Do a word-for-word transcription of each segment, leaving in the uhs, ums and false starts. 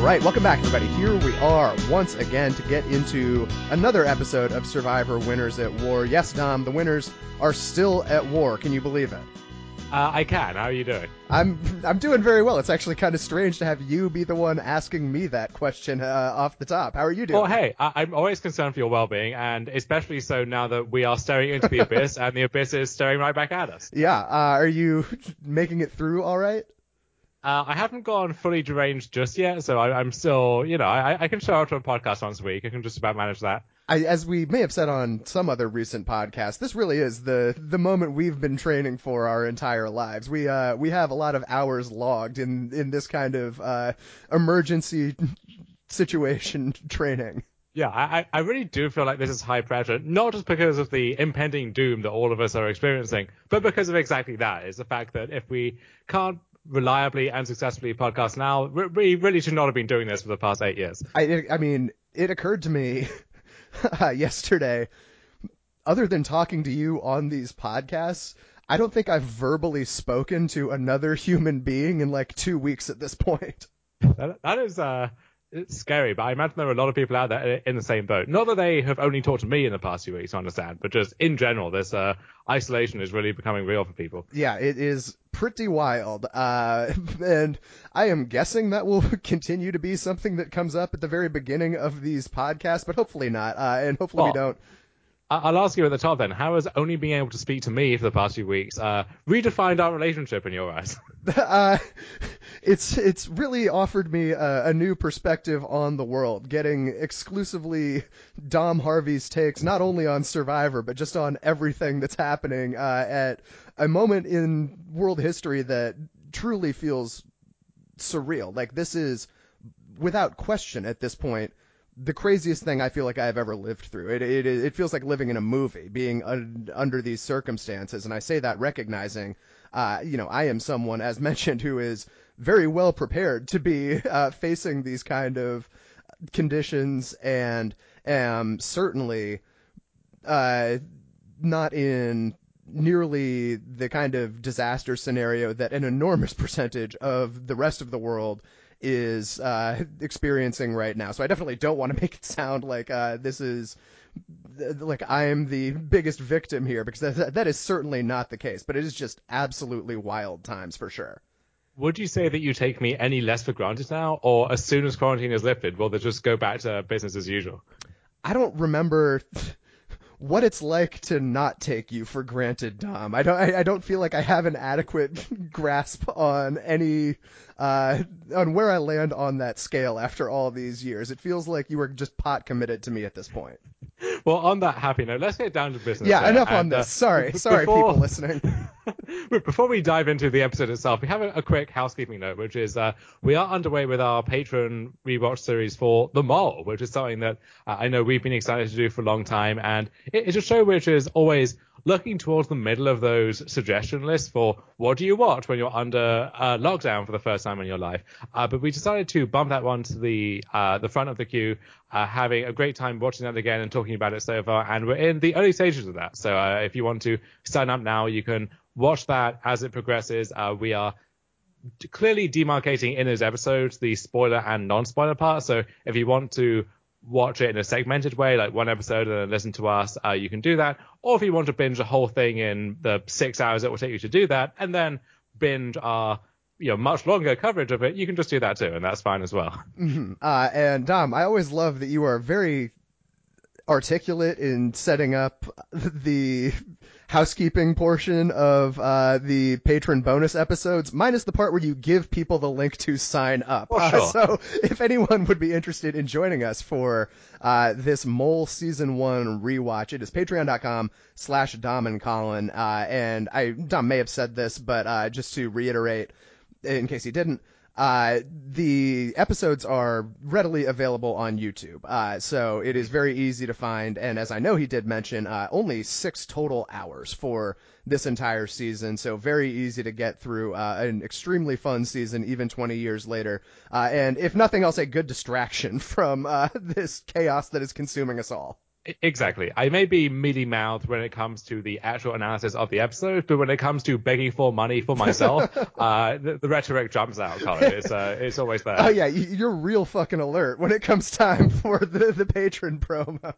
right, welcome back, everybody. Here we are once again to get into another episode of Survivor Winners at War. Yes, Dom, the winners are still at war. Can you believe it? Uh, I can. How are you doing? I'm I'm doing very well. It's actually kind of strange to have you be the one asking me that question uh, off the top. How are you doing? Well, hey, I- I'm always concerned for your well-being, and especially so now that we are staring into the abyss, and the abyss is staring right back at us. Yeah. Uh, are you making it through all right? Uh, I haven't gone fully deranged just yet, so I, I'm still, you know, I, I can show up to a podcast once a week. I can just about manage that. I, as we may have said on some other recent podcast, this really is the the moment we've been training for our entire lives. We uh we have a lot of hours logged in in this kind of uh emergency situation training. Yeah, I, I really do feel like this is high pressure, not just because of the impending doom that all of us are experiencing, but because of exactly that. Is the fact that if we can't reliably and successfully podcast now, we really should not have been doing this for the past eight years. I I mean, it occurred to me yesterday, other than talking to you on these podcasts, I don't think I've verbally spoken to another human being in like two weeks at this point. That, that is uh, it's scary, but I imagine there are a lot of people out there in the same boat. Not that they have only talked to me in the past few weeks, I understand, but just in general, this uh, isolation is really becoming real for people. Yeah, it is pretty wild. Uh, and I am guessing that will continue to be something that comes up at the very beginning of these podcasts, but hopefully not. Uh, and hopefully well, we don't. I'll ask you at the top then, how has only being able to speak to me for the past few weeks uh, redefined our relationship in your eyes? uh, it's it's really offered me a, a new perspective on the world, getting exclusively Dom Harvey's takes, not only on Survivor, but just on everything that's happening uh, at a moment in world history that truly feels surreal. Like, this is, without question at this point, the craziest thing I feel like I've ever lived through. It it it feels like living in a movie, being un, under these circumstances, and I say that recognizing, uh, you know, I am someone, as mentioned, who is very well prepared to be uh, facing these kind of conditions, and am certainly uh, not in nearly the kind of disaster scenario that an enormous percentage of the rest of the world is uh, experiencing right now. So I definitely don't want to make it sound like uh, this is like I'm the biggest victim here, because that, that is certainly not the case. But it is just absolutely wild times for sure. Would you say that you take me any less for granted now, or as soon as quarantine is lifted, will they just go back to business as usual? I don't remember what it's like to not take you for granted, Dom. I don't. I, I don't feel like I have an adequate grasp on any uh, on where I land on that scale after all these years. It feels like you were just pot committed to me at this point. Well, on that happy note, let's get down to business. Yeah, there. enough and, on this. Uh, sorry, b- sorry, before... people listening. Before we dive into the episode itself, we have a, a quick housekeeping note, which is uh, we are underway with our Patreon rewatch series for The Mole, which is something that uh, I know we've been excited to do for a long time, and it, it's a show which is always looking towards the middle of those suggestion lists for what do you watch when you're under uh, lockdown for the first time in your life. Uh, but we decided to bump that one to the uh, the front of the queue, uh, having a great time watching that again and talking about it so far. And we're in the early stages of that. So uh, if you want to sign up now, you can watch that as it progresses. Uh, we are clearly demarcating in those episodes the spoiler and non-spoiler part. So if you want to watch it in a segmented way, like one episode and then listen to us, uh, you can do that. Or if you want to binge the whole thing in the six hours it will take you to do that, and then binge our you know much longer coverage of it, you can just do that too, and that's fine as well. Mm-hmm. Uh, and Dom, I always love that you are very articulate in setting up the housekeeping portion of uh, the patron bonus episodes, minus the part where you give people the link to sign up. Well, sure. Uh, so if anyone would be interested in joining us for uh, this Mole Season one rewatch, it is patreon.com slash Dom and Colin. Uh, and I, Dom may have said this, but uh, just to reiterate, in case he didn't, Uh, the episodes are readily available on YouTube, uh, so it is very easy to find, and as I know he did mention, uh, only six total hours for this entire season, so very easy to get through uh, an extremely fun season, even twenty years later, uh, and if nothing else, a good distraction from uh, this chaos that is consuming us all. Exactly. I may be mealy-mouthed when it comes to the actual analysis of the episode, but when it comes to begging for money for myself, uh, the, the rhetoric jumps out, Colin. It's uh, it's always there. Oh yeah, you're real fucking alert when it comes time for the the patron promo.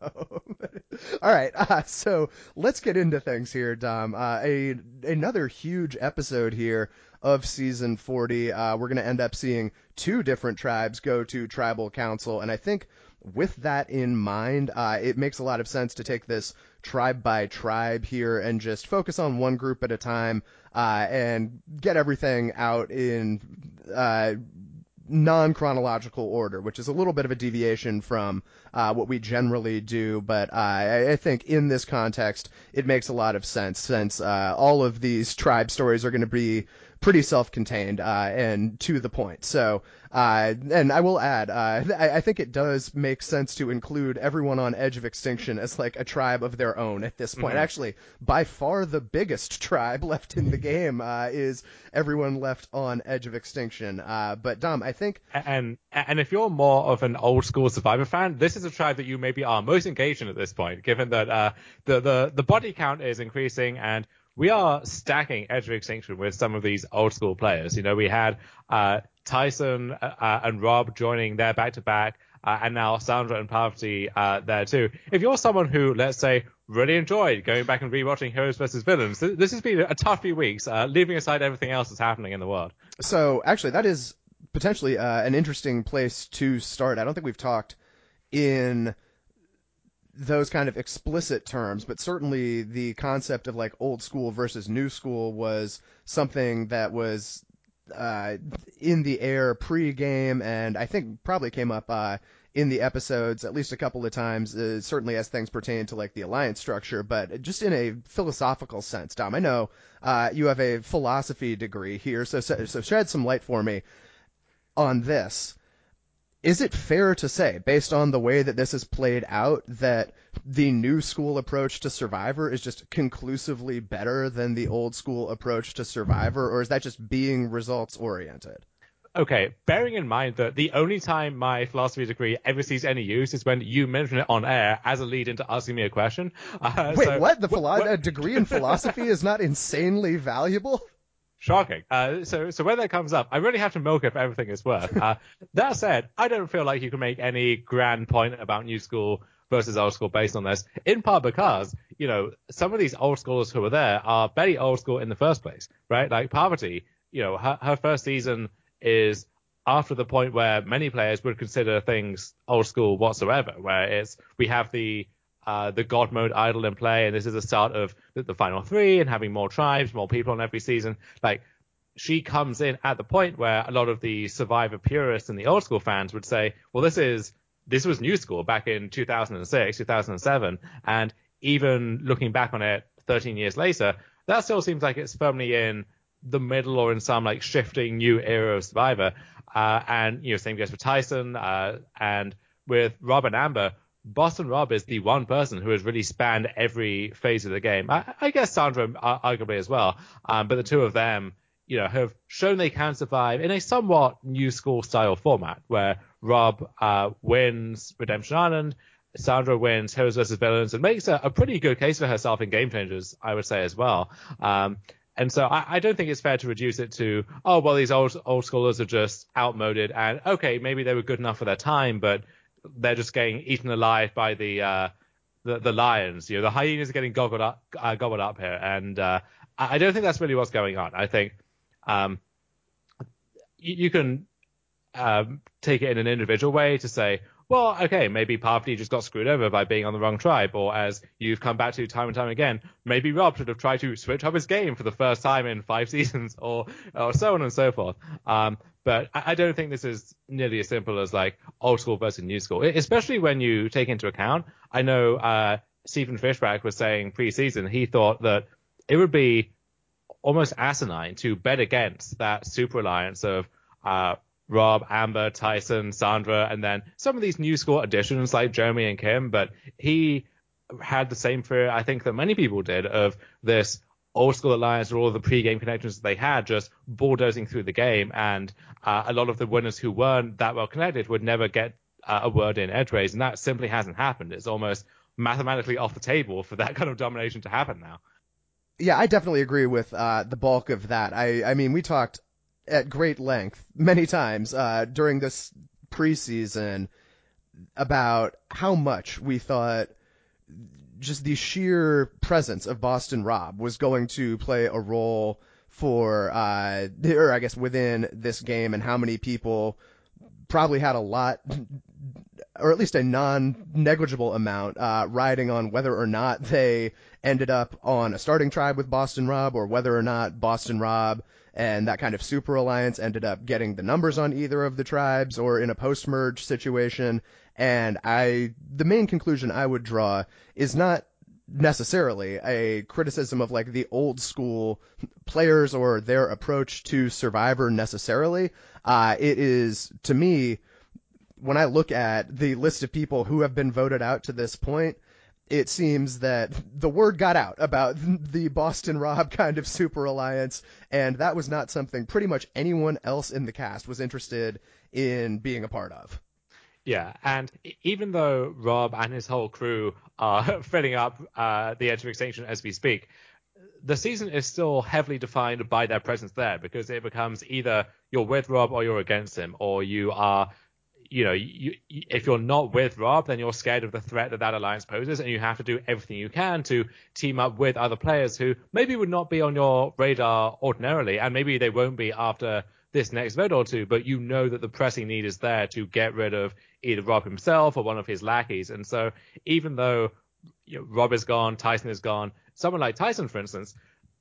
All right, uh, so let's get into things here, Dom. Uh, a another huge episode here of season forty. Uh, we're gonna end up seeing two different tribes go to tribal council, and I think with that in mind, uh, it makes a lot of sense to take this tribe by tribe here and just focus on one group at a time uh, and get everything out in uh, non-chronological order, which is a little bit of a deviation from uh, what we generally do. But uh, I, I think in this context, it makes a lot of sense since uh, all of these tribe stories are going to be pretty self-contained uh, and to the point. So, uh, and I will add, uh, I, I think it does make sense to include everyone on Edge of Extinction as like a tribe of their own at this point. Mm-hmm. Actually, by far the biggest tribe left in the game uh, is everyone left on Edge of Extinction. Uh, but Dom, I think, and and if you're more of an old school Survivor fan, this is a tribe that you maybe are most engaged in at this point, given that uh, the the the body count is increasing and we are stacking Edge of Extinction with some of these old school players. You know, we had uh, Tyson uh, and Rob joining there back to back, uh, and now Sandra and Parvati uh, there too. If you're someone who, let's say, really enjoyed going back and rewatching Heroes versus Villains, th- this has been a tough few weeks, uh, leaving aside everything else that's happening in the world. So actually, that is potentially uh, an interesting place to start. I don't think we've talked in those kind of explicit terms, but certainly the concept of like old school versus new school was something that was uh, in the air pre-game, and I think probably came up uh, in the episodes at least a couple of times, uh, certainly as things pertain to like the alliance structure, but just in a philosophical sense. Dom, I know uh, you have a philosophy degree here, so, so so shed some light for me on this. Is it fair to say, based on the way that this is played out, that the new school approach to Survivor is just conclusively better than the old school approach to Survivor, or is that just being results oriented? Okay, bearing in mind that the only time my philosophy degree ever sees any use is when you mention it on air as a lead into asking me a question. Uh, Wait, so, what? The philo- what? A degree in philosophy is not insanely valuable? Shocking. Uh, so, so when that comes up, I really have to milk it for everything it's worth. Uh, that said, I don't feel like you can make any grand point about new school versus old school based on this, in part because, you know, some of these old schoolers who are there are very old school in the first place, right? Like Parvati, you know, her, her first season is after the point where many players would consider things old school whatsoever, where it's, we have the, Uh, the God mode idle in play, and this is the start of the, the final three and having more tribes, more people on every season. Like, she comes in at the point where a lot of the Survivor purists and the old school fans would say, well, this is this was new school back in two thousand six, two thousand seven, and even looking back on it thirteen years later, that still seems like it's firmly in the middle or in some like shifting new era of Survivor. Uh, and, you know, same goes for Tyson uh, and with Rob and Amber. Boston Rob is the one person who has really spanned every phase of the game. I, I guess Sandra uh, arguably as well. Um, but the two of them, you know, have shown they can survive in a somewhat new school style format where Rob uh, wins Redemption Island, Sandra wins Heroes versus Villains, and makes a, a pretty good case for herself in Game Changers, I would say as well. Um, and so I, I don't think it's fair to reduce it to, oh, well, these old old schoolers are just outmoded, and okay, maybe they were good enough for their time, but they're just getting eaten alive by the uh, the, the lions. You know, the hyenas are getting gobbled up, uh, gobbled up here, and uh, I don't think that's really what's going on. I think um, you, you can um, take it in an individual way to say, well, okay, maybe Parvati just got screwed over by being on the wrong tribe, or as you've come back to time and time again, maybe Rob should have tried to switch up his game for the first time in five seasons, or or so on and so forth. Um, but I, I don't think this is nearly as simple as like old school versus new school, especially when you take into account. I know uh, Stephen Fishback was saying pre-season he thought that it would be almost asinine to bet against that super alliance of uh, Rob, Amber, Tyson, Sandra, and then some of these new school additions like Jeremy and Kim. But he had the same fear, I think, that many people did of this old school alliance or all the pre-game connections that they had just bulldozing through the game. And uh, a lot of the winners who weren't that well connected would never get uh, a word in edgeways. And that simply hasn't happened. It's almost mathematically off the table for that kind of domination to happen now. Yeah, I definitely agree with uh, the bulk of that. I, I mean, we talked at great length many times uh, during this preseason about how much we thought just the sheer presence of Boston Rob was going to play a role for, uh, or I guess within this game, and how many people probably had a lot, or at least a non-negligible amount, uh, riding on whether or not they ended up on a starting tribe with Boston Rob, or whether or not Boston Rob and that kind of super alliance ended up getting the numbers on either of the tribes, or in a post-merge situation. And I, the main conclusion I would draw is not necessarily a criticism of like the old school players or their approach to Survivor necessarily. Uh, it is, to me, when I look at the list of people who have been voted out to this point, it seems that the word got out about the Boston Rob kind of super alliance, and that was not something pretty much anyone else in the cast was interested in being a part of. Yeah, and even though Rob and his whole crew are filling up uh, the Edge of Extinction as we speak, the season is still heavily defined by their presence there, because it becomes either you're with Rob or you're against him, or you are, you know, you, you, if you're not with Rob, then you're scared of the threat that that alliance poses, and you have to do everything you can to team up with other players who maybe would not be on your radar ordinarily, and maybe they won't be after this next vote or two, but you know that the pressing need is there to get rid of either Rob himself or one of his lackeys. And so even though, you know, Rob is gone, Tyson is gone, someone like Tyson, for instance,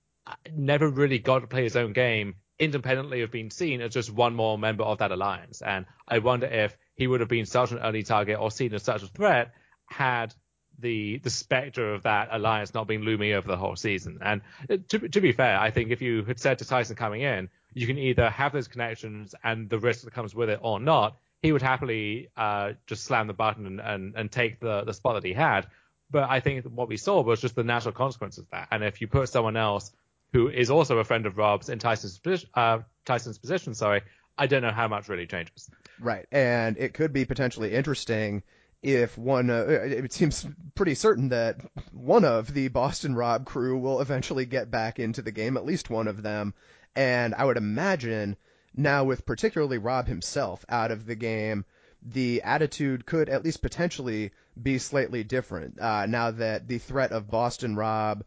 never really got to play his own game independently of being seen as just one more member of that alliance. And I wonder if he would have been such an early target or seen as such a threat had the the specter of that alliance not been looming over the whole season. And to, to be fair, I think if you had said to Tyson coming in, you can either have those connections and the risk that comes with it or not, he would happily uh, just slam the button and, and, and take the, the spot that he had. But I think what we saw was just the natural consequences of that. And if you put someone else who is also a friend of Rob's in Tyson's, uh, Tyson's position, sorry, I don't know how much really changes. Right. And it could be potentially interesting if one, uh, it seems pretty certain that one of the Boston Rob crew will eventually get back into the game, at least one of them. And I would imagine now, with particularly Rob himself out of the game, the attitude could at least potentially be slightly different. Uh, now that the threat of Boston Rob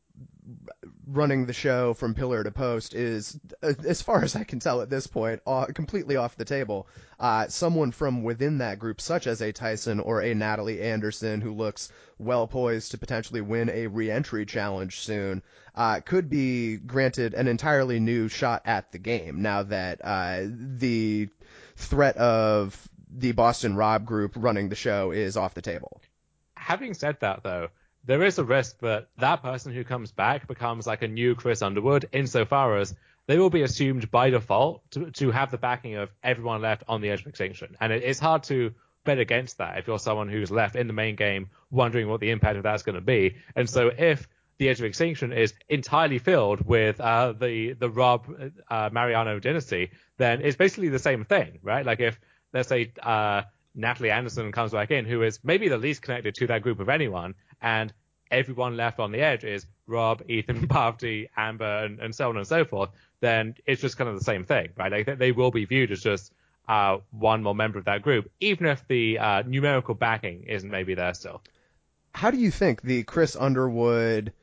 running the show from pillar to post is, as far as I can tell at this point, uh, completely off the table. Uh, someone from within that group, such as a Tyson or a Natalie Anderson, who looks well poised to potentially win a re-entry challenge soon, uh, could be granted an entirely new shot at the game now that uh, the threat of the Boston Rob group running the show is off the table. Having said that, though, there is a risk that that person who comes back becomes like a new Chris Underwood, insofar as they will be assumed by default to, to have the backing of everyone left on the Edge of Extinction. And it, it's hard to bet against that if you're someone who's left in the main game wondering what the impact of that's going to be. And so if the Edge of Extinction is entirely filled with uh, the, the Rob uh, Mariano dynasty, then it's basically the same thing, right? Like if, let's say, uh, Natalie Anderson comes back in, who is maybe the least connected to that group of anyone, and everyone left on the Edge is Rob, Ethan, Bhavti, Amber, and, and so on and so forth, then it's just kind of the same thing, right? Like they will be viewed as just uh, one more member of that group, even if the uh, numerical backing isn't maybe there still. How do you think the Chris Underwood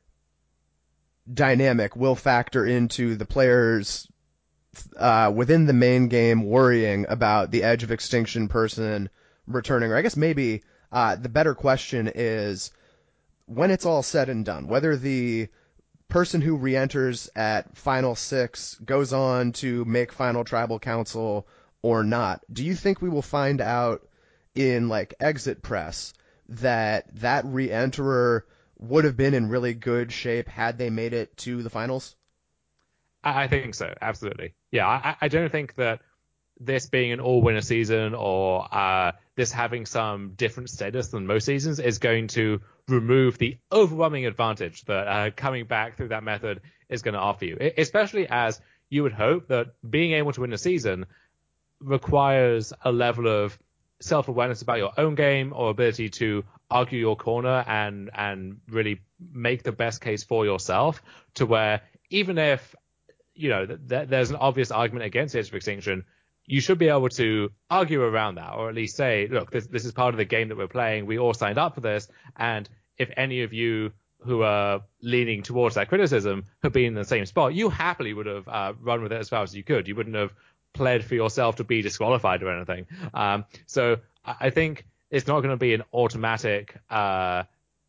dynamic will factor into the players uh, within the main game worrying about the Edge of Extinction person returning? Or I guess maybe uh, the better question is, when it's all said and done, whether the person who re-enters at Final Six goes on to make Final Tribal Council or not, do you think we will find out in like exit press that that re-enterer would have been in really good shape had they made it to the finals? I think so, absolutely. Yeah, I, I don't think that this being an all-winner season or uh, this having some different status than most seasons is going to remove the overwhelming advantage that uh, coming back through that method is going to offer you, especially as you would hope that being able to win a season requires a level of self-awareness about your own game or ability to argue your corner and and really make the best case for yourself, to where even if, you know, th- there's an obvious argument against Age of Extinction, you should be able to argue around that, or at least say, look, this this is part of the game that we're playing. We all signed up for this, and if any of you who are leaning towards that criticism have been in the same spot, you happily would have uh, run with it as far as you could. You wouldn't have pled for yourself to be disqualified or anything. Um, so I think it's not going to be an automatic, uh,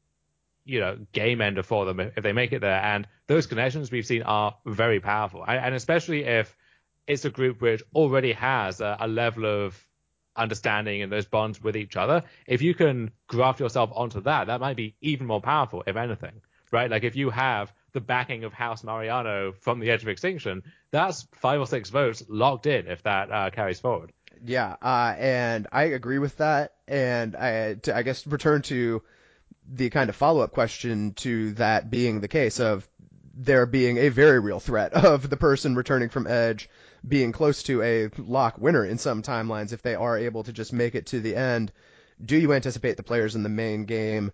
you know, game ender for them if, if they make it there. And those connections we've seen are very powerful. And, and especially if it's a group which already has a, a level of understanding and those bonds with each other. If you can graft yourself onto that, that might be even more powerful, if anything, right? Like if you have the backing of House Mariano from the Edge of Extinction, that's five or six votes locked in if that uh, carries forward. Yeah, uh, and I agree with that. And I, to, I guess, return to the kind of follow-up question to that being the case of there being a very real threat of the person returning from Edge being close to a lock winner in some timelines if they are able to just make it to the end. Do you anticipate the players in the main game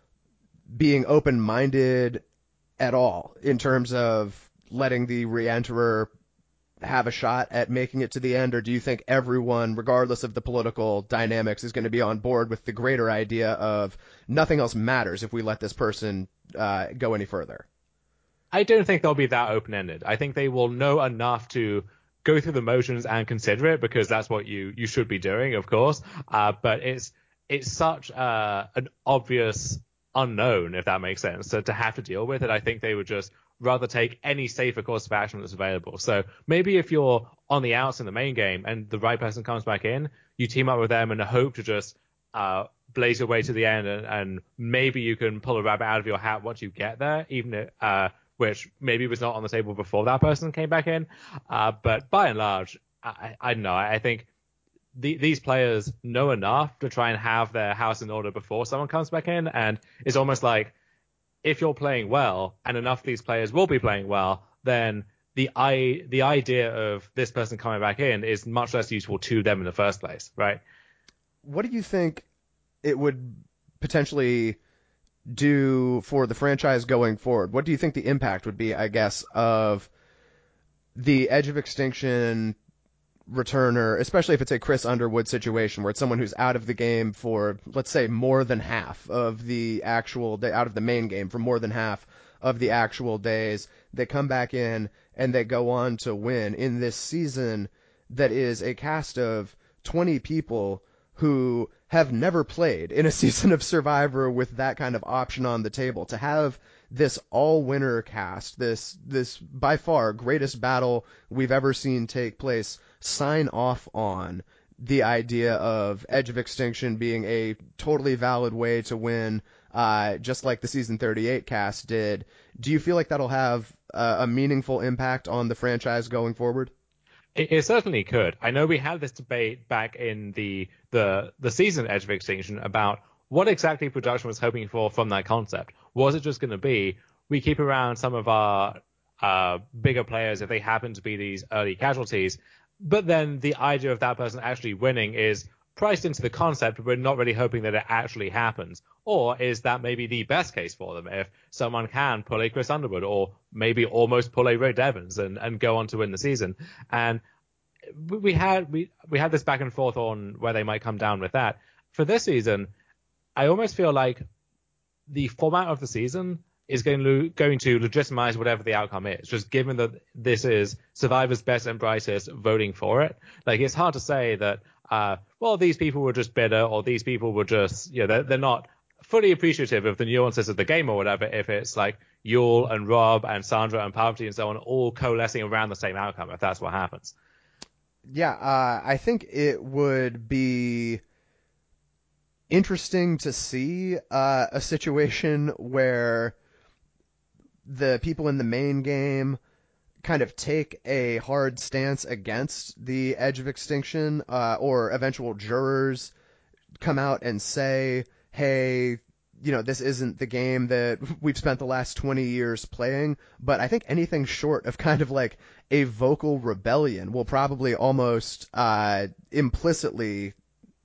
being open-minded at all in terms of letting the re-enterer have a shot at making it to the end, or do you think everyone, regardless of the political dynamics, is going to be on board with the greater idea of nothing else matters if we let this person uh, go any further? I don't think they'll be that open-ended. I think they will know enough to go through the motions and consider it, because that's what you you should be doing, of course. Uh, but it's it's such uh, an obvious unknown, if that makes sense, so to have to deal with it. I think they would just rather take any safer course of action that's available. So maybe if you're on the outs in the main game and the right person comes back in, you team up with them and hope to just uh, blaze your way to the end, and, and maybe you can pull a rabbit out of your hat once you get there, even if, uh, which maybe was not on the table before that person came back in. Uh, but by and large, I, I don't know. I think the, these players know enough to try and have their house in order before someone comes back in. And it's almost like if you're playing well, and enough of these players will be playing well, then the I, the idea of this person coming back in is much less useful to them in the first place, right? What do you think it would potentially do for the franchise going forward? What do you think the impact would be, I guess, of the Edge of Extinction returner, especially if it's a Chris Underwood situation where it's someone who's out of the game for, let's say, more than half of the actual day, out of the main game for more than half of the actual days. They come back in and they go on to win in this season that is a cast of twenty people who have never played in a season of Survivor with that kind of option on the table. To have this all-winner cast, this this by far greatest battle we've ever seen take place, sign off on the idea of Edge of Extinction being a totally valid way to win, uh, just like the Season thirty-eight cast did. Do you feel like that'll have uh, a meaningful impact on the franchise going forward? It, it certainly could. I know we had this debate back in the the the season Edge of Extinction about what exactly production was hoping for from that concept. Was it just going to be we keep around some of our uh, bigger players if they happen to be these early casualties, but then the idea of that person actually winning is priced into the concept, but we're not really hoping that it actually happens? Or is that maybe the best case for them if someone can pull a Chris Underwood or maybe almost pull a Rick Devens and, and go on to win the season? And we had we we had this back and forth on where they might come down with that. For this season, I almost feel like the format of the season is going to going to legitimize whatever the outcome is, just given that this is Survivor's best and brightest voting for it. Like, it's hard to say that, uh, well, these people were just bitter, or these people were just, you know, they're, they're not fully appreciative of the nuances of the game or whatever, if it's like Yul and Rob and Sandra and Parvati and so on all coalescing around the same outcome, if that's what happens. Yeah, uh, I think it would be interesting to see uh, a situation where the people in the main game kind of take a hard stance against the Edge of Extinction, uh, or eventual jurors come out and say, hey, you know, this isn't the game that we've spent the last twenty years playing. But I think anything short of kind of like a vocal rebellion will probably almost uh, implicitly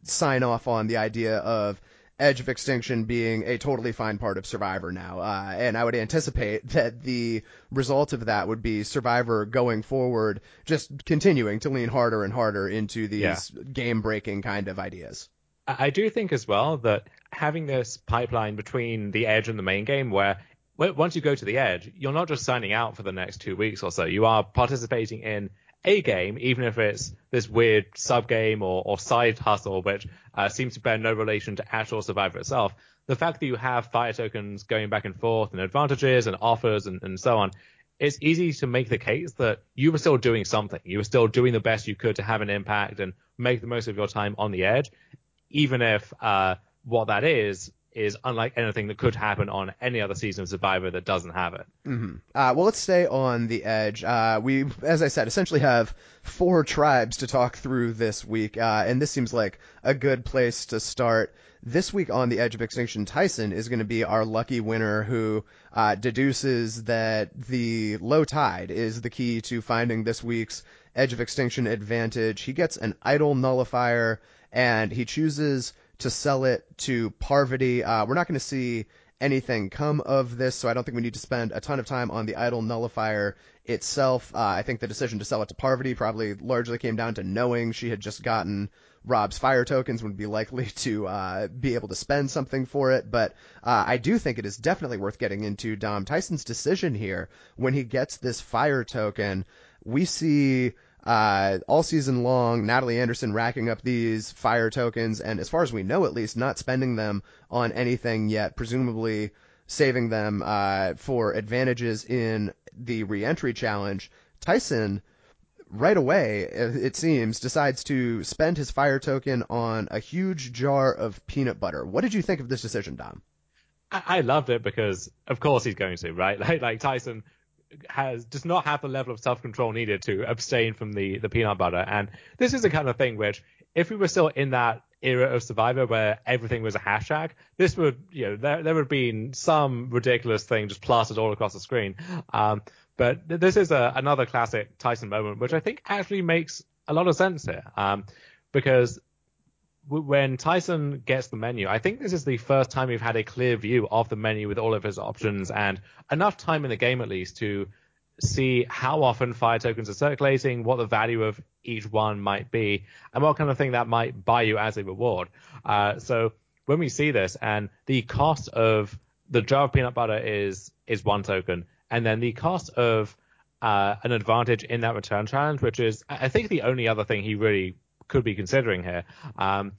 sign off on the idea of Edge of Extinction being a totally fine part of Survivor now. Uh, and I would anticipate that the result of that would be Survivor going forward, just continuing to lean harder and harder into these yeah. game-breaking kind of ideas. I do think as well that having this pipeline between the Edge and the main game where once you go to the Edge, you're not just signing out for the next two weeks or so. You are participating in a game, even if it's this weird sub-game or, or side hustle, which uh, seems to bear no relation to actual Survivor itself. The fact that you have fire tokens going back and forth and advantages and offers and, and so on, it's easy to make the case that you were still doing something. You were still doing the best you could to have an impact and make the most of your time on the Edge, even if uh, what that is is unlike anything that could happen on any other season of Survivor that doesn't have it. Mm-hmm. Uh, well, let's stay on the Edge. Uh, we, as I said, essentially have four tribes to talk through this week, uh, and this seems like a good place to start. This week on the Edge of Extinction, Tyson is going to be our lucky winner who uh, deduces that the low tide is the key to finding this week's Edge of Extinction advantage. He gets an idol nullifier, and he chooses to sell it to Parvati. Uh, we're not going to see anything come of this, so I don't think we need to spend a ton of time on the idol nullifier itself. Uh, I think the decision to sell it to Parvati probably largely came down to knowing she had just gotten Rob's fire tokens, would be likely to uh, be able to spend something for it. But uh, I do think it is definitely worth getting into, Dom. Tyson's decision here, when he gets this fire token, we see Uh, all season long, Natalie Anderson racking up these fire tokens, and as far as we know, at least, not spending them on anything yet, presumably saving them uh, for advantages in the re-entry challenge. Tyson, right away, it seems, decides to spend his fire token on a huge jar of peanut butter. What did you think of this decision, Dom? I, I loved it because, of course, he's going to, right? Like, like Tyson has does not have the level of self-control needed to abstain from the the peanut butter. And this is the kind of thing which, if we were still in that era of Survivor where everything was a hashtag, this would, you know, there there would have been some ridiculous thing just plastered all across the screen. Um, but this is a, another classic Tyson moment, which I think actually makes a lot of sense here. Um, because when Tyson gets the menu, I think this is the first time we've had a clear view of the menu with all of his options and enough time in the game at least to see how often fire tokens are circulating, what the value of each one might be, and what kind of thing that might buy you as a reward. Uh, so when we see this, and the cost of the jar of peanut butter is is one token, and then the cost of uh, an advantage in that return challenge, which is, I think, the only other thing he really could be considering here. Um,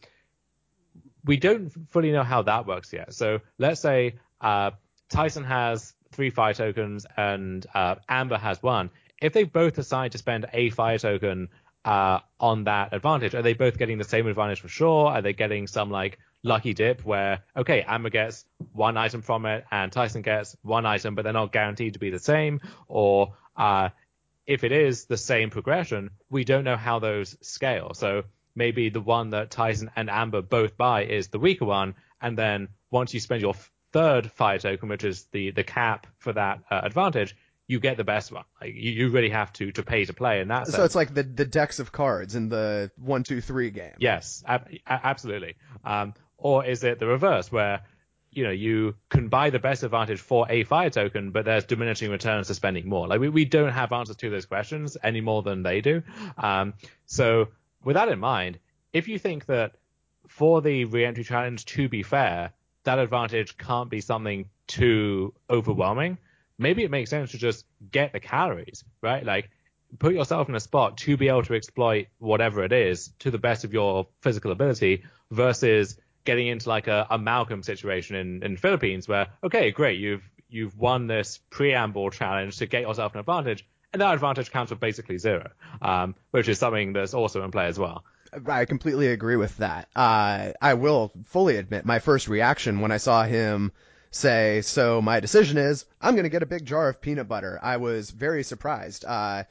we don't fully know how that works yet. So let's say uh, Tyson has three fire tokens and uh, Amber has one. If they both decide to spend a fire token uh, on that advantage, are they both getting the same advantage for sure? Are they getting some like lucky dip where, okay, Amber gets one item from it and Tyson gets one item, but they're not guaranteed to be the same? Or uh, if it is the same progression, we don't know how those scale. So maybe the one that Tyson and Amber both buy is the weaker one, and then once you spend your third fire token, which is the the cap for that uh, advantage, you get the best one. Like, you, you really have to to pay to play in that sense. So it's like the, the decks of cards in the one, two, three game. Yes, ab- absolutely. Um, or is it the reverse, where you know, you can buy the best advantage for a fire token, but there's diminishing returns to spending more. Like we, we don't have answers to those questions any more than they do. Um, so with that in mind, if you think that for the re-entry challenge to be fair, that advantage can't be something too overwhelming, maybe it makes sense to just get the calories, right? Like put yourself in a spot to be able to exploit whatever it is to the best of your physical ability versus getting into like a, a Malcolm situation in, in Philippines where, okay, great, you've you've won this preamble challenge to get yourself an advantage, and that advantage counts for basically zero, um, which is something that's also in play as well. I completely agree with that. Uh, I will fully admit my first reaction when I saw him say, so my decision is I'm going to get a big jar of peanut butter, I was very surprised, uh,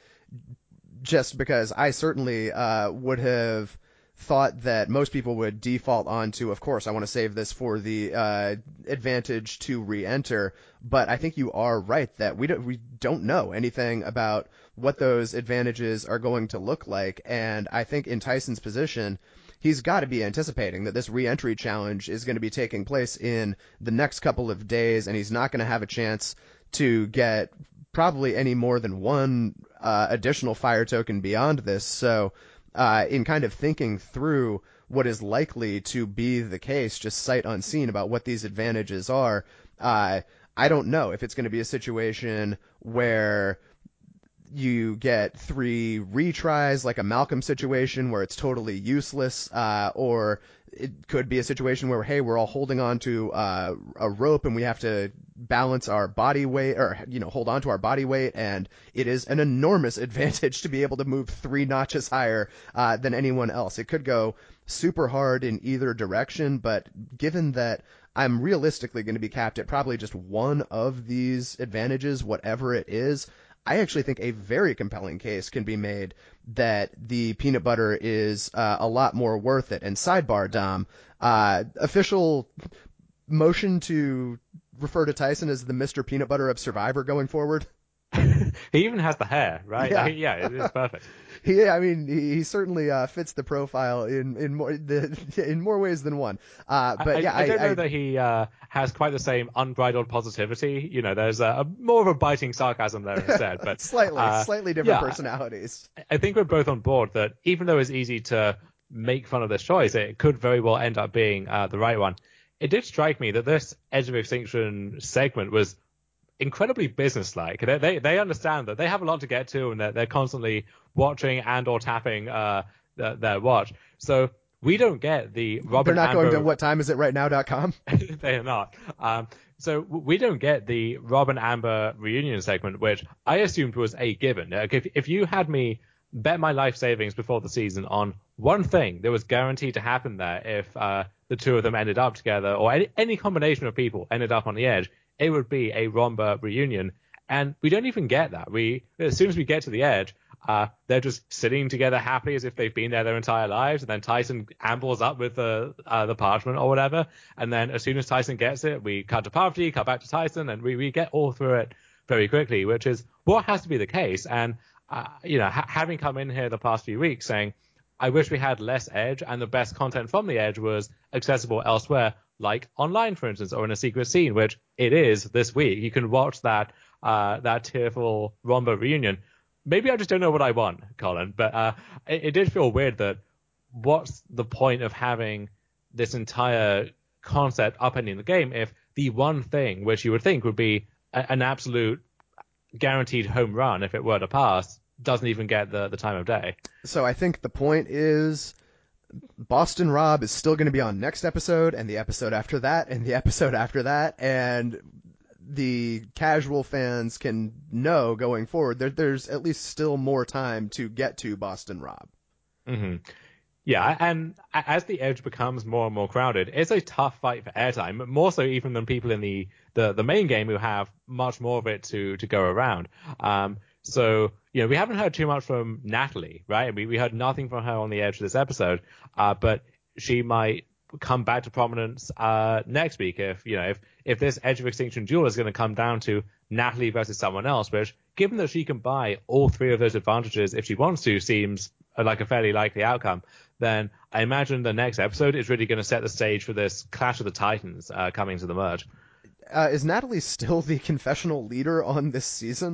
just because I certainly uh, would have thought that most people would default onto, of course, I want to save this for the uh, advantage to re-enter. But I think you are right that we don't we don't know anything about what those advantages are going to look like. And I think in Tyson's position, he's got to be anticipating that this re-entry challenge is going to be taking place in the next couple of days, and he's not going to have a chance to get probably any more than one uh, additional fire token beyond this. So uh, in kind of thinking through what is likely to be the case, just sight unseen about what these advantages are, uh, I don't know if it's going to be a situation where you get three retries, like a Malcolm situation where it's totally useless, uh, or it could be a situation where, hey, we're all holding on to uh, a rope and we have to balance our body weight, or, you know, hold on to our body weight, and it is an enormous advantage to be able to move three notches higher uh, than anyone else. It could go super hard in either direction, but given that I'm realistically going to be capped at probably just one of these advantages, whatever it is, I actually think a very compelling case can be made that the peanut butter is uh, a lot more worth it. And sidebar, Dom, uh, official motion to refer to Tyson as the Mister Peanut Butter of Survivor going forward. He even has the hair, right? Yeah, I mean, yeah, it is perfect. he, I mean, he, he certainly uh, fits the profile in in more the, in more ways than one. Uh, but I, yeah, I, I don't I, know that he uh, has quite the same unbridled positivity. You know, there's a, a more of a biting sarcasm there instead. But slightly, uh, slightly different yeah, personalities. I think we're both on board that even though it's easy to make fun of this choice, it could very well end up being uh, the right one. It did strike me that this Edge of Extinction segment was incredibly businesslike. They, they they understand that they have a lot to get to, and they're, they're constantly watching and or tapping uh, their, their watch. So we don't get the Robin They're not Amber... going to what time is it right now dot com. They are not. Um, so we don't get the Robin Amber reunion segment, which I assumed was a given. Like if if you had me bet my life savings before the season on one thing that was guaranteed to happen there, if uh, the two of them ended up together, or any, any combination of people ended up on the edge, it would be a Romba reunion. And we don't even get that. We, as soon as we get to the edge, uh, they're just sitting together happily as if they've been there their entire lives. And then Tyson ambles up with the, uh, the parchment or whatever. And then as soon as Tyson gets it, we cut to Parvati, cut back to Tyson, and we, we get all through it very quickly, which is what has to be the case. And, uh, you know, ha- having come in here the past few weeks saying, I wish we had less Edge and the best content from the Edge was accessible elsewhere, like online, for instance, or in a secret scene, which it is this week. You can watch that uh, that tearful Romba reunion. Maybe I just don't know what I want, Colin, but uh, it, it did feel weird that what's the point of having this entire concept upending the game if the one thing which you would think would be a, an absolute guaranteed home run if it were to pass doesn't even get the, the time of day. So I think the point is Boston Rob is still going to be on next episode and the episode after that and the episode after that, and the casual fans can know going forward there, there's at least still more time to get to Boston Rob. Mm-hmm. Yeah, and as the Edge becomes more and more crowded, it's a tough fight for airtime, more so even than people in the, the, the main game who have much more of it to, to go around. Um, so, you know, we haven't heard too much from Natalie, right? We we heard nothing from her on the Edge of this episode, uh, but she might come back to prominence uh, next week if, you know, if, if this Edge of Extinction duel is going to come down to Natalie versus someone else, which, given that she can buy all three of those advantages if she wants to, seems like a fairly likely outcome, then I imagine the next episode is really going to set the stage for this Clash of the Titans uh, coming to the merge. Uh, is Natalie still the confessional leader on this season?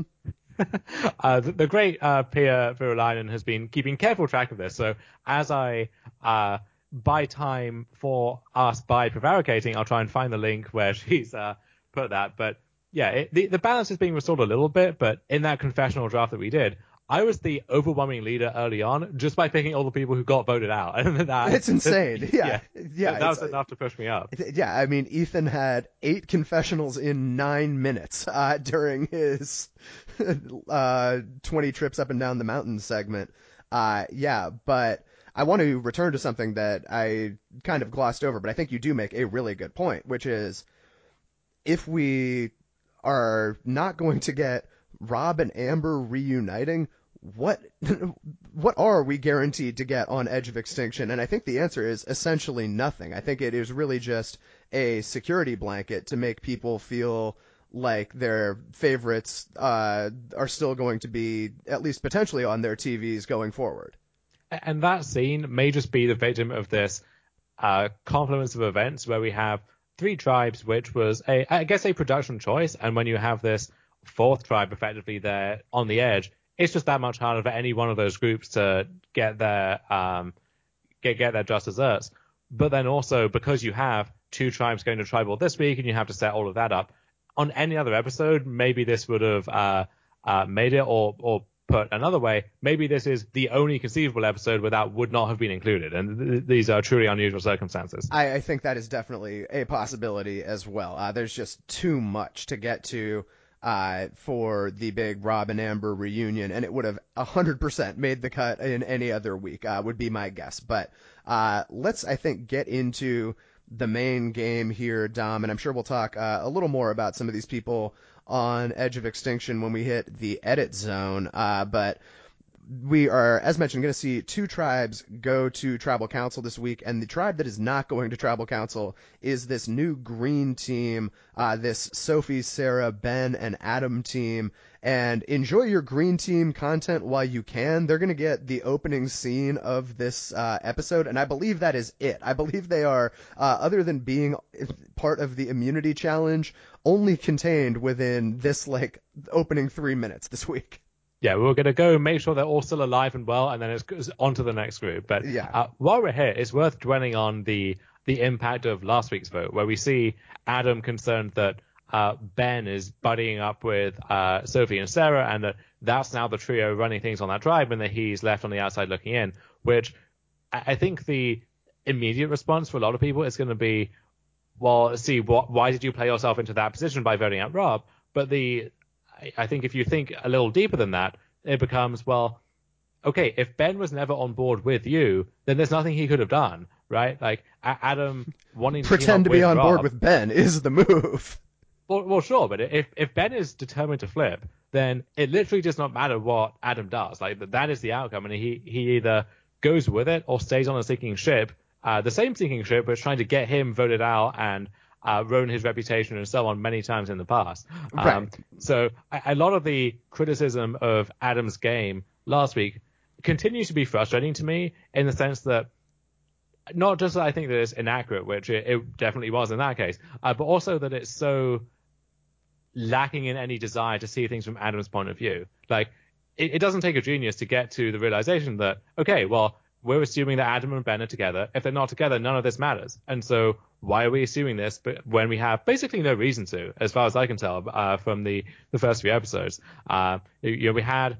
uh, the, the great uh, Pia Virulainen has been keeping careful track of this. So as I uh, buy time for us by prevaricating, I'll try and find the link where she's uh, put that. But yeah, it, the, the balance is being restored a little bit. But in that confessional draft that we did, I was the overwhelming leader early on just by picking all the people who got voted out. And that, it's insane. Yeah. Yeah. yeah that was enough to push me up. Yeah. I mean, Ethan had eight confessionals in nine minutes uh, during his uh, twenty trips up and down the mountain segment. Uh, yeah. But I want to return to something that I kind of glossed over, but I think you do make a really good point, which is if we are not going to get Rob and Amber reuniting, what what are we guaranteed to get on Edge of Extinction? And I think the answer is essentially nothing. I think it is really just a security blanket to make people feel like their favorites uh, are still going to be at least potentially on their T Vs going forward. And that scene may just be the victim of this uh, confluence of events where we have three tribes, which was, a, I guess, a production choice. And when you have this fourth tribe effectively there on the edge, it's just that much harder for any one of those groups to get their um, get get their just desserts. But then also, because you have two tribes going to tribal this week and you have to set all of that up, on any other episode, maybe this would have uh, uh, made it, or or put another way, maybe this is the only conceivable episode where that would not have been included. And th- these are truly unusual circumstances. I, I think that is definitely a possibility as well. Uh, there's just too much to get to uh, for the big Rob and Amber reunion, and it would have one hundred percent made the cut in any other week, uh, would be my guess. But uh, let's, I think, get into the main game here, Dom, and I'm sure we'll talk uh, a little more about some of these people on Edge of Extinction when we hit the edit zone. Uh, but we are, as mentioned, going to see two tribes go to Tribal Council this week, and the tribe that is not going to Tribal Council is this new green team, uh, this Sophie, Sarah, Ben, and Adam team. And enjoy your green team content while you can. They're going to get the opening scene of this uh, episode, and I believe that is it. I believe they are, uh, other than being part of the immunity challenge, only contained within this, like, opening three minutes this week. Yeah, we're going to go make sure they're all still alive and well, and then it's on to the next group. But yeah. uh, while we're here, it's worth dwelling on the the impact of last week's vote, where we see Adam concerned that uh, Ben is buddying up with uh, Sophie and Sarah, and that that's now the trio running things on that tribe, and that he's left on the outside looking in, which I think the immediate response for a lot of people is going to be, well, see, what, why did you play yourself into that position by voting out Rob? But the I think if you think a little deeper than that, it becomes, well, okay, if Ben was never on board with you, then there's nothing he could have done, right? Like, Adam wanting to pretend to be on Rob, board with Ben is the move. Well, well, sure, but if, if Ben is determined to flip, then it literally does not matter what Adam does. Like, that is the outcome, and he, he either goes with it or stays on a sinking ship, uh, the same sinking ship, but trying to get him voted out and Uh, ruin his reputation and so on many times in the past. Right. Um, so a, a lot of the criticism of Adam's game last week continues to be frustrating to me in the sense that not just that I think that it's inaccurate, which it, it definitely was in that case, uh, but also that it's so lacking in any desire to see things from Adam's point of view. Like, it, it doesn't take a genius to get to the realization that, okay, well, we're assuming that Adam and Ben are together. If they're not together, none of this matters. And so why are we assuming this but when we have basically no reason to, as far as I can tell, uh, from the, the first few episodes? Uh, you know, we had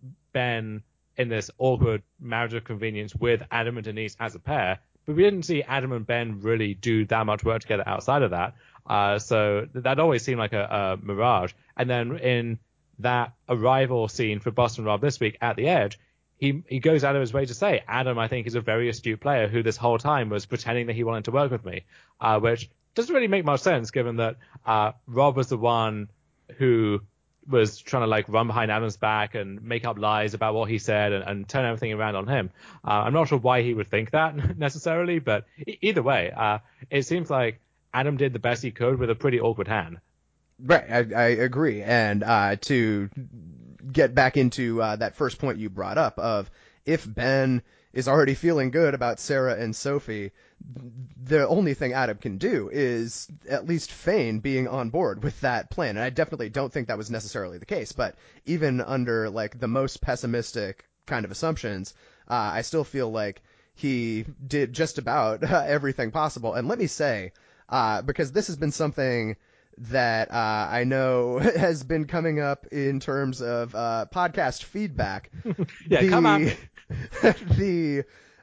Ben in this awkward marriage of convenience with Adam and Denise as a pair, but we didn't see Adam and Ben really do that much work together outside of that. Uh, so that always seemed like a, a mirage. And then in that arrival scene for Boston Rob this week at the Edge, He he goes out of his way to say, Adam, I think, is a very astute player who this whole time was pretending that he wanted to work with me, uh, which doesn't really make much sense given that uh, Rob was the one who was trying to like run behind Adam's back and make up lies about what he said and, and turn everything around on him. Uh, I'm not sure why he would think that necessarily, but e- either way, uh, it seems like Adam did the best he could with a pretty awkward hand. Right, I, I agree. And uh, to get back into uh, that first point you brought up of if Ben is already feeling good about Sarah and Sophie, the only thing Adam can do is at least feign being on board with that plan. And I definitely don't think that was necessarily the case. But even under like the most pessimistic kind of assumptions, uh, I still feel like he did just about uh, everything possible. And let me say, uh, because this has been something that uh, I know has been coming up in terms of uh, podcast feedback. yeah, the, come on. the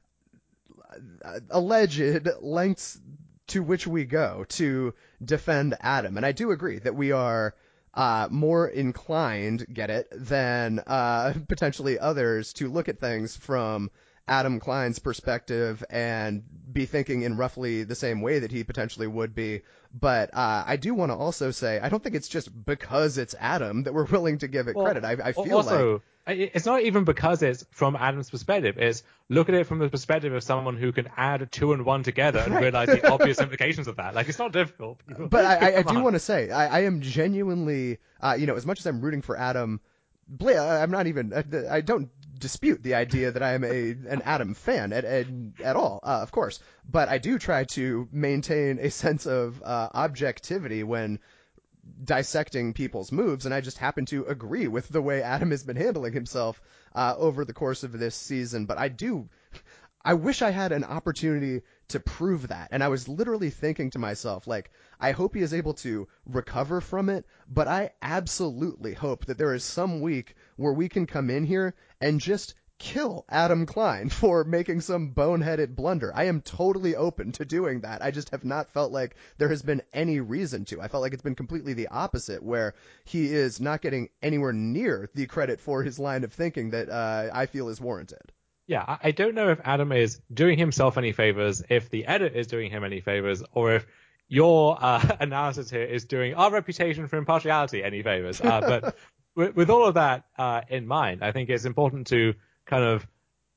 alleged lengths to which we go to defend Adam. And I do agree that we are uh, more inclined, get it, than uh, potentially others to look at things from Adam Klein's perspective and be thinking in roughly the same way that he potentially would be. But uh, I do want to also say, I don't think it's just because it's Adam that we're willing to give it well, credit. I, I feel also, like it's not even because it's from Adam's perspective. It's look at it from the perspective of someone who can add two and one together and right. realize the obvious implications of that. Like, it's not difficult. But I, I, I do want to say, I, I am genuinely, uh, you know, as much as I'm rooting for Adam, I'm not even, I don't dispute the idea that I am a an Adam fan at at, at all, uh, of course. But I do try to maintain a sense of uh, objectivity when dissecting people's moves, and I just happen to agree with the way Adam has been handling himself uh, over the course of this season. But I do, I wish I had an opportunity to prove that. And I was literally thinking to myself, like, I hope he is able to recover from it, but I absolutely hope that there is some week where we can come in here and just kill Adam Klein for making some boneheaded blunder. I am totally open to doing that. I just have not felt like there has been any reason to. I felt like it's been completely the opposite, where he is not getting anywhere near the credit for his line of thinking that uh, I feel is warranted. Yeah, I don't know if Adam is doing himself any favors, if the edit is doing him any favors, or if your uh, analysis here is doing our reputation for impartiality any favors. Uh, but with, with all of that uh, in mind, I think it's important to kind of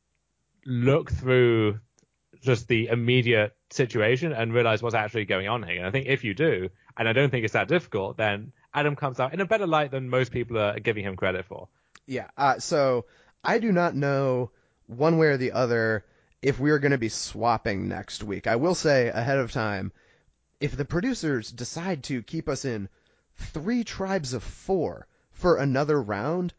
look through just the immediate situation and realize what's actually going on here. And I think if you do, and I don't think it's that difficult, then Adam comes out in a better light than most people are giving him credit for. Yeah, uh, so I do not know one way or the other if we're going to be swapping next week. I will say ahead of time, if the producers decide to keep us in three tribes of four for another round,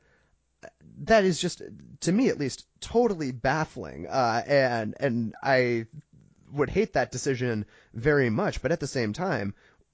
that is just, to me at least, totally baffling. Uh, and and I would hate that decision very much. But at the same time,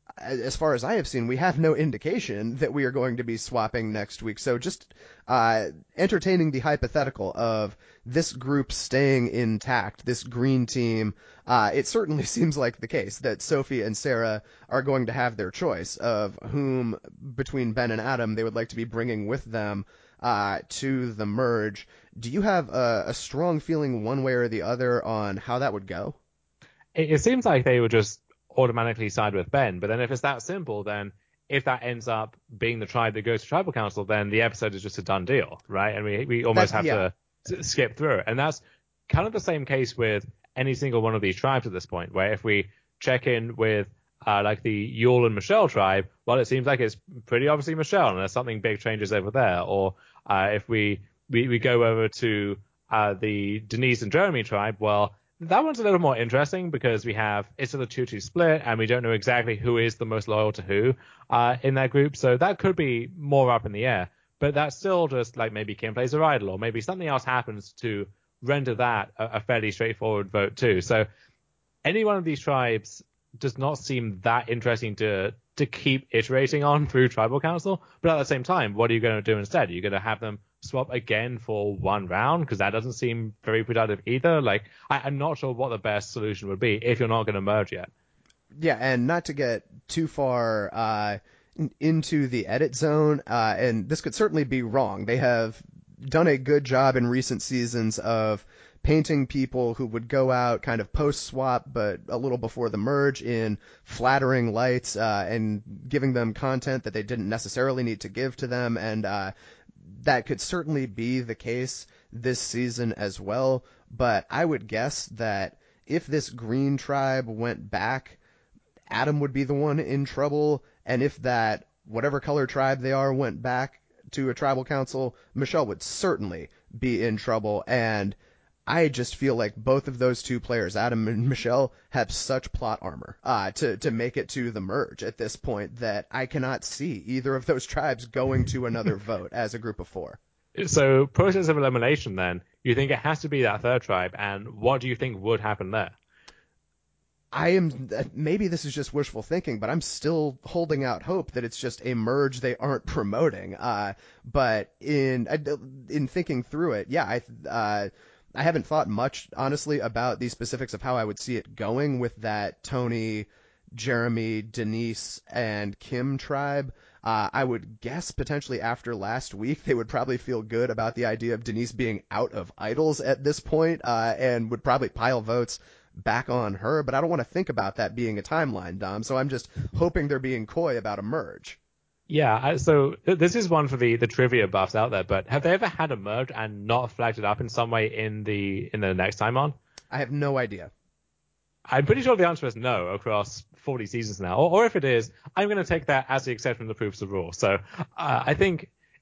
as far as I have seen, we have no indication that we are going to be swapping next week. So just uh, entertaining the hypothetical of this group staying intact, this green team, uh, it certainly seems like the case that Sophie and Sarah are going to have their choice of whom between Ben and Adam they would like to be bringing with them uh, to the merge. Do you have a, a strong feeling one way or the other on how that would go? It, it seems like they would just automatically side with Ben, but then if it's that simple, then if that ends up being the tribe that goes to tribal council, then the episode is just a done deal, right? And we we almost That's, have yeah. to skip through it. And that's kind of the same case with any single one of these tribes at this point, where if we check in with uh, like the Yul and Michelle tribe, well, it seems like it's pretty obviously Michelle, unless something big changes over there. Or uh, if we, we we go over to uh, the Denise and Jeremy tribe, well, that one's a little more interesting because we have it's a two two split and we don't know exactly who is the most loyal to who uh, in that group. So that could be more up in the air. But that's still just like maybe Kim plays a idol, or maybe something else happens to render that a, a fairly straightforward vote too. So any one of these tribes does not seem that interesting to to keep iterating on through tribal council. But at the same time, what are you going to do instead? Are you going to have them swap again for one round? Because that doesn't seem very productive either. Like, I, I'm not sure what the best solution would be if you're not going to merge yet. Yeah, and not to get too far uh, into the edit zone, uh, and this could certainly be wrong. They have done a good job in recent seasons of painting people who would go out kind of post-swap, but a little before the merge, in flattering lights uh, and giving them content that they didn't necessarily need to give to them. And uh, that could certainly be the case this season as well. But I would guess that if this green tribe went back, Adam would be the one in trouble. And if that whatever color tribe they are went back to a tribal council, Michelle would certainly be in trouble. And I just feel like both of those two players, Adam and Michelle, have such plot armor uh, to, to make it to the merge at this point that I cannot see either of those tribes going to another vote as a group of four. So process of elimination then, you think it has to be that third tribe, and what do you think would happen there? I am, maybe this is just wishful thinking, but I'm still holding out hope that it's just a merge they aren't promoting. Uh, but in in thinking through it, yeah, I uh, I haven't thought much, honestly, about the specifics of how I would see it going with that Tony, Jeremy, Denise, and Kim tribe. Uh, I would guess potentially after last week, they would probably feel good about the idea of Denise being out of idols at this point, uh, and would probably pile votes back on her. But I don't want to think about that being a timeline, Dom. So I'm just hoping they're being coy about a merge. Yeah, so this is one for the, the trivia buffs out there, but have they ever had a merge and not flagged it up in some way in the in the next time on? I have no idea. I'm pretty sure the answer is no across forty seasons now. Or, or if it is, I'm going to take that as the exception to the proofs of rule. So uh, I think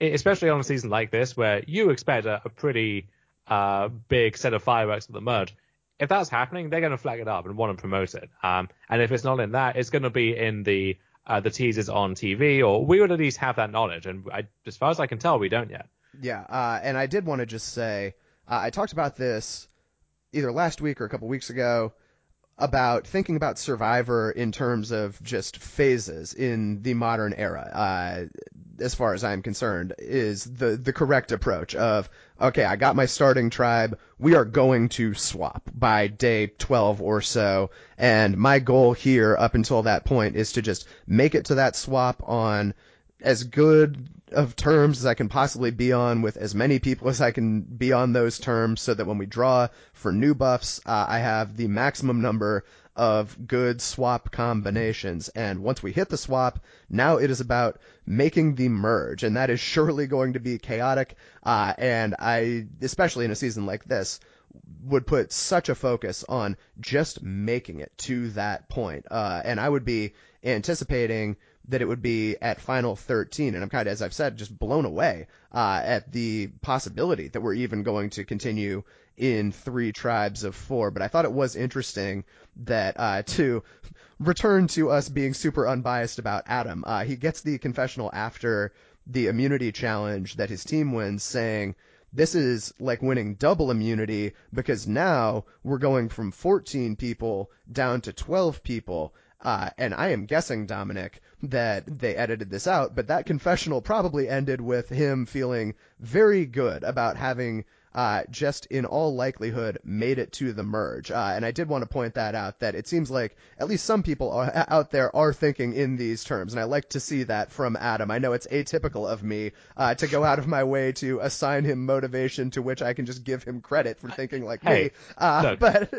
especially on a season like this where you expect a, a pretty uh, big set of fireworks at the merge. If that's happening, they're going to flag it up and want to promote it. Um, and if it's not in that, it's going to be in the uh, the teasers on T V, or we would at least have that knowledge. And I, as far as I can tell, we don't yet. Yeah, uh, and I did want to just say, uh, I talked about this either last week or a couple weeks ago, about thinking about Survivor in terms of just phases in the modern era, uh, as far as I'm concerned, is the, the correct approach of, okay, I got my starting tribe, we are going to swap by day twelve or so, and my goal here up until that point is to just make it to that swap on as good of terms as I can possibly be on with as many people as I can be on those terms, so that when we draw for new buffs, uh, I have the maximum number of good swap combinations. And once we hit the swap, now it is about making the merge, and that is surely going to be chaotic. Uh, and I, especially in a season like this, would put such a focus on just making it to that point. Uh, and I would be anticipating that it would be at final thirteen, and I'm kind of, as I've said, just blown away uh, at the possibility that we're even going to continue in three tribes of four. But I thought it was interesting that uh, to return to us being super unbiased about Adam, uh, he gets the confessional after the immunity challenge that his team wins, saying, this is like winning double immunity, because now we're going from fourteen people down to twelve people. Uh, and I am guessing, Dominic, that they edited this out, but that confessional probably ended with him feeling very good about having uh, just in all likelihood made it to the merge. Uh, and I did want to point that out, that it seems like at least some people are, out there are thinking in these terms, and I like to see that from Adam. I know it's atypical of me uh, to go out of my way to assign him motivation to which I can just give him credit for thinking like hey, me. Uh, look, but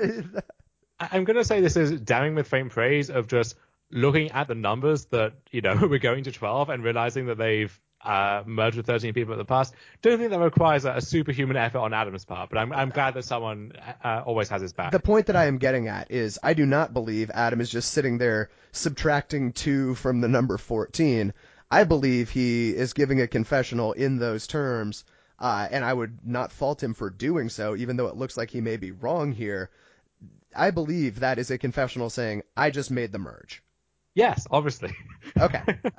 I'm going to say this is damning with faint praise of just looking at the numbers that, you know, we're going to twelve and realizing that they've uh, merged with thirteen people in the past. Don't think that requires a, a superhuman effort on Adam's part, but I'm, I'm glad that someone uh, always has his back. The point that I am getting at is I do not believe Adam is just sitting there subtracting two from the number fourteen. I believe he is giving a confessional in those terms, uh, and I would not fault him for doing so, even though it looks like he may be wrong here. I believe that is a confessional saying, I just made the merge. Yes, obviously. Okay.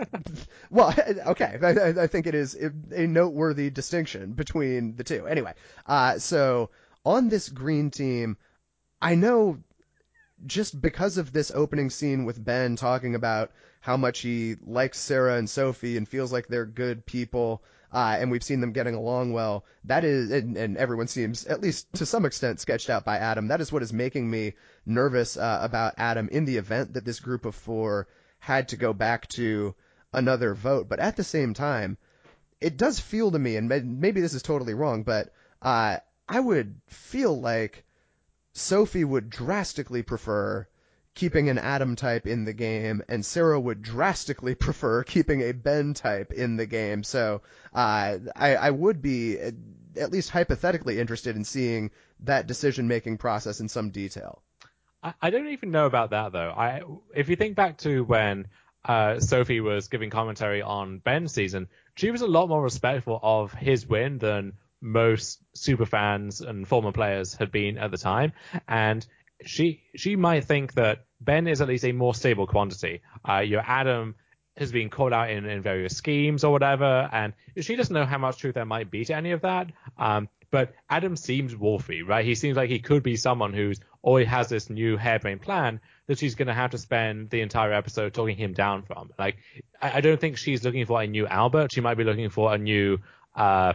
Well, okay. I, I think it is a noteworthy distinction between the two. Anyway, uh, so on this green team, I know just because of this opening scene with Ben talking about how much he likes Sarah and Sophie and feels like they're good people, uh, and we've seen them getting along well, that is, and, and everyone seems, at least to some extent, sketched out by Adam. That is what is making me nervous uh, about Adam in the event that this group of four had to go back to another vote. But at the same time, it does feel to me, and maybe this is totally wrong, but uh, I would feel like Sophie would drastically prefer keeping an Adam type in the game, and Sarah would drastically prefer keeping a Ben type in the game. So uh, I, I would be at least hypothetically interested in seeing that decision-making process in some detail. I, I don't even know about that, though. I, if you think back to when uh, Sophie was giving commentary on Ben's season, she was a lot more respectful of his win than most super fans and former players had been at the time. And she she might think that Ben is at least a more stable quantity. Uh, your Adam has been called out in, in various schemes or whatever, and she doesn't know how much truth there might be to any of that. Um, but Adam seems wolfy, right? He seems like he could be someone who's always has this new harebrained plan that she's going to have to spend the entire episode talking him down from. Like, I, I don't think she's looking for a new Albert. She might be looking for a new... Uh,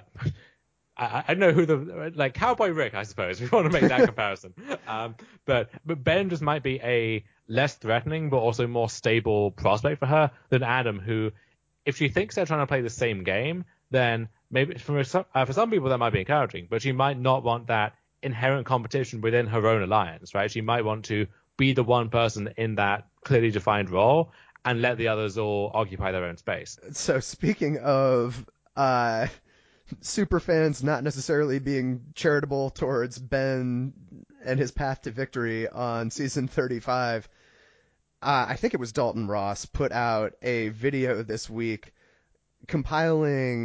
I, I don't know who the, like, Cowboy Rick, I suppose, if we want to make that comparison. Um, but, but Ben just might be a less threatening, but also more stable prospect for her than Adam, who, if she thinks they're trying to play the same game, then maybe for some, uh, for some people that might be encouraging, but she might not want that inherent competition within her own alliance, right? She might want to be the one person in that clearly defined role and let the others all occupy their own space. So speaking of, uh, super fans not necessarily being charitable towards Ben and his path to victory on season thirty-five, uh, I think it was Dalton Ross put out a video this week compiling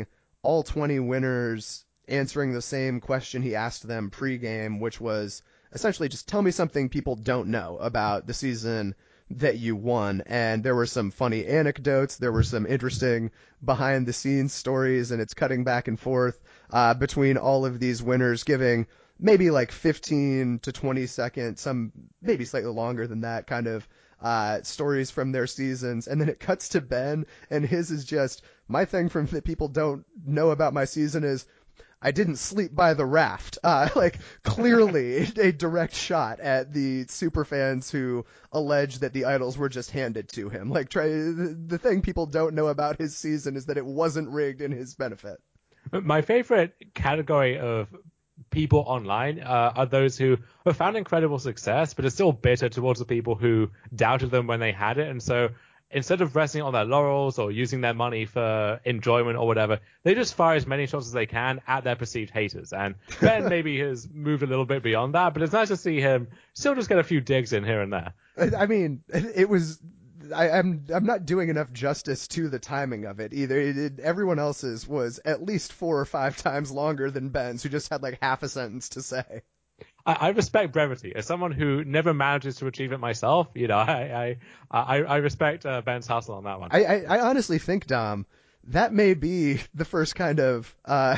all twenty winners answering the same question he asked them pregame, which was essentially just tell me something people don't know about the season that you won. And there were some funny anecdotes. There were some interesting behind the scenes stories, and it's cutting back and forth uh, between all of these winners, giving maybe like fifteen to twenty seconds, some maybe slightly longer than that, kind of uh, stories from their seasons. And then it cuts to Ben, and his is just, my thing from that people don't know about my season is I didn't sleep by the raft. Uh, like, clearly a direct shot at the superfans who allege that the idols were just handed to him. Like, try, the thing people don't know about his season is that it wasn't rigged in his benefit. My favorite category of people online uh, are those who have found incredible success, but are still bitter towards the people who doubted them when they had it. And so instead of resting on their laurels or using their money for enjoyment or whatever, they just fire as many shots as they can at their perceived haters. And Ben maybe has moved a little bit beyond that, but it's nice to see him still just get a few digs in here and there. I mean, it was... I, I'm I'm not doing enough justice to the timing of it either. It, it, everyone else's was at least four or five times longer than Ben's, who just had like half a sentence to say. I, I respect brevity. As someone who never manages to achieve it myself, you know, I I I, I respect uh, Ben's hustle on that one. I, I I honestly think, Dom, that may be the first kind of uh,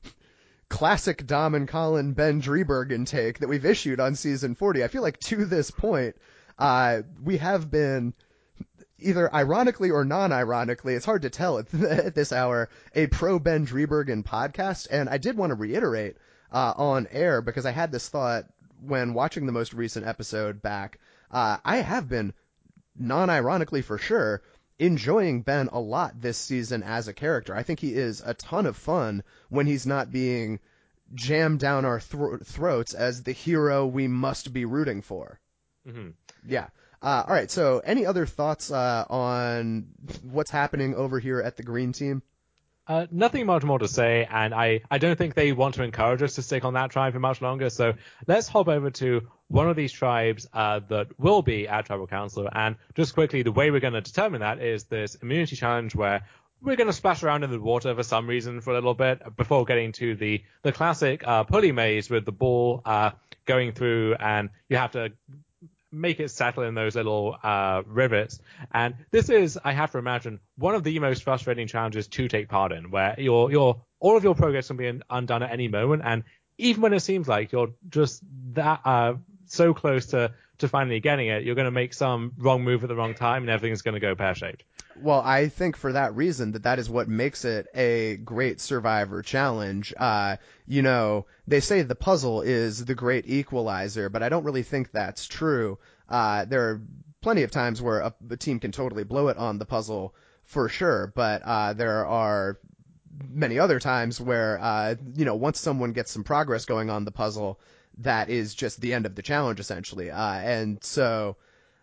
classic Dom and Colin Ben Driebergen take that we've issued on season forty. I feel like to this point, uh, we have been, either ironically or non-ironically, it's hard to tell at, at this hour, a pro Ben Driebergen podcast. And I did want to reiterate uh, on air, because I had this thought when watching the most recent episode back. Uh, I have been, non-ironically for sure, enjoying Ben a lot this season as a character. I think he is a ton of fun when he's not being jammed down our thro- throats as the hero we must be rooting for. Mm-hmm. Yeah. Uh, all right, so any other thoughts uh, on what's happening over here at the Green Team? Uh, nothing much more to say, and I, I don't think they want to encourage us to stick on that tribe for much longer, so let's hop over to one of these tribes uh, that will be at Tribal Council. And just quickly, the way we're going to determine that is this immunity challenge where we're going to splash around in the water for some reason for a little bit before getting to the, the classic uh, pulley maze with the ball uh, going through, and you have to make it settle in those little uh, rivets. And this is, I have to imagine, one of the most frustrating challenges to take part in, where your your all of your progress can be undone at any moment, and even when it seems like you're just that uh, so close to, to finally getting it, you're going to make some wrong move at the wrong time, and everything's going to go pear-shaped. Well, I think for that reason that that is what makes it a great Survivor challenge. Uh, you know, they say the puzzle is the great equalizer, but I don't really think that's true. Uh, there are plenty of times where a, a team can totally blow it on the puzzle for sure, but uh, there are many other times where, uh, you know, once someone gets some progress going on the puzzle, that is just the end of the challenge, essentially. Uh, and so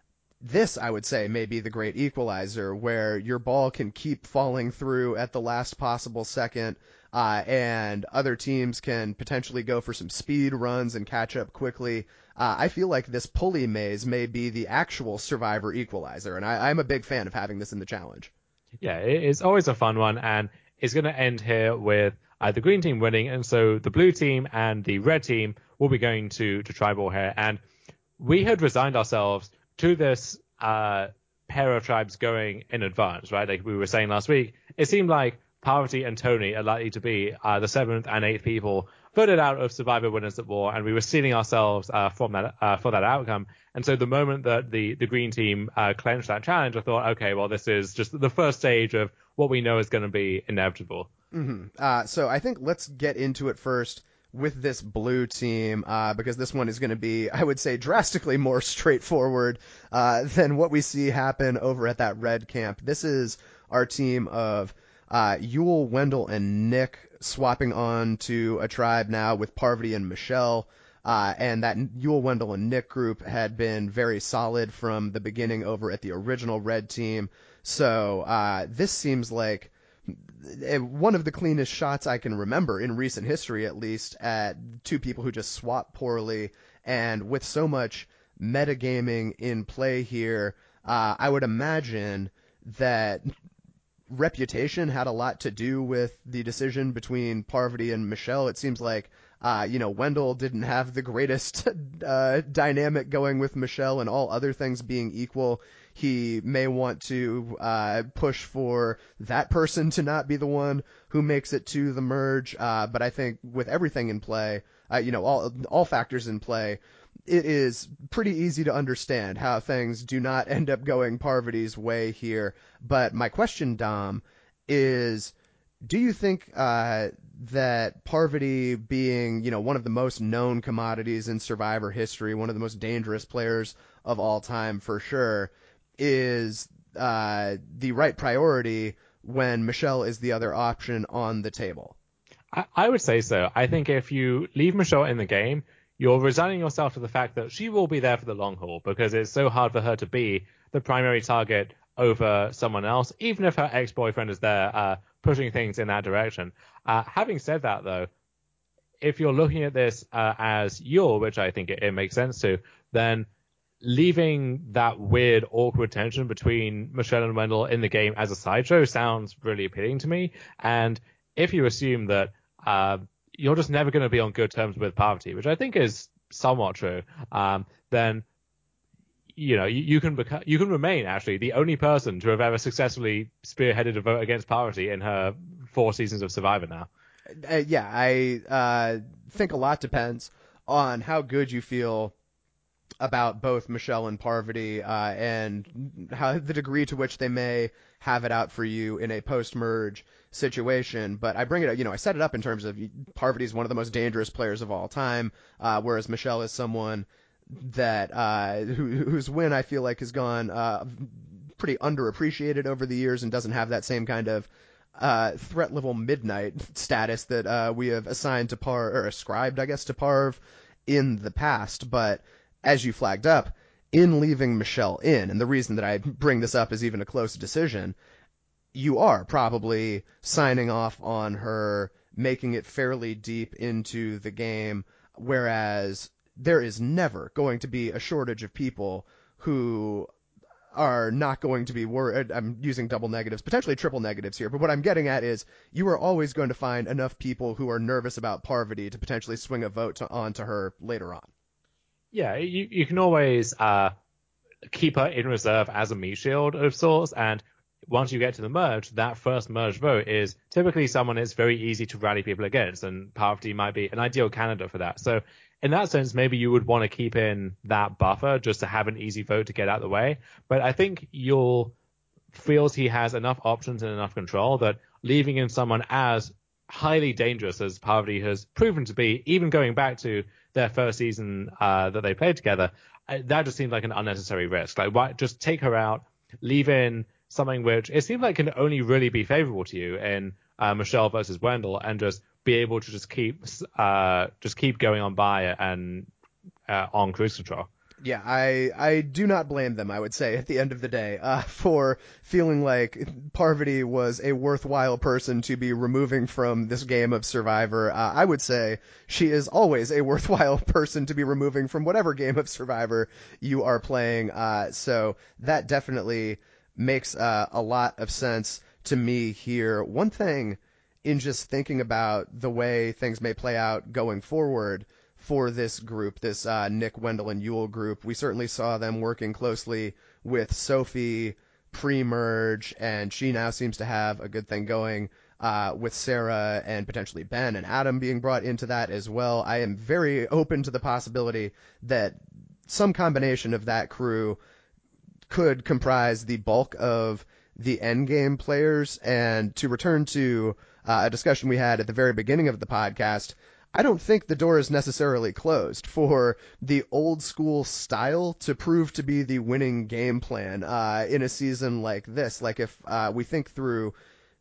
this, I would say, may be the great equalizer, where your ball can keep falling through at the last possible second, uh, and other teams can potentially go for some speed runs and catch up quickly. Uh, I feel like this pulley maze may be the actual Survivor equalizer, and I, I'm a big fan of having this in the challenge. Yeah, it's always a fun one, and it's going to end here with uh, the green team winning, and so the blue team and the red team will be going to, to tribal here. And we had resigned ourselves to this uh, pair of tribes going in advance, right? Like we were saying last week, it seemed like Parvati and Tony are likely to be uh, the seventh and eighth people voted out of Survivor Winners at War, and we were stealing ourselves uh, from that uh, for that outcome. And so the moment that the, the green team uh, clenched that challenge, I thought, okay, well, this is just the first stage of what we know is going to be inevitable. Mm-hmm. Uh, so I think let's get into it first with this blue team, uh, because this one is going to be, I would say, drastically more straightforward uh, than what we see happen over at that red camp. This is our team of uh, Yul, Wendell, and Nick swapping on to a tribe now with Parvati and Michelle. Uh, and that Yul, Wendell, and Nick group had been very solid from the beginning over at the original red team. So uh, this seems like one of the cleanest shots I can remember in recent history, at least, at two people who just swap poorly. And with so much metagaming in play here, uh, I would imagine that reputation had a lot to do with the decision between Parvati and Michelle. It seems like, uh, you know, Wendell didn't have the greatest uh, dynamic going with Michelle, and all other things being equal, he may want to uh, push for that person to not be the one who makes it to the merge. Uh, but I think with everything in play, uh, you know, all all factors in play, it is pretty easy to understand how things do not end up going Parvati's way here. But my question, Dom, is, do you think uh, that Parvati, being, you know, one of the most known commodities in Survivor history, one of the most dangerous players of all time for sure, is uh, the right priority when Michelle is the other option on the table? I, I would say so. I think if you leave Michelle in the game, you're resigning yourself to the fact that she will be there for the long haul, because it's so hard for her to be the primary target over someone else, even if her ex-boyfriend is there uh, pushing things in that direction. Uh, having said that, though, if you're looking at this uh, as Yul, which I think it, it makes sense to, then leaving that weird, awkward tension between Michelle and Wendell in the game as a sideshow sounds really appealing to me. And if you assume that uh, you're just never going to be on good terms with Parvati, which I think is somewhat true, um, then you know you, you can become, you can remain actually the only person to have ever successfully spearheaded a vote against Parvati in her four seasons of Survivor now. Uh, yeah, I uh, think a lot depends on how good you feel about both Michelle and Parvati, uh, and how the degree to which they may have it out for you in a post-merge situation. But I bring it up, you know, I set it up in terms of Parvati is one of the most dangerous players of all time, uh, whereas Michelle is someone that uh, who, whose win I feel like has gone uh, pretty underappreciated over the years and doesn't have that same kind of uh, threat level midnight status that uh, we have assigned to Parv, or ascribed, I guess, to Parv in the past. But as you flagged up, in leaving Michelle in, and the reason that I bring this up is even a close decision, you are probably signing off on her making it fairly deep into the game, whereas there is never going to be a shortage of people who are not going to be worried. I'm using double negatives, potentially triple negatives here, but what I'm getting at is you are always going to find enough people who are nervous about Parvati to potentially swing a vote to, onto her later on. Yeah, you, you can always uh, keep her in reserve as a meat shield of sorts, and once you get to the merge, that first merge vote is typically someone it's very easy to rally people against, and Parvati might be an ideal candidate for that. So in that sense, maybe you would want to keep in that buffer just to have an easy vote to get out of the way. But I think Yul feels he has enough options and enough control that leaving in someone as highly dangerous as Parvati has proven to be, even going back to their first season uh, that they played together, uh, that just seemed like an unnecessary risk. Like, why just take her out, leave in something which it seems like can only really be favorable to you in uh, Michelle versus Wendell, and just be able to just keep uh, just keep going on by and uh, on cruise control. Yeah, I I do not blame them, I would say, at the end of the day, uh, for feeling like Parvati was a worthwhile person to be removing from this game of Survivor. Uh, I would say she is always a worthwhile person to be removing from whatever game of Survivor you are playing. Uh, so that definitely makes uh, a lot of sense to me here. One thing in just thinking about the way things may play out going forward for this group, this uh, Nick, Wendell, and Yul group, we certainly saw them working closely with Sophie pre-merge, and she now seems to have a good thing going uh, with Sarah and potentially Ben and Adam being brought into that as well. I am very open to the possibility that some combination of that crew could comprise the bulk of the endgame players. And to return to uh, a discussion we had at the very beginning of the podcast, I don't think the door is necessarily closed for the old school style to prove to be the winning game plan uh, in a season like this. Like if uh, we think through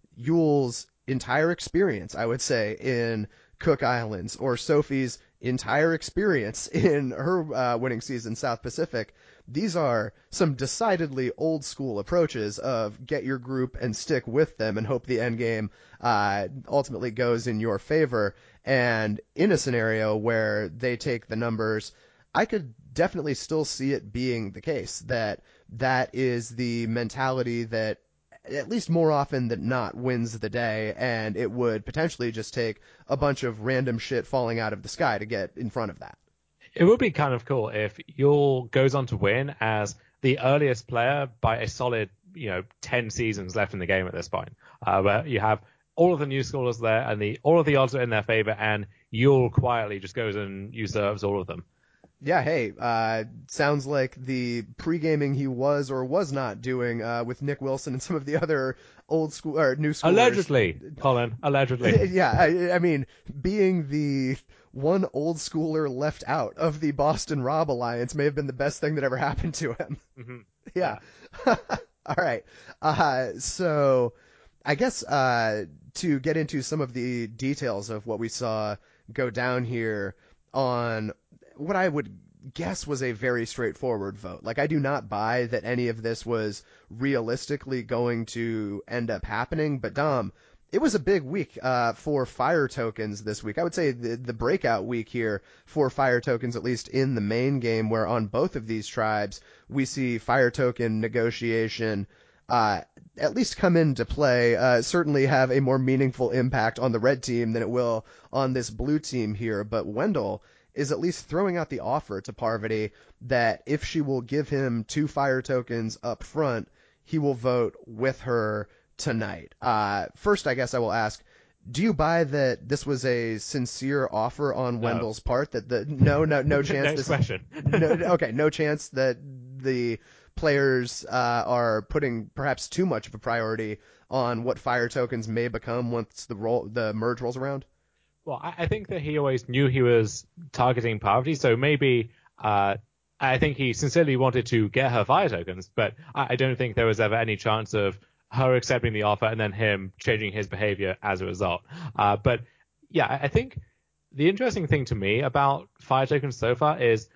Yul's entire experience, I would say, in Cook Islands, or Sophie's entire experience in her uh, winning season, South Pacific, these are some decidedly old school approaches of get your group and stick with them and hope the end game uh, ultimately goes in your favor. And in a scenario where they take the numbers, I could definitely still see it being the case that that is the mentality that at least more often than not, wins the day, and it would potentially just take a bunch of random shit falling out of the sky to get in front of that. It would be kind of cool if Yul goes on to win as the earliest player by a solid, you know, ten seasons left in the game at this point, uh, where you have all of the new scholars there and the all of the odds are in their favor, and Yul quietly just goes and usurps all of them. Yeah, hey, uh, sounds like the pre-gaming he was or was not doing uh, with Nick Wilson and some of the other old school or new schoolers. Allegedly, Colin, allegedly. Yeah, I, I mean, being the one old schooler left out of the Boston Rob alliance may have been the best thing that ever happened to him. Mm-hmm. Yeah. All right. Uh, so I guess uh, to get into some of the details of what we saw go down here on what I would guess was a very straightforward vote. Like, I do not buy that any of this was realistically going to end up happening, but Dom, it was a big week uh, for fire tokens this week. I would say the, the breakout week here for fire tokens, at least in the main game, where on both of these tribes we see fire token negotiation uh, at least come into play, uh, certainly have a more meaningful impact on the red team than it will on this blue team here. But Wendell is at least throwing out the offer to Parvati that if she will give him two fire tokens up front, he will vote with her tonight. Uh, first, I guess I will ask, do you buy that this was a sincere offer on No. Wendell's part? That the no, no, no chance. Next this, question. no, okay, no chance that the players uh, are putting perhaps too much of a priority on what fire tokens may become once the roll, the merge rolls around. Well, I, I think that he always knew he was targeting Parvati, so maybe uh, I think he sincerely wanted to get her fire tokens, but I, I don't think there was ever any chance of her accepting the offer and then him changing his behavior as a result. Uh, but yeah, I, I think the interesting thing to me about fire tokens so far is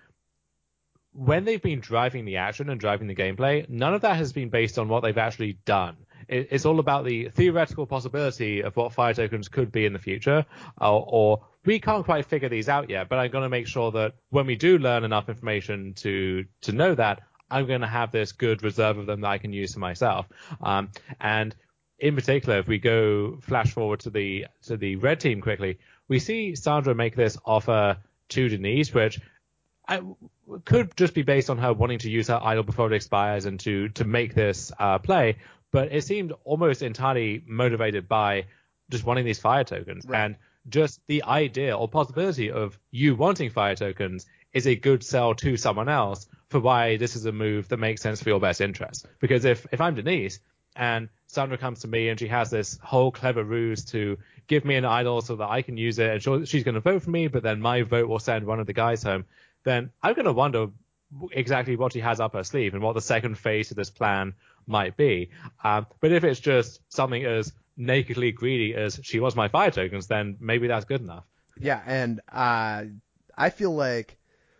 when they've been driving the action and driving the gameplay, none of that has been based on what they've actually done. It, it's all about the theoretical possibility of what fire tokens could be in the future, or, or we can't quite figure these out yet, but I'm going to make sure that when we do learn enough information to to know that, I'm going to have this good reserve of them that I can use for myself. Um, and in particular, if we go flash forward to the to the red team quickly, we see Sandra make this offer to Denise, which I, could just be based on her wanting to use her idol before it expires and to to make this uh, play, but it seemed almost entirely motivated by just wanting these fire tokens. Right. And just the idea or possibility of you wanting fire tokens is a good sell to someone else for why this is a move that makes sense for your best interest. Because if, if I'm Denise and Sandra comes to me and she has this whole clever ruse to give me an idol so that I can use it, and she's going to vote for me, but then my vote will send one of the guys home, then I'm going to wonder exactly what she has up her sleeve and what the second phase of this plan might be. Um, but if it's just something as nakedly greedy as she wants my fire tokens, then maybe that's good enough. Yeah, and uh, I feel like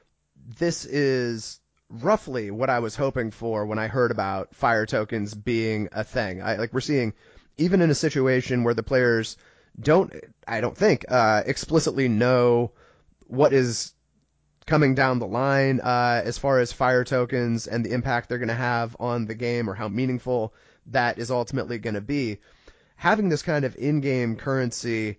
this is roughly what I was hoping for when I heard about fire tokens being a thing. I, like we're seeing, even in a situation where the players don't, I don't think, uh, explicitly know what is coming down the line uh, as far as fire tokens and the impact they're going to have on the game or how meaningful that is ultimately going to be. Having this kind of in-game currency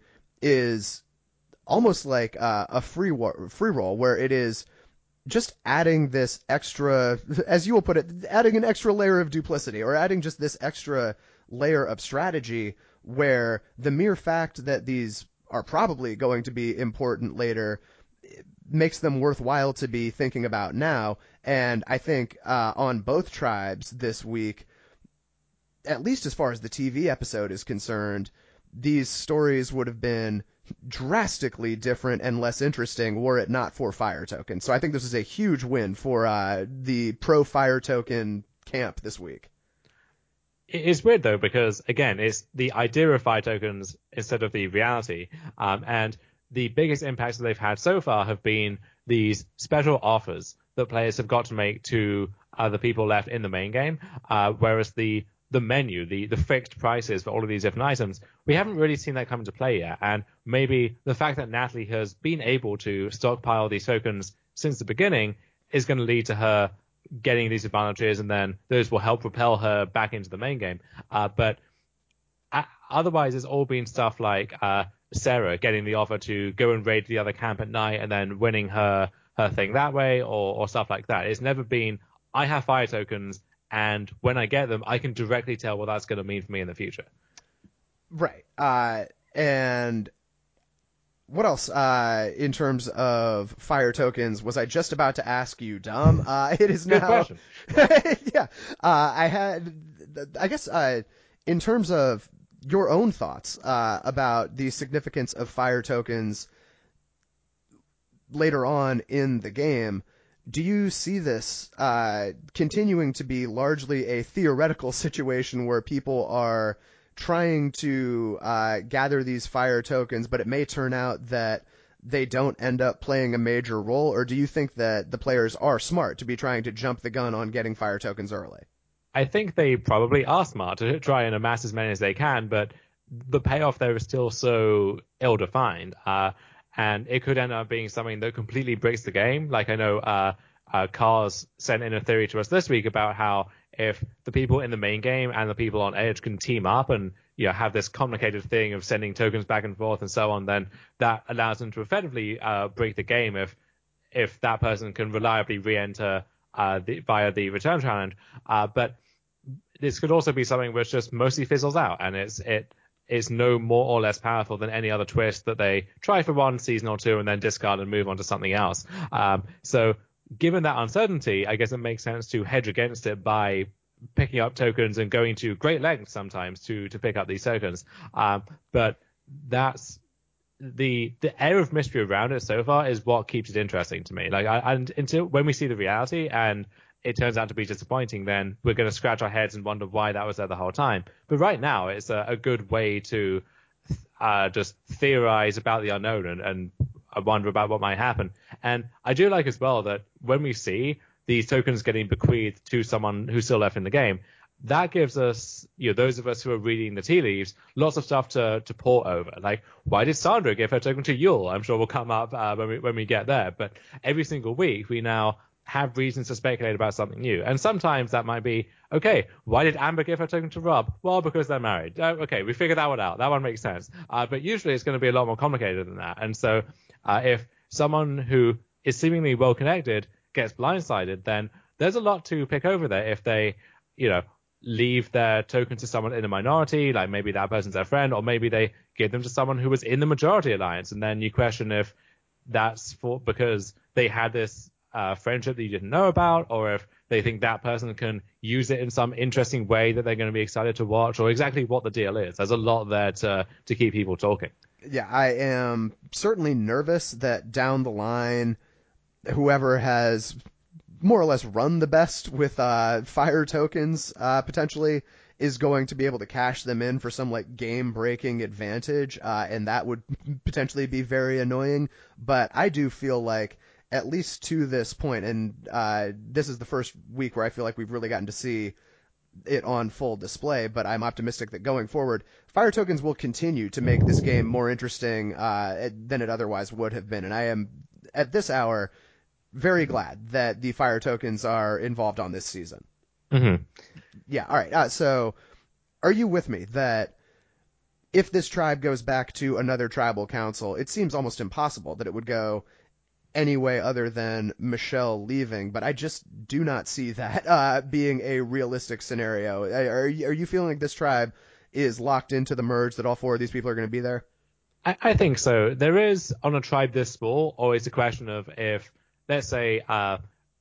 is almost like uh, a free wa- free roll where it is just adding this extra, as you will put it, adding an extra layer of duplicity or adding just this extra layer of strategy where the mere fact that these are probably going to be important later makes them worthwhile to be thinking about now. And I think uh, on both tribes this week, at least as far as the T V episode is concerned, these stories would have been drastically different and less interesting were it not for fire token. So I think this is a huge win for uh, the pro fire token camp this week. It's weird though, because again, it's the idea of fire tokens instead of the reality. Um, and the biggest impacts that they've had so far have been these special offers that players have got to make to uh, the people left in the main game, uh, whereas the the menu, the, the fixed prices for all of these different items, we haven't really seen that come into play yet. And maybe the fact that Natalie has been able to stockpile these tokens since the beginning is going to lead to her getting these advantages, and then those will help propel her back into the main game. Uh, but uh, otherwise, it's all been stuff like uh, Sarah getting the offer to go and raid the other camp at night and then winning her her thing that way, or, or stuff like that. It's never been, I have fire tokens, and when I get them, I can directly tell what that's going to mean for me in the future. Right. Uh, and what else uh, in terms of fire tokens was I just about to ask you, Dom? Uh, it is Good now. question. yeah. Uh, I had, I guess, uh, in terms of your own thoughts uh, about the significance of fire tokens later on in the game, do you see this uh, continuing to be largely a theoretical situation where people are trying to uh, gather these fire tokens, but it may turn out that they don't end up playing a major role? Or do you think that the players are smart to be trying to jump the gun on getting fire tokens early? I think they probably are smart to try and amass as many as they can, but the payoff there is still so ill-defined. Uh, and it could end up being something that completely breaks the game. Like I know uh, uh, Cars sent in a theory to us this week about how if the people in the main game and the people on Edge can team up and you know have this complicated thing of sending tokens back and forth and so on, then that allows them to effectively uh, break the game if if that person can reliably re-enter uh, the, via the return challenge. Uh, but this could also be something which just mostly fizzles out, and it's it is no more or less powerful than any other twist that they try for one season or two and then discard and move on to something else. Um, so given that uncertainty, I guess it makes sense to hedge against it by picking up tokens and going to great lengths sometimes to to pick up these tokens. Um, but that's the the air of mystery around it so far is what keeps it interesting to me. Like, I, and until when we see the reality and it turns out to be disappointing, then we're going to scratch our heads and wonder why that was there the whole time. But right now, it's a, a good way to uh, just theorize about the unknown and, and wonder about what might happen. And I do like as well that when we see these tokens getting bequeathed to someone who's still left in the game, that gives us, you know, those of us who are reading the tea leaves, lots of stuff to, to pore over. Like, why did Sandra give her token to Yule? I'm sure we'll come up uh, when we when we get there. But every single week, we now have reasons to speculate about something new. And sometimes that might be, okay, why did Amber give her token to Rob? Well, because they're married. Uh, okay, we figured that one out. That one makes sense. Uh, but usually it's going to be a lot more complicated than that. And so uh, if someone who is seemingly well connected gets blindsided, then there's a lot to pick over there if they, you know, leave their token to someone in a minority, like maybe that person's their friend, or maybe they give them to someone who was in the majority alliance. And then you question if that's for because they had this uh, friendship that you didn't know about, or if they think that person can use it in some interesting way that they're going to be excited to watch, or exactly what the deal is. There's a lot there to to keep people talking. Yeah, I am certainly nervous that down the line, whoever has more or less run the best with uh, fire tokens uh, potentially is going to be able to cash them in for some like game-breaking advantage, uh, and that would potentially be very annoying. But I do feel like, at least to this point, and uh, this is the first week where I feel like we've really gotten to see it on full display, but I'm optimistic that going forward, fire tokens will continue to make this game more interesting uh, than it otherwise would have been. And I am, at this hour, very glad that the fire tokens are involved on this season. Mm-hmm. Yeah, all right. Uh, so are you with me that if this tribe goes back to another tribal council, it seems almost impossible that it would go any way other than Michelle leaving, but I just do not see that uh, being a realistic scenario. Are, are you feeling like this tribe is locked into the merge, that all four of these people are going to be there? I, I think so. There is, on a tribe this small, always a question of if, let's say, uh,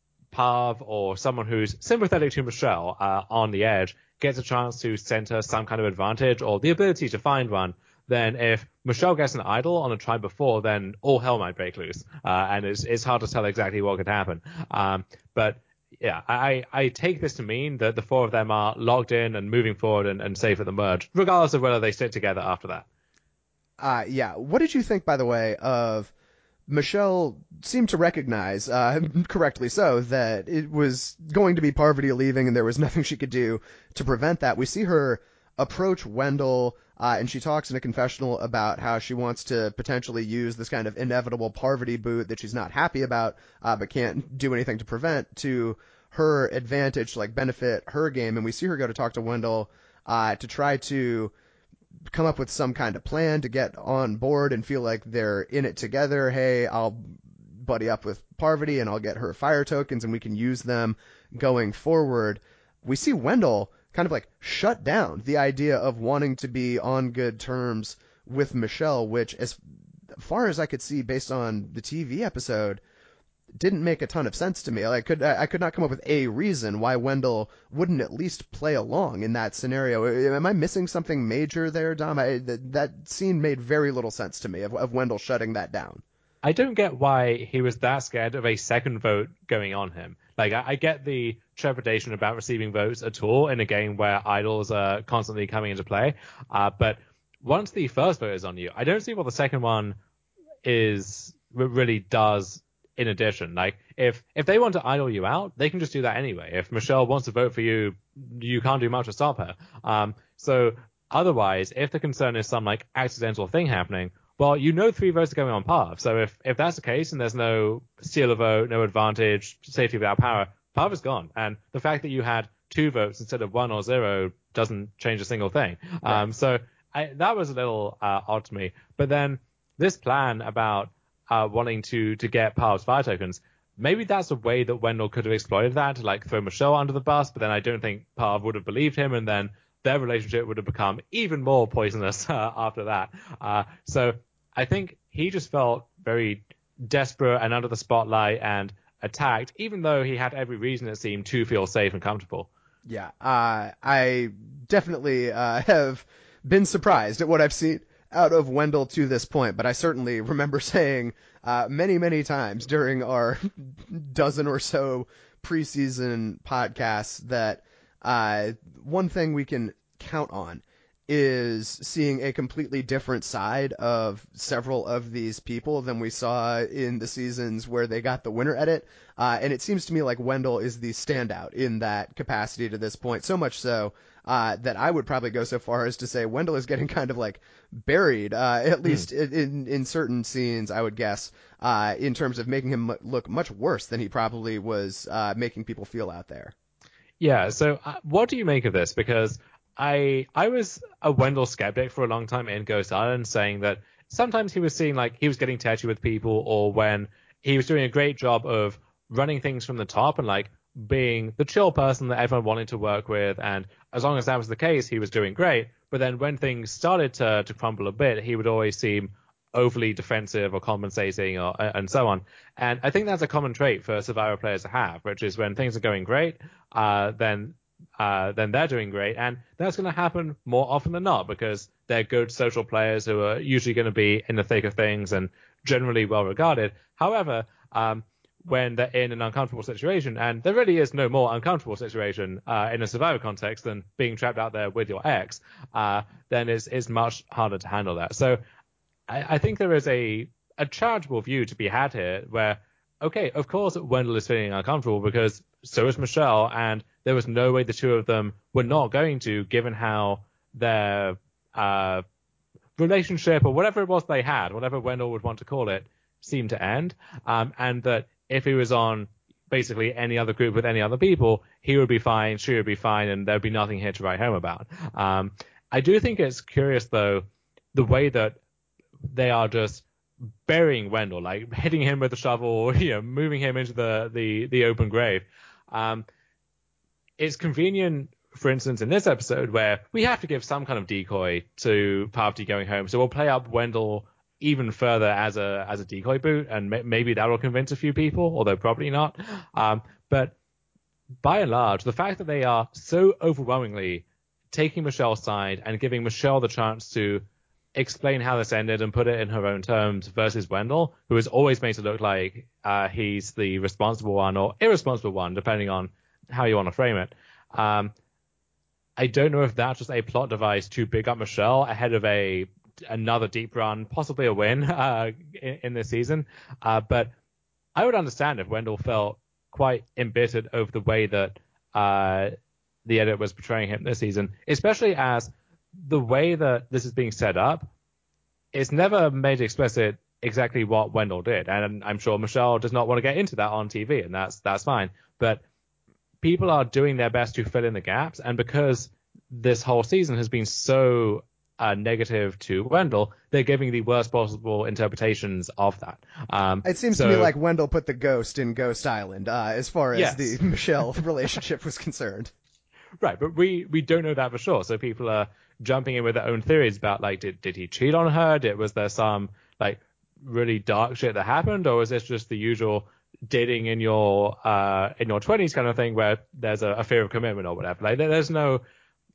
Pav or someone who's sympathetic to Michelle uh, on the Edge gets a chance to send her some kind of advantage or the ability to find one, then if Michelle gets an idol on a tribe before, then all hell might break loose. Uh, and it's, it's hard to tell exactly what could happen. Um, but yeah, I, I take this to mean that the four of them are logged in and moving forward and, and safe at the merge, regardless of whether they sit together after that. Uh, yeah. What did you think, by the way, of Michelle seemed to recognize, uh, correctly so, that it was going to be Parvati leaving and there was nothing she could do to prevent that. We see her approach Wendell, uh, and she talks in a confessional about how she wants to potentially use this kind of inevitable Parvati boot that she's not happy about, uh, but can't do anything to prevent, to her advantage to like benefit her game. And we see her go to talk to Wendell uh, to try to come up with some kind of plan to get on board and feel like they're in it together. Hey, I'll buddy up with Parvati and I'll get her fire tokens and we can use them going forward. We see Wendell kind of like shut down the idea of wanting to be on good terms with Michelle, which as far as I could see based on the T V episode didn't make a ton of sense to me. I could I could not come up with a reason why Wendell wouldn't at least play along in that scenario. Am I missing something major there, Dom? I, that, that scene made very little sense to me of, of Wendell shutting that down. I don't get why he was that scared of a second vote going on him. Like, I, I get the trepidation about receiving votes at all in a game where idols are constantly coming into play. Uh, but once the first vote is on you, I don't see what the second one is really does in addition. Like, if if they want to idol you out, they can just do that anyway. If Michelle wants to vote for you, you can't do much to stop her. Um, so otherwise, if the concern is some like accidental thing happening, well, you know three votes are going on Parv. So if, if that's the case and there's no steal a vote, no advantage, safety without power, Parv is gone. And the fact that you had two votes instead of one or zero doesn't change a single thing. Right. Um, so I, that was a little uh, odd to me. But then this plan about uh, wanting to, to get Parv's fire tokens, maybe that's a way that Wendell could have exploited that to like throw Michelle under the bus. But then I don't think Parv would have believed him. And then their relationship would have become even more poisonous uh, after that. Uh, so I think he just felt very desperate and under the spotlight and attacked, even though he had every reason, it seemed, to feel safe and comfortable. Yeah, uh, I definitely uh, have been surprised at what I've seen out of Wendell to this point, but I certainly remember saying uh, many, many times during our dozen or so preseason podcasts that uh, one thing we can count on is seeing a completely different side of several of these people than we saw in the seasons where they got the winter edit. Uh, and it seems to me like Wendell is the standout in that capacity to this point, so much so uh, that I would probably go so far as to say Wendell is getting kind of like buried, uh, at least mm. in, in certain scenes, I would guess, uh, in terms of making him look much worse than he probably was uh, making people feel out there. Yeah, so uh, what do you make of this? Because I I was a Wendell skeptic for a long time in Ghost Island, saying that sometimes he was seeing like he was getting touchy with people, or when he was doing a great job of running things from the top and like being the chill person that everyone wanted to work with. And as long as that was the case, he was doing great. But then when things started to, to crumble a bit, he would always seem overly defensive or compensating or and so on. And I think that's a common trait for Survivor players to have, which is when things are going great, uh, then uh, then they're doing great. And that's going to happen more often than not because they're good social players who are usually going to be in the thick of things and generally well regarded. However, um, when they're in an uncomfortable situation, and there really is no more uncomfortable situation uh, in a Survivor context than being trapped out there with your ex, uh, then it's, it's much harder to handle that. So I, I think there is a, a charitable view to be had here where, okay, of course Wendell is feeling uncomfortable because so is Michelle, and there was no way the two of them were not going to, given how their uh, relationship or whatever it was they had, whatever Wendell would want to call it, seemed to end. Um, and that if he was on basically any other group with any other people, he would be fine, she would be fine, and there'd be nothing here to write home about. Um, I do think it's curious, though, the way that they are just burying Wendell, like hitting him with a shovel, you know, moving him into the, the, the open grave. Um, it's convenient, for instance, in this episode where we have to give some kind of decoy to Parvati going home. So we'll play up Wendell even further as a as a decoy boot, and may, maybe that will convince a few people, although probably not. Um, but by and large, the fact that they are so overwhelmingly taking Michelle's side and giving Michelle the chance to explain how this ended and put it in her own terms versus Wendell, who is always made to look like uh, he's the responsible one or irresponsible one, depending on how you want to frame it. Um, I don't know if that's just a plot device to big up Michelle ahead of a another deep run, possibly a win uh, in, in this season. Uh, but I would understand if Wendell felt quite embittered over the way that uh, the edit was portraying him this season, especially as the way that this is being set up, it's never made explicit exactly what Wendell did. And I'm sure Michelle does not want to get into that on T V, and that's that's fine. But people are doing their best to fill in the gaps, and because this whole season has been so uh, negative to Wendell, they're giving the worst possible interpretations of that. Um, it seems so, to me like Wendell put the ghost in Ghost Island, uh, as far as yes. the Michelle relationship was concerned. Right, but we, we don't know that for sure. So people are jumping in with their own theories about, like, did did he cheat on her? Did was there some like really dark shit that happened, or was this just the usual dating in your uh in your twenties kind of thing where there's a, a fear of commitment or whatever? Like, there, there's no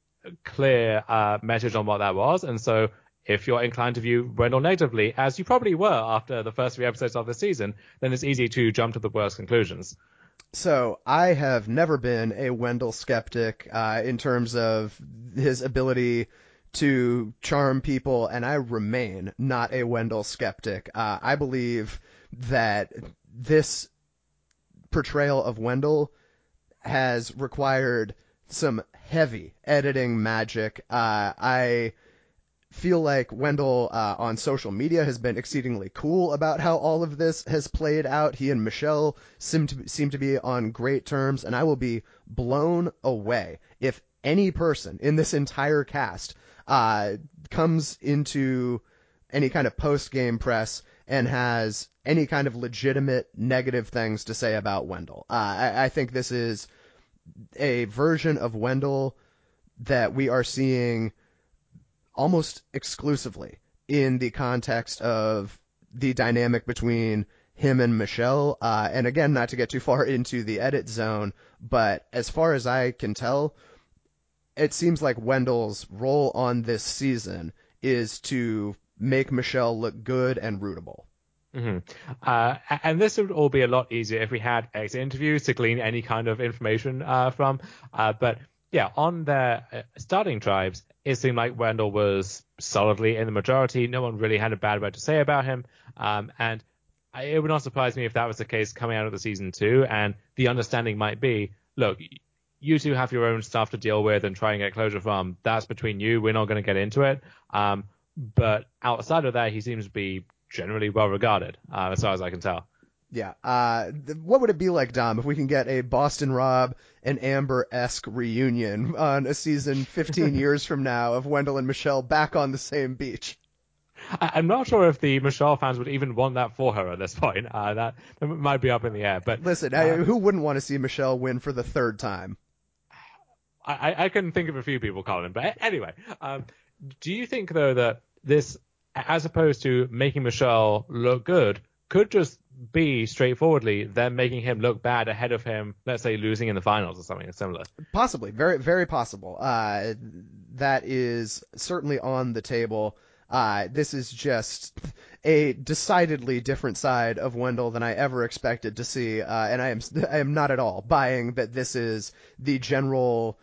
clear uh, message on what that was, and so if you're inclined to view Wendell negatively, as you probably were after the first three episodes of the season, then it's easy to jump to the worst conclusions. So I have never been a Wendell skeptic uh, in terms of his ability to charm people, and I remain not a Wendell skeptic. Uh, I believe that this portrayal of Wendell has required some heavy editing magic. Uh, I feel like Wendell uh, on social media has been exceedingly cool about how all of this has played out. He and Michelle seem to seem to be on great terms, and I will be blown away if any person in this entire cast uh, comes into any kind of post-game press and has any kind of legitimate negative things to say about Wendell. Uh, I, I think this is a version of Wendell that we are seeing almost exclusively in the context of the dynamic between him and Michelle. Uh, and again, not to get too far into the edit zone, but as far as I can tell, it seems like Wendell's role on this season is to make Michelle look good and rootable. Mm-hmm. Uh, and this would all be a lot easier if we had exit interviews to glean any kind of information uh, from. Uh, but yeah, on their uh, starting tribes, it seemed like Wendell was solidly in the majority. No one really had a bad word to say about him. Um, and I, it would not surprise me if that was the case coming out of the season two. And the understanding might be, look, you two have your own stuff to deal with and try and get closure from. That's between you. We're not going to get into it. Um, but outside of that, he seems to be generally well regarded, uh, as far as I can tell. Yeah. Uh, th- what would it be like, Dom, if we can get a Boston Rob and Amber-esque reunion on a season fifteen years from now of Wendell and Michelle back on the same beach? I- I'm not sure if the Michelle fans would even want that for her at this point. Uh, that, that might be up in the air. But listen, uh, I, who wouldn't want to see Michelle win for the third time? I, I can think of a few people, Colin. But anyway, um, do you think, though, that this, as opposed to making Michelle look good, could just be straightforwardly them making him look bad ahead of him, let's say, losing in the finals or something similar? Possibly. Very, very possible. Uh, that is certainly on the table. Uh, this is just a decidedly different side of Wendell than I ever expected to see, uh, and I am I am not at all buying that this is the general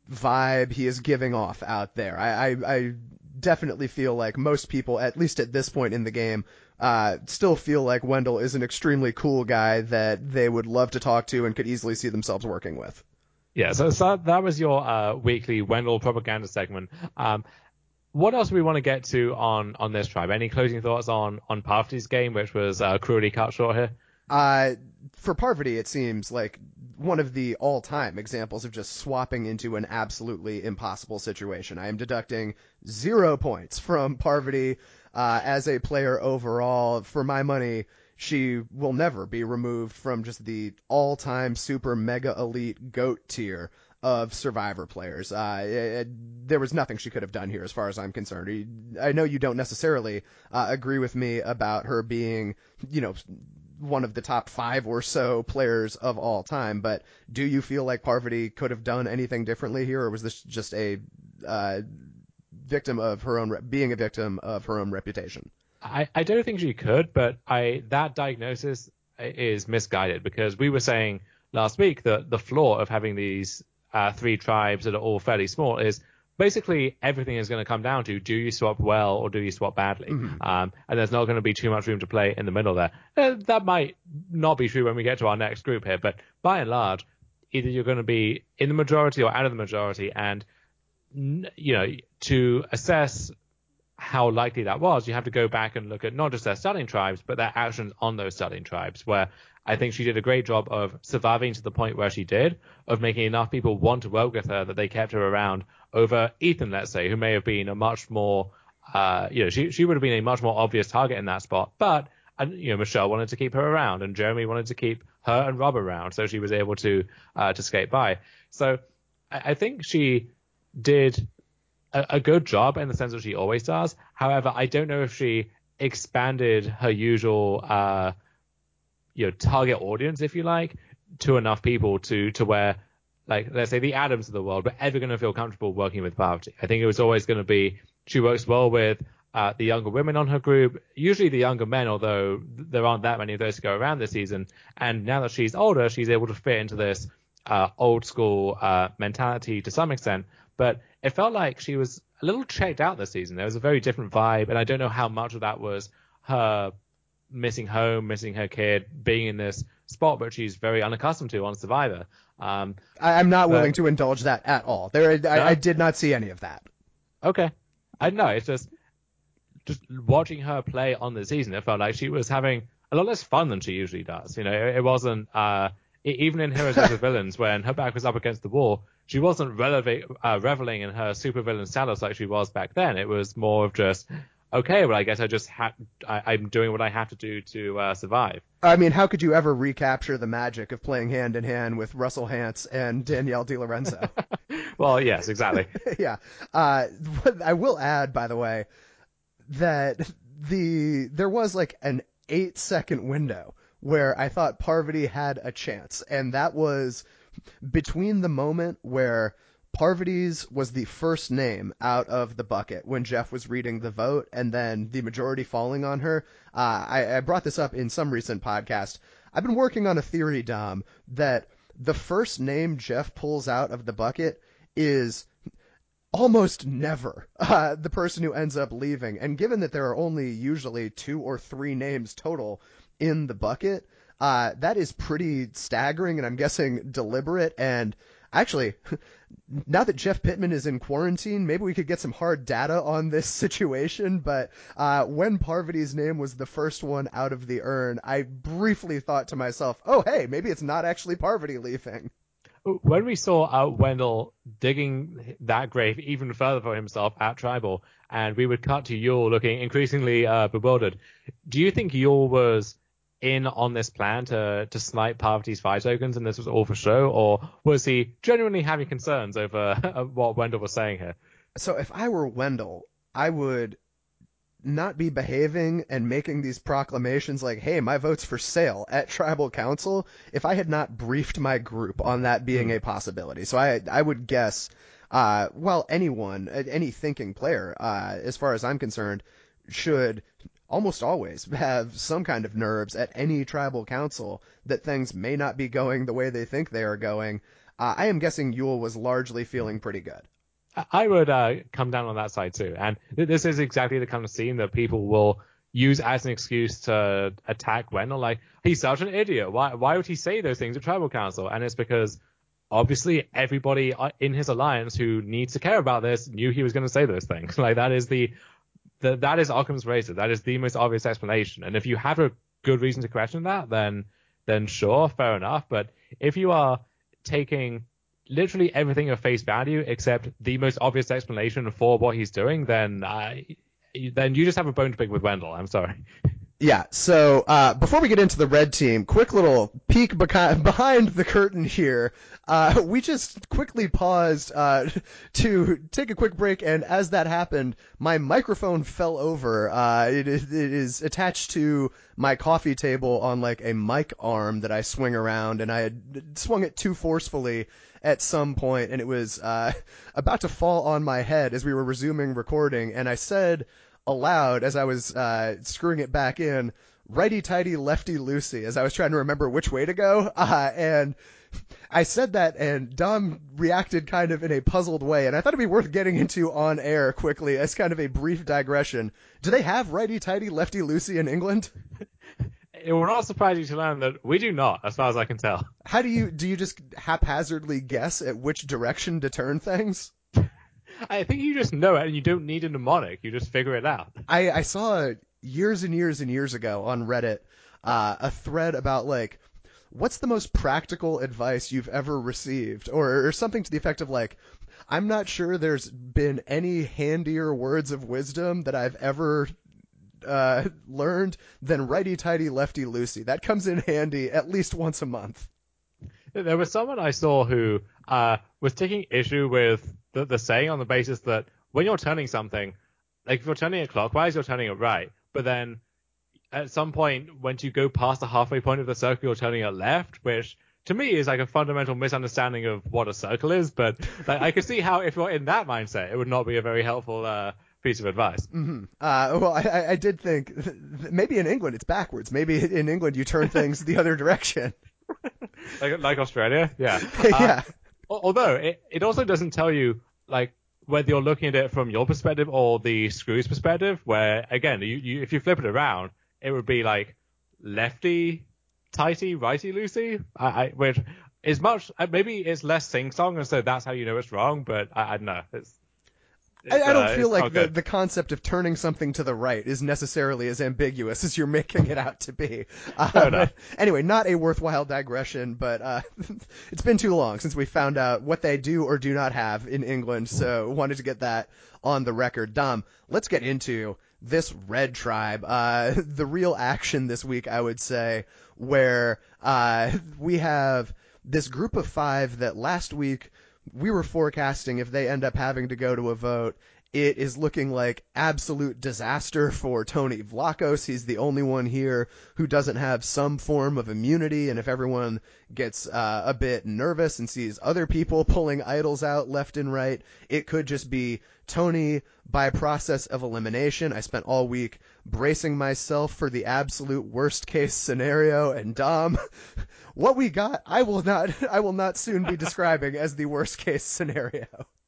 vibe he is giving off out there. I, I, I definitely feel like most people, at least at this point in the game, uh, still feel like Wendell is an extremely cool guy that they would love to talk to and could easily see themselves working with. Yeah, so, so that was your uh, weekly Wendell propaganda segment. Um, what else do we want to get to on, on this tribe? Any closing thoughts on, on Parvati's game, which was uh, cruelly cut short here? Uh, for Parvati, it seems like one of the all-time examples of just swapping into an absolutely impossible situation. I am deducting zero points from Parvati uh, as a player overall. For my money, she will never be removed from just the all-time super mega elite GOAT tier of Survivor players. Uh, it, it, there was nothing she could have done here as far as I'm concerned. I know you don't necessarily uh, agree with me about her being, you know, one of the top five or so players of all time, but do you feel like Parvati could have done anything differently here, or was this just a uh, victim of her own, re- being a victim of her own reputation? I, I don't think she could, but I that diagnosis is misguided, because we were saying last week that the flaw of having these uh, three tribes that are all fairly small is basically everything is going to come down to, do you swap well or do you swap badly? Mm-hmm. Um, and there's not going to be too much room to play in the middle there. Uh, that might not be true when we get to our next group here, but by and large, either you're going to be in the majority or out of the majority. And, you know, to assess how likely that was, you have to go back and look at not just their starting tribes, but their actions on those starting tribes, where I think she did a great job of surviving to the point where she did, of making enough people want to work with her that they kept her around over Ethan, let's say, who may have been a much more, uh, you know, she, she would have been a much more obvious target in that spot. But, and, you know, Michelle wanted to keep her around, and Jeremy wanted to keep her and Rob around, so she was able to, uh, to skate by. So I, I think she did a, a good job in the sense that she always does. However, I don't know if she expanded her usual, uh, you know, target audience, if you like, to enough people to, to where, like, let's say the Adams of the world were ever going to feel comfortable working with Parvati. I think it was always going to be, she works well with uh, the younger women on her group, usually the younger men, although there aren't that many of those to go around this season. And now that she's older, she's able to fit into this uh, old school uh, mentality to some extent. But it felt like she was a little checked out this season. There was a very different vibe, and I don't know how much of that was her missing home, missing her kid, being in this spot but she's very unaccustomed to on Survivor. Um, I, I'm not but, willing to indulge that at all. There, I, no? I did not see any of that. Okay. I know, it's just just watching her play on the season, it felt like she was having a lot less fun than she usually does. You know, it, it wasn't, uh, even in Heroes vs. Villains, when her back was up against the wall, she wasn't releva- uh, reveling in her supervillain status like she was back then. It was more of just, okay, well, I guess I just ha- I- I'm doing what I have to do to uh, survive. I mean, how could you ever recapture the magic of playing hand in hand with Russell Hantz and Danielle DiLorenzo? Well, yes, exactly. Yeah. Uh, I will add, by the way, that the there was like an eight second window where I thought Parvati had a chance, and that was between the moment where Parvati's was the first name out of the bucket when Jeff was reading the vote, and then the majority falling on her. Uh, I, I brought this up in some recent podcast. I've been working on a theory, Dom, that the first name Jeff pulls out of the bucket is almost never uh, the person who ends up leaving. And given that there are only usually two or three names total in the bucket, uh, that is pretty staggering, and I'm guessing deliberate. And actually, now that Jeff Pittman is in quarantine, maybe we could get some hard data on this situation. But uh, when Parvati's name was the first one out of the urn, I briefly thought to myself, oh, hey, maybe it's not actually Parvati leaving. When we saw uh, Wendell digging that grave even further for himself at Tribal, and we would cut to Yul looking increasingly uh, bewildered, do you think Yul was in on this plan to to snipe Parvati's fire tokens and this was all for show, or was he genuinely having concerns over what Wendell was saying here? So if I were Wendell, I would not be behaving and making these proclamations like, hey, my vote's for sale at Tribal Council if I had not briefed my group on that being a possibility. So I I would guess, uh, well, anyone, any thinking player, uh, as far as I'm concerned, should almost always have some kind of nerves at any Tribal Council that things may not be going the way they think they are going. Uh, I am guessing Yul was largely feeling pretty good. I would uh, come down on that side too. And this is exactly the kind of scene that people will use as an excuse to attack Wendell. Like, he's such an idiot. Why why would he say those things at Tribal Council? And it's because obviously everybody in his alliance who needs to care about this knew he was going to say those things. Like, that is the, the that is Occam's razor. That is the most obvious explanation. And if you have a good reason to question that, then then sure, fair enough. But if you are taking literally everything at face value except the most obvious explanation for what he's doing, then uh, then you just have a bone to pick with Wendell. I'm sorry. Yeah, so uh, before we get into the red team, quick little peek beca- behind the curtain here. Uh, we just quickly paused uh, to take a quick break, and as that happened, my microphone fell over. Uh, it, it is attached to my coffee table on like a mic arm that I swing around, and I had swung it too forcefully at some point, and it was uh, about to fall on my head as we were resuming recording, and I said aloud as I was uh, screwing it back in, righty-tighty, lefty-loosey, as I was trying to remember which way to go. Uh, and I said that, and Dom reacted kind of in a puzzled way, and I thought it'd be worth getting into on air quickly as kind of a brief digression. Do they have righty-tighty, lefty-loosey in England? It will not surprise you to learn that we do not, as far as I can tell. How do you, do you just haphazardly guess at which direction to turn things? I think you just know it, and you don't need a mnemonic. You just figure it out. I, I saw years and years and years ago on Reddit uh, a thread about like, what's the most practical advice you've ever received, or, or something to the effect of like, I'm not sure there's been any handier words of wisdom that I've ever uh, learned than righty-tighty, lefty-loosey. That comes in handy at least once a month. There was someone I saw who uh, was taking issue with the, the saying on the basis that when you're turning something, like if you're turning it clockwise, you're turning it right. But then at some point, once you go past the halfway point of the circle, you're turning it left, which to me is like a fundamental misunderstanding of what a circle is. But like, I could see how if you're in that mindset, it would not be a very helpful uh, piece of advice. Mm-hmm. Uh, well, I, I did think maybe in England it's backwards. Maybe in England you turn things the other direction. like like Australia, yeah. yeah. Uh, although it, it also doesn't tell you like whether you're looking at it from your perspective or the screw's perspective. Where again, you, you if you flip it around, it would be like lefty tighty, righty loosey. I, I which is much maybe it's less sing song, and so that's how you know it's wrong. But I, I don't know. It's I, I don't uh, feel like the, the concept of turning something to the right is necessarily as ambiguous as you're making it out to be. Uh, anyway, not a worthwhile digression, but uh, it's been too long since we found out what they do or do not have in England, so wanted to get that on the record. Dom, let's get into this Red Tribe. Uh, the real action this week, I would say, where uh, we have this group of five that last week we were forecasting if they end up having to go to a vote, it is looking like absolute disaster for Tony Vlachos. He's the only one here who doesn't have some form of immunity, and if everyone gets uh, a bit nervous and sees other people pulling idols out left and right, it could just be Tony by process of elimination. I spent all week bracing myself for the absolute worst case scenario, and Dom, what we got, I will not, I will not soon be describing as the worst case scenario.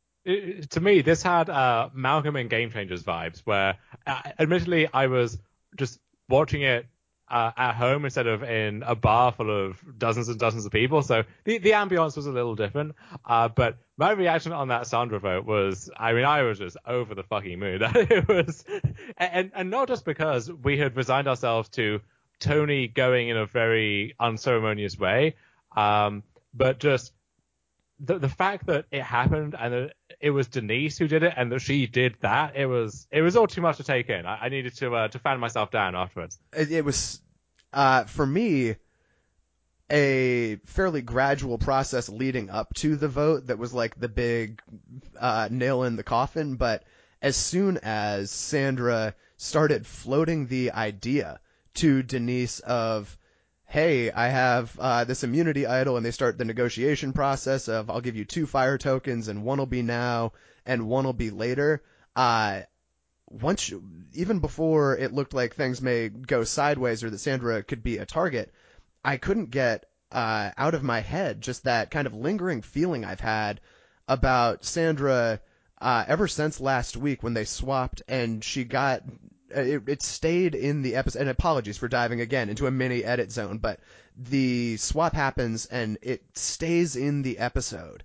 It, to me, this had uh, Malcolm in Game Changers vibes, where uh, admittedly I was just watching it uh, at home instead of in a bar full of dozens and dozens of people, so the, the ambiance was a little different. Uh, but my reaction on that Sandra vote was, I mean, I was just over the fucking moon. It was, and and not just because we had resigned ourselves to Tony going in a very unceremonious way, um, but just the the fact that it happened and that it was Denise who did it and that she did that, it was it was all too much to take in. I, I needed to uh, to fan myself down afterwards. It, it was, uh, for me, a fairly gradual process leading up to the vote that was like the big uh, nail in the coffin. But as soon as Sandra started floating the idea to Denise of, hey, I have uh, this immunity idol, and they start the negotiation process of, I'll give you two fire tokens, and one will be now, and one will be later. Uh, once, you, even before it looked like things may go sideways or that Sandra could be a target, I couldn't get uh, out of my head just that kind of lingering feeling I've had about Sandra uh, ever since last week when they swapped and she got... It, it stayed in the episode, and apologies for diving again into a mini edit zone, but the swap happens and it stays in the episode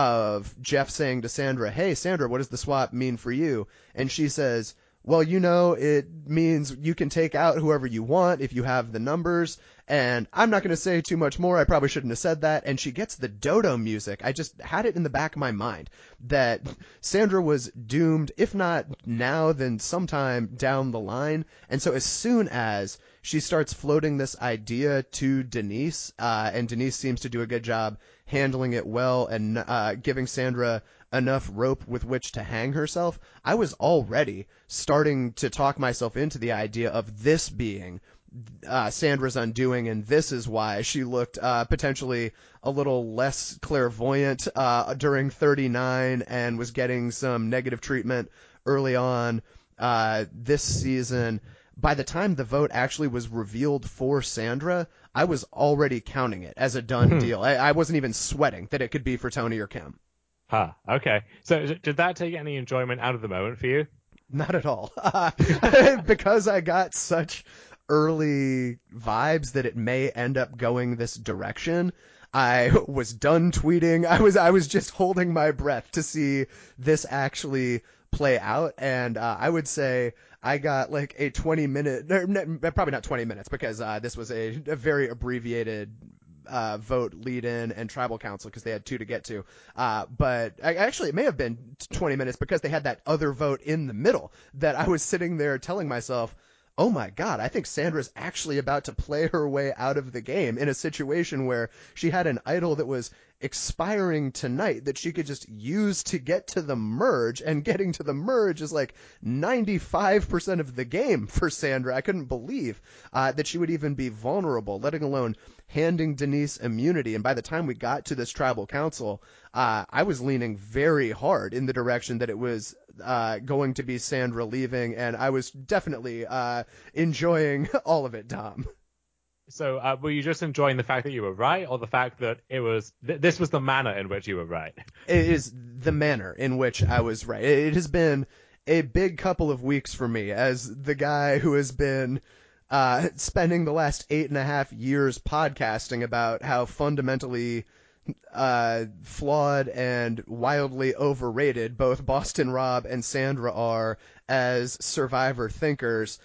of Jeff saying to Sandra, hey, Sandra, what does the swap mean for you? And she says, well, you know, it means you can take out whoever you want if you have the numbers, and I'm not going to say too much more. I probably shouldn't have said that. And she gets the dodo music. I just had it in the back of my mind that Sandra was doomed, if not now, then sometime down the line. And so as soon as she starts floating this idea to Denise, uh, and Denise seems to do a good job handling it well and uh, giving Sandra enough rope with which to hang herself, I was already starting to talk myself into the idea of this being uh, Sandra's undoing, and this is why she looked uh, potentially a little less clairvoyant uh, during thirty-nine and was getting some negative treatment early on uh, this season. By the time the vote actually was revealed for Sandra, I was already counting it as a done deal. I, I wasn't even sweating that it could be for Tony or Kim. Huh, okay. So did that take any enjoyment out of the moment for you? Not at all. Uh, because I got such early vibes that it may end up going this direction, I was done tweeting. I was I was just holding my breath to see this actually play out, and uh, I would say I got like a twenty minute, probably not twenty minutes because uh, this was a, a very abbreviated uh, vote lead in and tribal council because they had two to get to. Uh, but I, actually it may have been twenty minutes because they had that other vote in the middle that I was sitting there telling myself, oh my God, I think Sandra's actually about to play her way out of the game in a situation where she had an idol that was expiring tonight that she could just use to get to the merge, and getting to the merge is like ninety-five percent of the game for Sandra. I couldn't believe uh, that she would even be vulnerable, letting alone handing Denise immunity. And by the time we got to this tribal council, uh, I was leaning very hard in the direction that it was uh, going to be Sandra leaving, and I was definitely uh, enjoying all of it, Dom. So uh, were you just enjoying the fact that you were right, or the fact that it was th- this was the manner in which you were right? It is the manner in which I was right. It has been a big couple of weeks for me as the guy who has been uh, spending the last eight and a half years podcasting about how fundamentally uh, flawed and wildly overrated both Boston Rob and Sandra are as Survivor thinkers.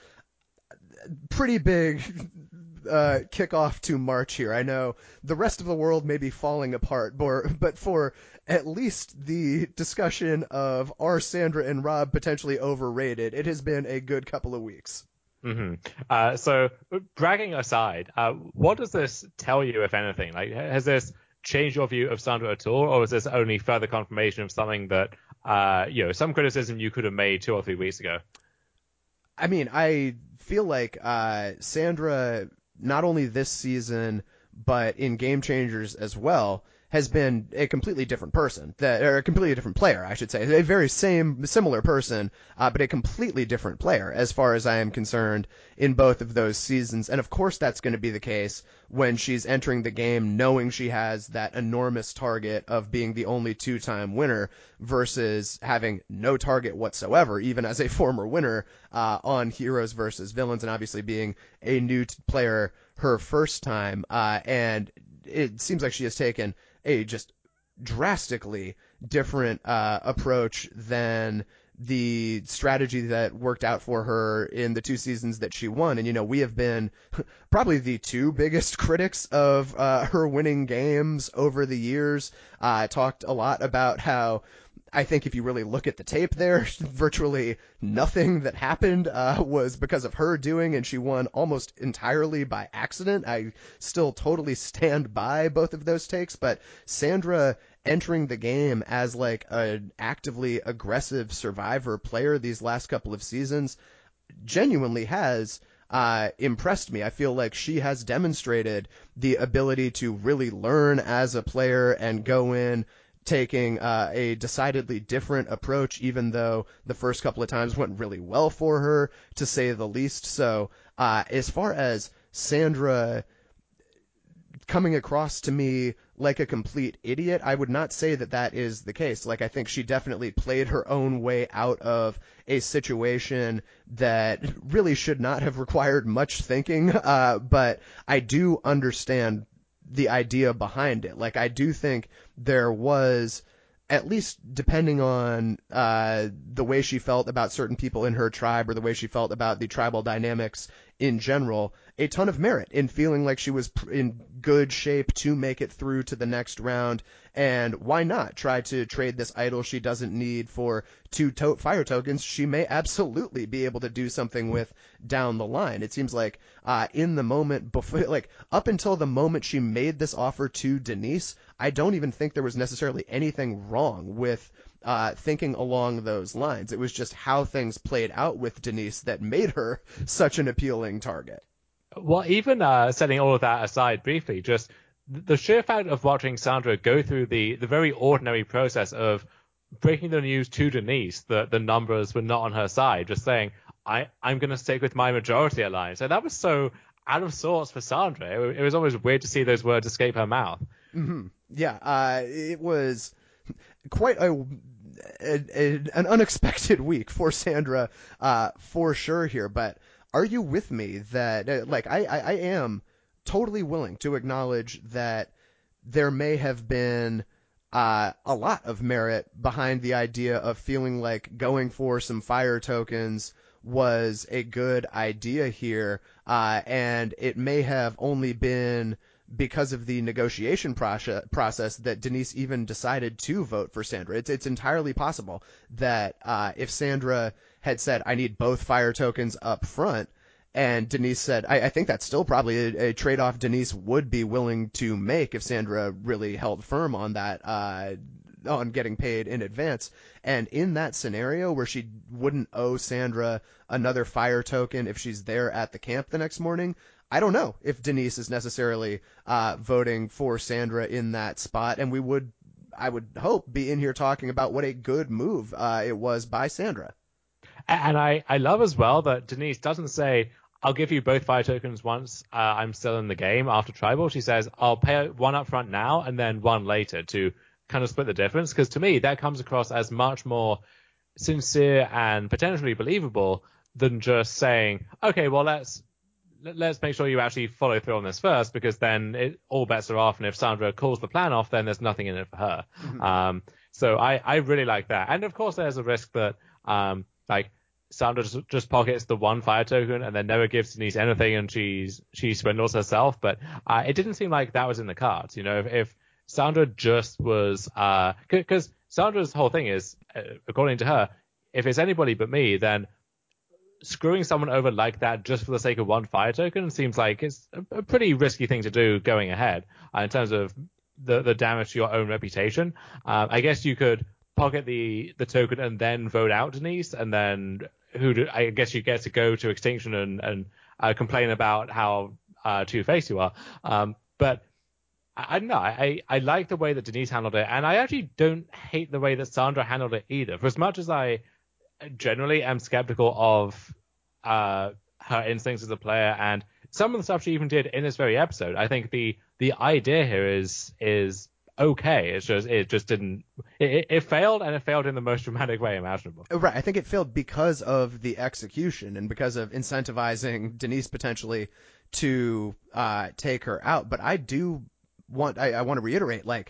Pretty big uh, kickoff to March here. I know the rest of the world may be falling apart, but for at least the discussion of are Sandra and Rob potentially overrated, it has been a good couple of weeks. Mm-hmm. Uh, so, bragging aside, uh, what does this tell you, if anything? Like, has this changed your view of Sandra at all, or is this only further confirmation of something that, uh, you know, some criticism you could have made two or three weeks ago? I mean, I feel like uh, Sandra, not only this season, but in Game Changers as well, has been a completely different person, that, or a completely different player, I should say. A very same, similar person, uh, but a completely different player, as far as I am concerned, in both of those seasons. And of course that's going to be the case when she's entering the game knowing she has that enormous target of being the only two-time winner versus having no target whatsoever, even as a former winner, uh, on Heroes versus Villains, and obviously being a new t- player her first time. Uh, and it seems like she has taken a just drastically different uh, approach than the strategy that worked out for her in the two seasons that she won. And, you know, we have been probably the two biggest critics of uh, her winning games over the years. I uh, talked a lot about how I think if you really look at the tape there, virtually nothing that happened uh, was because of her doing, and she won almost entirely by accident. I still totally stand by both of those takes, but Sandra entering the game as like an actively aggressive Survivor player these last couple of seasons genuinely has uh, impressed me. I feel like she has demonstrated the ability to really learn as a player and go in taking uh, a decidedly different approach, even though the first couple of times went really well for her, to say the least. So uh, as far as Sandra coming across to me like a complete idiot, I would not say that that is the case. Like, I think she definitely played her own way out of a situation that really should not have required much thinking, uh, but I do understand the idea behind it. Like, I do think there was, at least depending on uh, the way she felt about certain people in her tribe or the way she felt about the tribal dynamics in general, a ton of merit in feeling like she was in good shape to make it through to the next round. And why not try to trade this idol she doesn't need for two to- fire tokens she may absolutely be able to do something with down the line. It seems like uh, in the moment before, like up until the moment she made this offer to Denise, I don't even think there was necessarily anything wrong with Uh, thinking along those lines. It was just how things played out with Denise that made her such an appealing target. Well, even uh, setting all of that aside briefly, just the sheer fact of watching Sandra go through the, the very ordinary process of breaking the news to Denise that the numbers were not on her side, just saying, I, I'm going to stick with my majority alliance. And that was so out of sorts for Sandra. It, it was always weird to see those words escape her mouth. Mm-hmm. Yeah, uh, it was quite a, a, a an unexpected week for Sandra, uh, for sure here. But are you with me that, uh, like, I, I, I am totally willing to acknowledge that there may have been uh, a lot of merit behind the idea of feeling like going for some fire tokens was a good idea here, uh, and it may have only been because of the negotiation process, process that Denise even decided to vote for Sandra. It's, it's entirely possible that uh, if Sandra had said, I need both fire tokens up front, and Denise said, I, I think that's still probably a, a trade-off Denise would be willing to make if Sandra really held firm on that, uh, on getting paid in advance. And in that scenario where she wouldn't owe Sandra another fire token if she's there at the camp the next morning, I don't know if Denise is necessarily uh, voting for Sandra in that spot. And we would, I would hope, be in here talking about what a good move uh, it was by Sandra. And I, I love as well that Denise doesn't say, I'll give you both fire tokens once uh, I'm still in the game after Tribal. She says, I'll pay one up front now and then one later to kind of split the difference. Because to me, that comes across as much more sincere and potentially believable than just saying, okay, well, let's let's make sure you actually follow through on this first, because then it, all bets are off. And if Sandra calls the plan off, then there's nothing in it for her. Mm-hmm. Um, so I, I really like that. And of course, there's a risk that um, like Sandra just, just pockets the one fire token and then never gives Denise anything, and she's she swindles herself. But uh, it didn't seem like that was in the cards. You know, if, if Sandra just was, because uh, Sandra's whole thing is, uh, according to her, if it's anybody but me, then screwing someone over like that just for the sake of one fire token seems like it's a, a pretty risky thing to do going ahead uh, in terms of the, the damage to your own reputation. Uh, I guess you could pocket the, the token and then vote out Denise, and then who do, I guess you get to go to Extinction and, and uh, complain about how uh, two-faced you are. Um, but I, I don't know. I, I like the way that Denise handled it, and I actually don't hate the way that Sandra handled it either. For as much as I generally am skeptical of uh, her instincts as a player, and some of the stuff she even did in this very episode, I think the the idea here is is okay. It's just it just didn't it, it failed, and it failed in the most dramatic way imaginable. Right. I think it failed because of the execution and because of incentivizing Denise potentially to uh, take her out. But I do want I, I want to reiterate, like,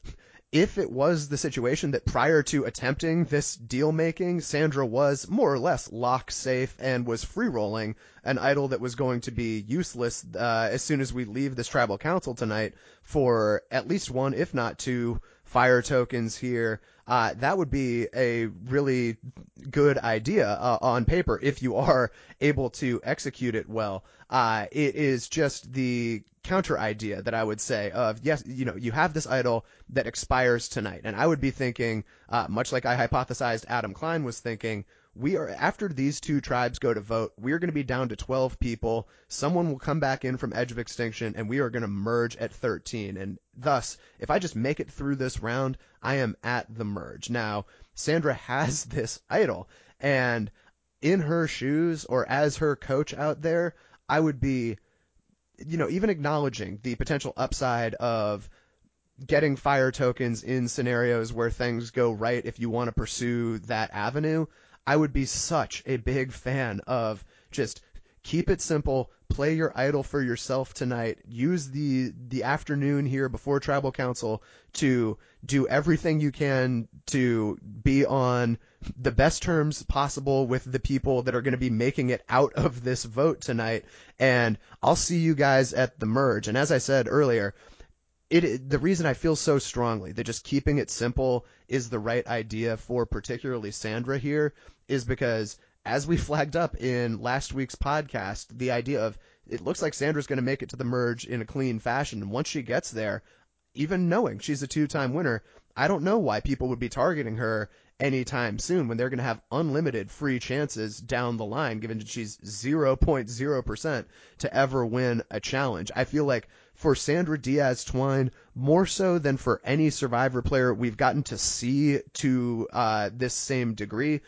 if it was the situation that prior to attempting this deal making, Sandra was more or less lock safe and was free rolling an idol that was going to be useless uh, as soon as we leave this tribal council tonight for at least one, if not two, fire tokens here, uh, that would be a really good idea uh, on paper if you are able to execute it well. Uh, it is just the counter idea that I would say of, yes, you know, you have this idol that expires tonight. And I would be thinking, uh, much like I hypothesized Adam Klein was thinking, we are, after these two tribes go to vote, we're going to be down to twelve people. Someone will come back in from Edge of Extinction, and we are going to merge at thirteen. And thus, if I just make it through this round, I am at the merge. Now, Sandra has this idol, and in her shoes, or as her coach out there, I would be, you know, even acknowledging the potential upside of getting fire tokens in scenarios where things go right if you want to pursue that avenue. I would be such a big fan of just keep it simple, play your idol for yourself tonight, use the the afternoon here before Tribal Council to do everything you can to be on the best terms possible with the people that are going to be making it out of this vote tonight, and I'll see you guys at the merge. And as I said earlier, It, the reason I feel so strongly that just keeping it simple is the right idea for particularly Sandra here is because, as we flagged up in last week's podcast, the idea of it looks like Sandra's going to make it to the merge in a clean fashion. And once she gets there, even knowing she's a two-time winner, I don't know why people would be targeting her anytime soon when they're going to have unlimited free chances down the line, given that she's zero point zero percent to ever win a challenge. I feel like for Sandra Diaz Twine, more so than for any Survivor player we've gotten to see to uh, this same degree,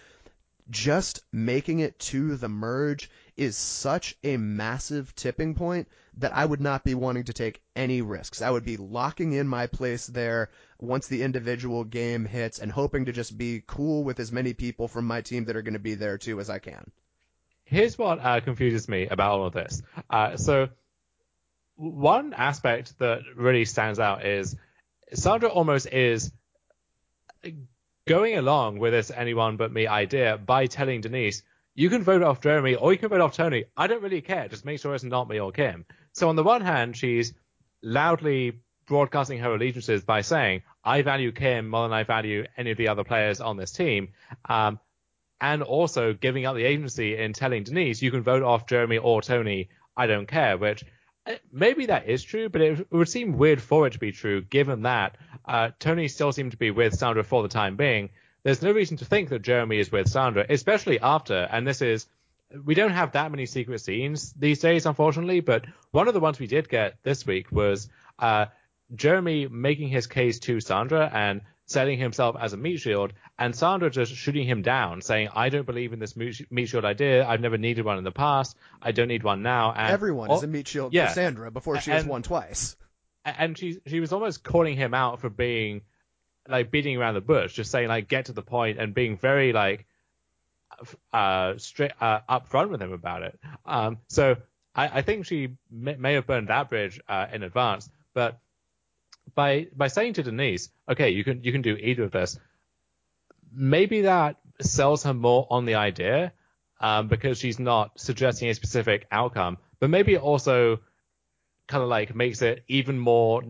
just making it to the merge is such a massive tipping point that I would not be wanting to take any risks. I would be locking in my place there once the individual game hits and hoping to just be cool with as many people from my team that are going to be there too as I can. Here's what uh, confuses me about all of this. Uh, so one aspect that really stands out is Sandra almost is going along with this anyone but me idea by telling Denise, you can vote off Jeremy or you can vote off Tony. I don't really care. Just make sure it's not me or Kim. So on the one hand, she's loudly broadcasting her allegiances by saying, I value Kim more than I value any of the other players on this team. Um, and also giving up the agency in telling Denise, you can vote off Jeremy or Tony. I don't care, which maybe that is true, but it would seem weird for it to be true, given that uh, Tony still seemed to be with Sandra for the time being. There's no reason to think that Jeremy is with Sandra, especially after, and this is, we don't have that many secret scenes these days, unfortunately, but one of the ones we did get this week was uh, Jeremy making his case to Sandra and selling himself as a meat shield, and Sandra just shooting him down, saying, I don't believe in this meat shield idea. I've never needed one in the past. I don't need one now. And everyone is a meat shield yeah, for Sandra before she and, has won twice. And she she was almost calling him out for being, like, beating around the bush, just saying, like, get to the point and being very, like, uh, straight, uh, upfront with him about it. Um, so I, I think she may, may have burned that bridge uh, in advance, but by by saying to Denise, okay, you can you can do either of this, maybe that sells her more on the idea um, because she's not suggesting a specific outcome, but maybe it also kind of like makes it even more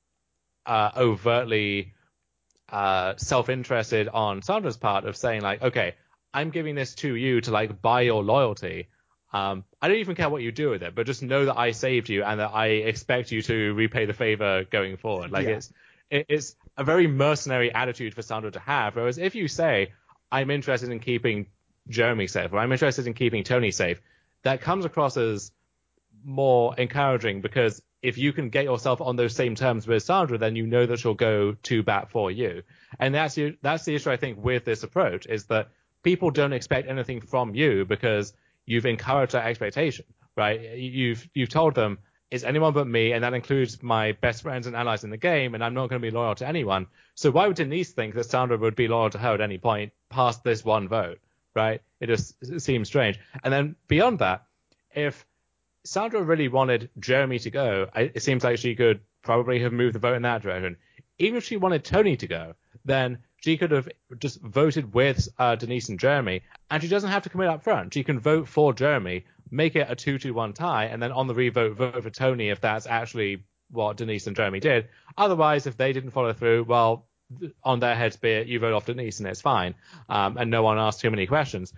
uh, overtly uh, self-interested on Sandra's part of saying like, okay, I'm giving this to you to like buy your loyalty. Um, I don't even care what you do with it, but just know that I saved you and that I expect you to repay the favor going forward. Like yeah. it's it, it's a very mercenary attitude for Sandra to have. Whereas if you say, I'm interested in keeping Jeremy safe, or I'm interested in keeping Tony safe, that comes across as more encouraging, because if you can get yourself on those same terms with Sandra, then you know that she'll go to bat for you. And that's that's the issue, I think, with this approach, is that people don't expect anything from you because you've encouraged that expectation, right? You've you've told them, it's anyone but me, and that includes my best friends and allies in the game, and I'm not going to be loyal to anyone. So why would Denise think that Sandra would be loyal to her at any point past this one vote, right? It just it seems strange. And then beyond that, if Sandra really wanted Jeremy to go, it seems like she could probably have moved the vote in that direction. Even if she wanted Tony to go, then she could have just voted with uh, Denise and Jeremy, and she doesn't have to commit up front. She can vote for Jeremy, make it a two two one tie, and then on the revote, vote for Tony if that's actually what Denise and Jeremy did. Otherwise, if they didn't follow through, well, on their heads be it, you vote off Denise and it's fine, um, and no one asked too many questions.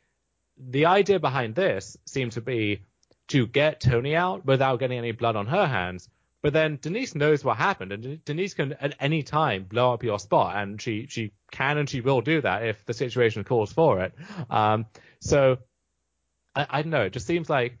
The idea behind this seemed to be to get Tony out without getting any blood on her hands. But then Denise knows what happened, and Denise can at any time blow up your spot, and she, she can and she will do that if the situation calls for it. Um, so I, I don't know. It just seems like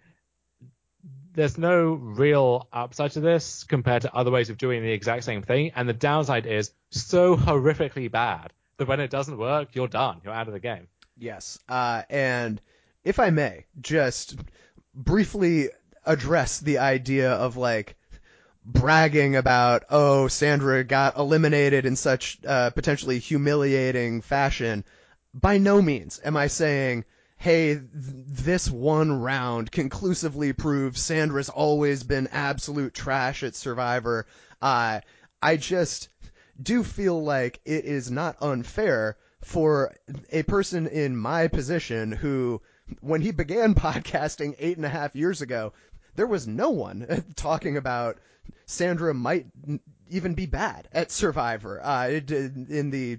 there's no real upside to this compared to other ways of doing the exact same thing, and the downside is so horrifically bad that when it doesn't work, you're done. You're out of the game. Yes, uh, and if I may, just briefly address the idea of like bragging about, oh, Sandra got eliminated in such uh, potentially humiliating fashion. By no means am I saying, hey, th- this one round conclusively proves Sandra's always been absolute trash at Survivor. Uh, I just do feel like it is not unfair for a person in my position who, when he began podcasting eight and a half years ago, there was no one talking about Sandra might even be bad at Survivor. Uh, it, in the,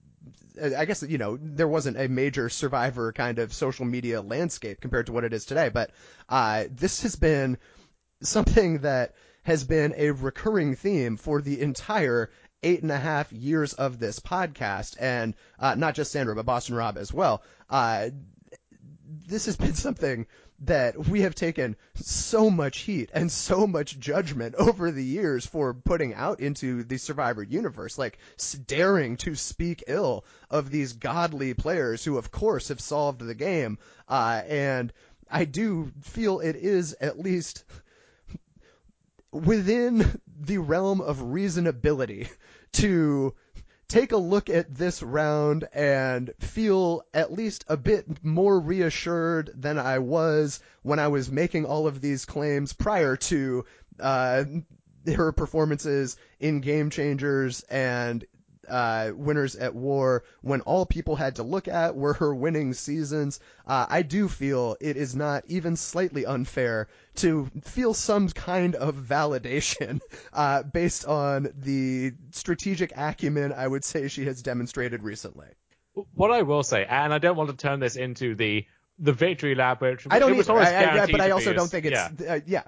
I guess, you know, there wasn't a major Survivor kind of social media landscape compared to what it is today. But uh, this has been something that has been a recurring theme for the entire eight and a half years of this podcast. And uh, not just Sandra, but Boston Rob as well. Uh, this has been something that we have taken so much heat and so much judgment over the years for putting out into the Survivor universe, like daring to speak ill of these godly players who, of course, have solved the game. Uh, and I do feel it is at least within the realm of reasonability to take a look at this round and feel at least a bit more reassured than I was when I was making all of these claims prior to uh, her performances in Game Changers and uh, Winners at War, when all people had to look at were her winning seasons, uh, I do feel it is not even slightly unfair to feel some kind of validation uh, based on the strategic acumen I would say she has demonstrated recently. What I will say, and I don't want to turn this into the the victory lap, which I don't it was either. almost I, I, guaranteed but I to also be don't as- think it's yeah. uh, yeah.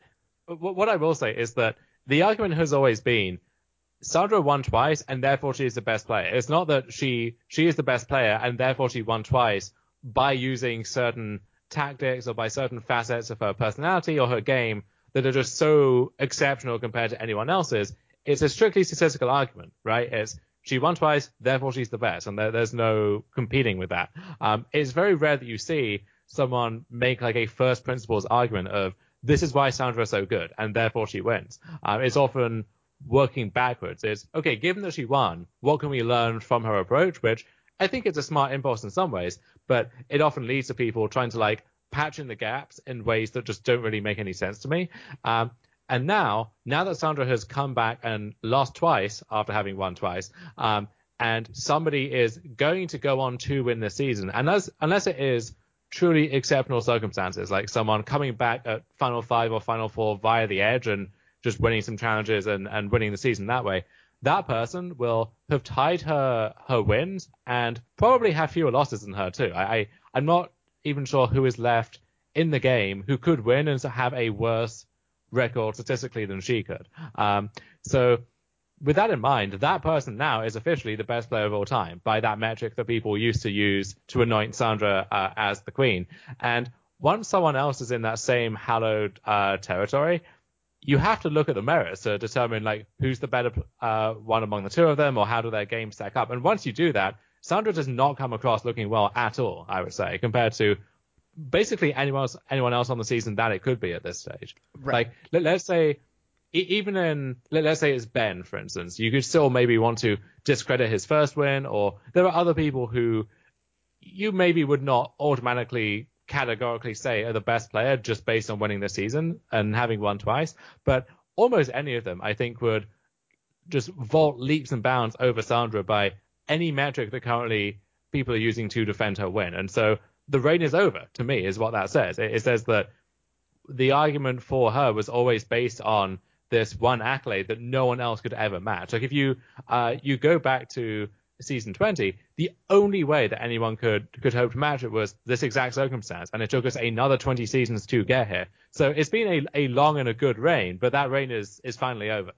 What I will say is that the argument has always been Sandra won twice and therefore she is the best player. It's not that she she is the best player and therefore she won twice by using certain tactics or by certain facets of her personality or her game that are just so exceptional compared to anyone else's. It's a strictly statistical argument, right? It's she won twice, therefore she's the best, and there, there's no competing with that. Um, it's very rare that you see someone make like a first principles argument of this is why Sandra is so good, and therefore she wins. Um, it's often working backwards. It's, okay, given that she won, what can we learn from her approach? Which I think it's a smart impulse in some ways, but it often leads to people trying to like patch in the gaps in ways that just don't really make any sense to me. Um, and now, now that Sandra has come back and lost twice after having won twice, um, and somebody is going to go on to win this season, unless unless it is truly exceptional circumstances, like someone coming back at Final Five or Final Four via the edge and just winning some challenges and, and winning the season that way, that person will have tied her her wins and probably have fewer losses than her too. I, I I'm not even sure who is left in the game who could win and have a worse record statistically than she could. Um, so with that in mind, that person now is officially the best player of all time by that metric that people used to use to anoint Sandra uh, as the queen. And once someone else is in that same hallowed uh, territory, you have to look at the merits to determine like who's the better uh, one among the two of them, or how do their games stack up. And once you do that, Sandra does not come across looking well at all, I would say, compared to basically anyone else, anyone else on the season that it could be at this stage. Right. Like, let, let's say, even in, let, let's say it's Ben, for instance, you could still maybe want to discredit his first win, or there are other people who you maybe would not automatically categorically say are the best player just based on winning the season and having won twice. But almost any of them, I think, would just vault leaps and bounds over Sandra by any metric that currently people are using to defend her win. And so the reign is over, to me, is what that says. It, it says that the argument for her was always based on this one accolade that no one else could ever match. Like if you uh, you go back to season twenty, the only way that anyone could could hope to match it was this exact circumstance, and it took us another twenty seasons to get here. So it's been a, a long and a good reign, but that reign is is finally over.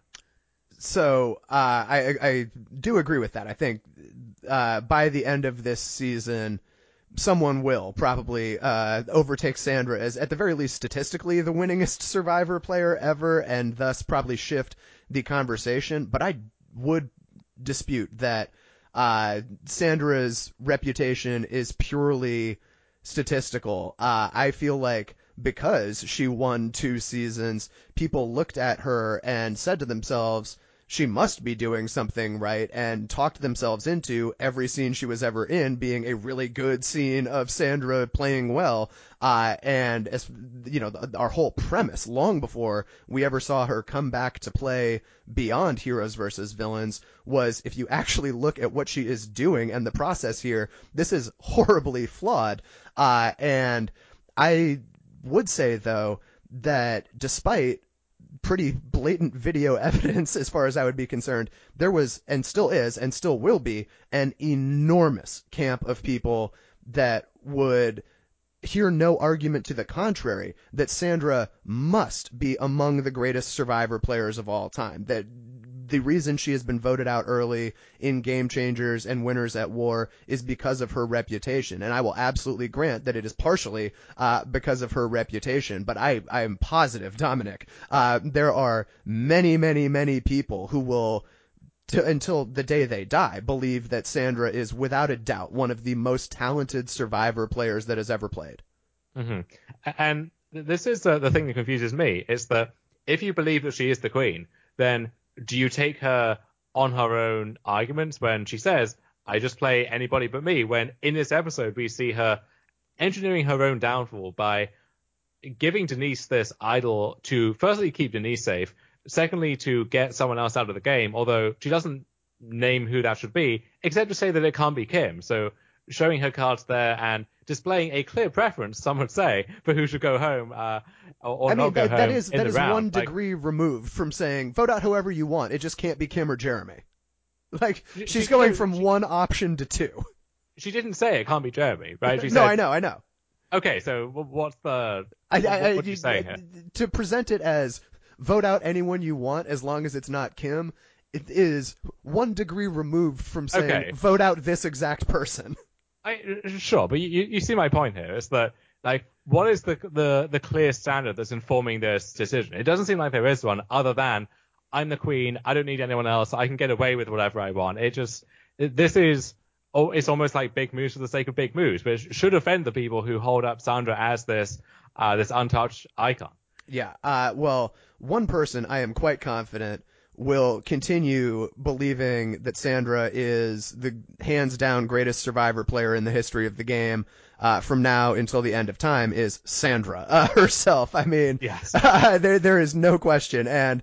So uh, I I do agree with that. I think uh, by the end of this season, someone will probably uh, overtake Sandra as, at the very least, statistically the winningest Survivor player ever, and thus probably shift the conversation. But I would dispute that uh, Sandra's reputation is purely statistical. Uh, I feel like because she won two seasons, people looked at her and said to themselves, she must be doing something right, and talked themselves into every scene she was ever in being a really good scene of Sandra playing well. Uh, and as you know, our whole premise, long before we ever saw her come back to play beyond Heroes versus Villains, was if you actually look at what she is doing and the process here, this is horribly flawed. Uh, and I would say, though, that despite pretty blatant video evidence, as far as I would be concerned, there was, and still is, and still will be, an enormous camp of people that would hear no argument to the contrary, that Sandra must be among the greatest Survivor players of all time, that the reason she has been voted out early in Game Changers and Winners at War is because of her reputation. And I will absolutely grant that it is partially uh, because of her reputation. But I, I am positive, Dominic, uh, there are many, many, many people who will, to, until the day they die, believe that Sandra is without a doubt one of the most talented Survivor players that has ever played. Mm-hmm. And this is uh, the thing that confuses me, is that if you believe that she is the queen, then do you take her on her own arguments when she says, I just play anybody but me, when in this episode we see her engineering her own downfall by giving Denise this idol to firstly keep Denise safe, secondly to get someone else out of the game, although she doesn't name who that should be, except to say that it can't be Kim. So showing her cards there and displaying a clear preference, some would say, for who should go home uh, or, or I not mean, go that, home that is in that the is round. one Like, degree removed from saying vote out whoever you want. It just can't be Kim or Jeremy. Like she, she's she, going no, from she, one option to two. She didn't say it can't be Jeremy, right? She no, said, I know, I know. Okay, so what's the I, what, I, what are you you saying here? To present it as vote out anyone you want as long as it's not Kim, it is one degree removed from saying Okay. vote out this exact person. I, sure, but you, you see my point here is that, like, what is the, the the clear standard that's informing this decision? It doesn't seem like there is one, other than I'm the queen, I don't need anyone else, I can get away with whatever I want. It just it, this is oh, it's almost like big moves for the sake of big moves, but it should offend the people who hold up Sandra as this uh, this untouched icon. Yeah. Uh, well, one person I am quite confident will continue believing that Sandra is the hands-down greatest Survivor player in the history of the game uh, from now until the end of time is Sandra uh, herself. I mean, yes. uh, there there is no question. And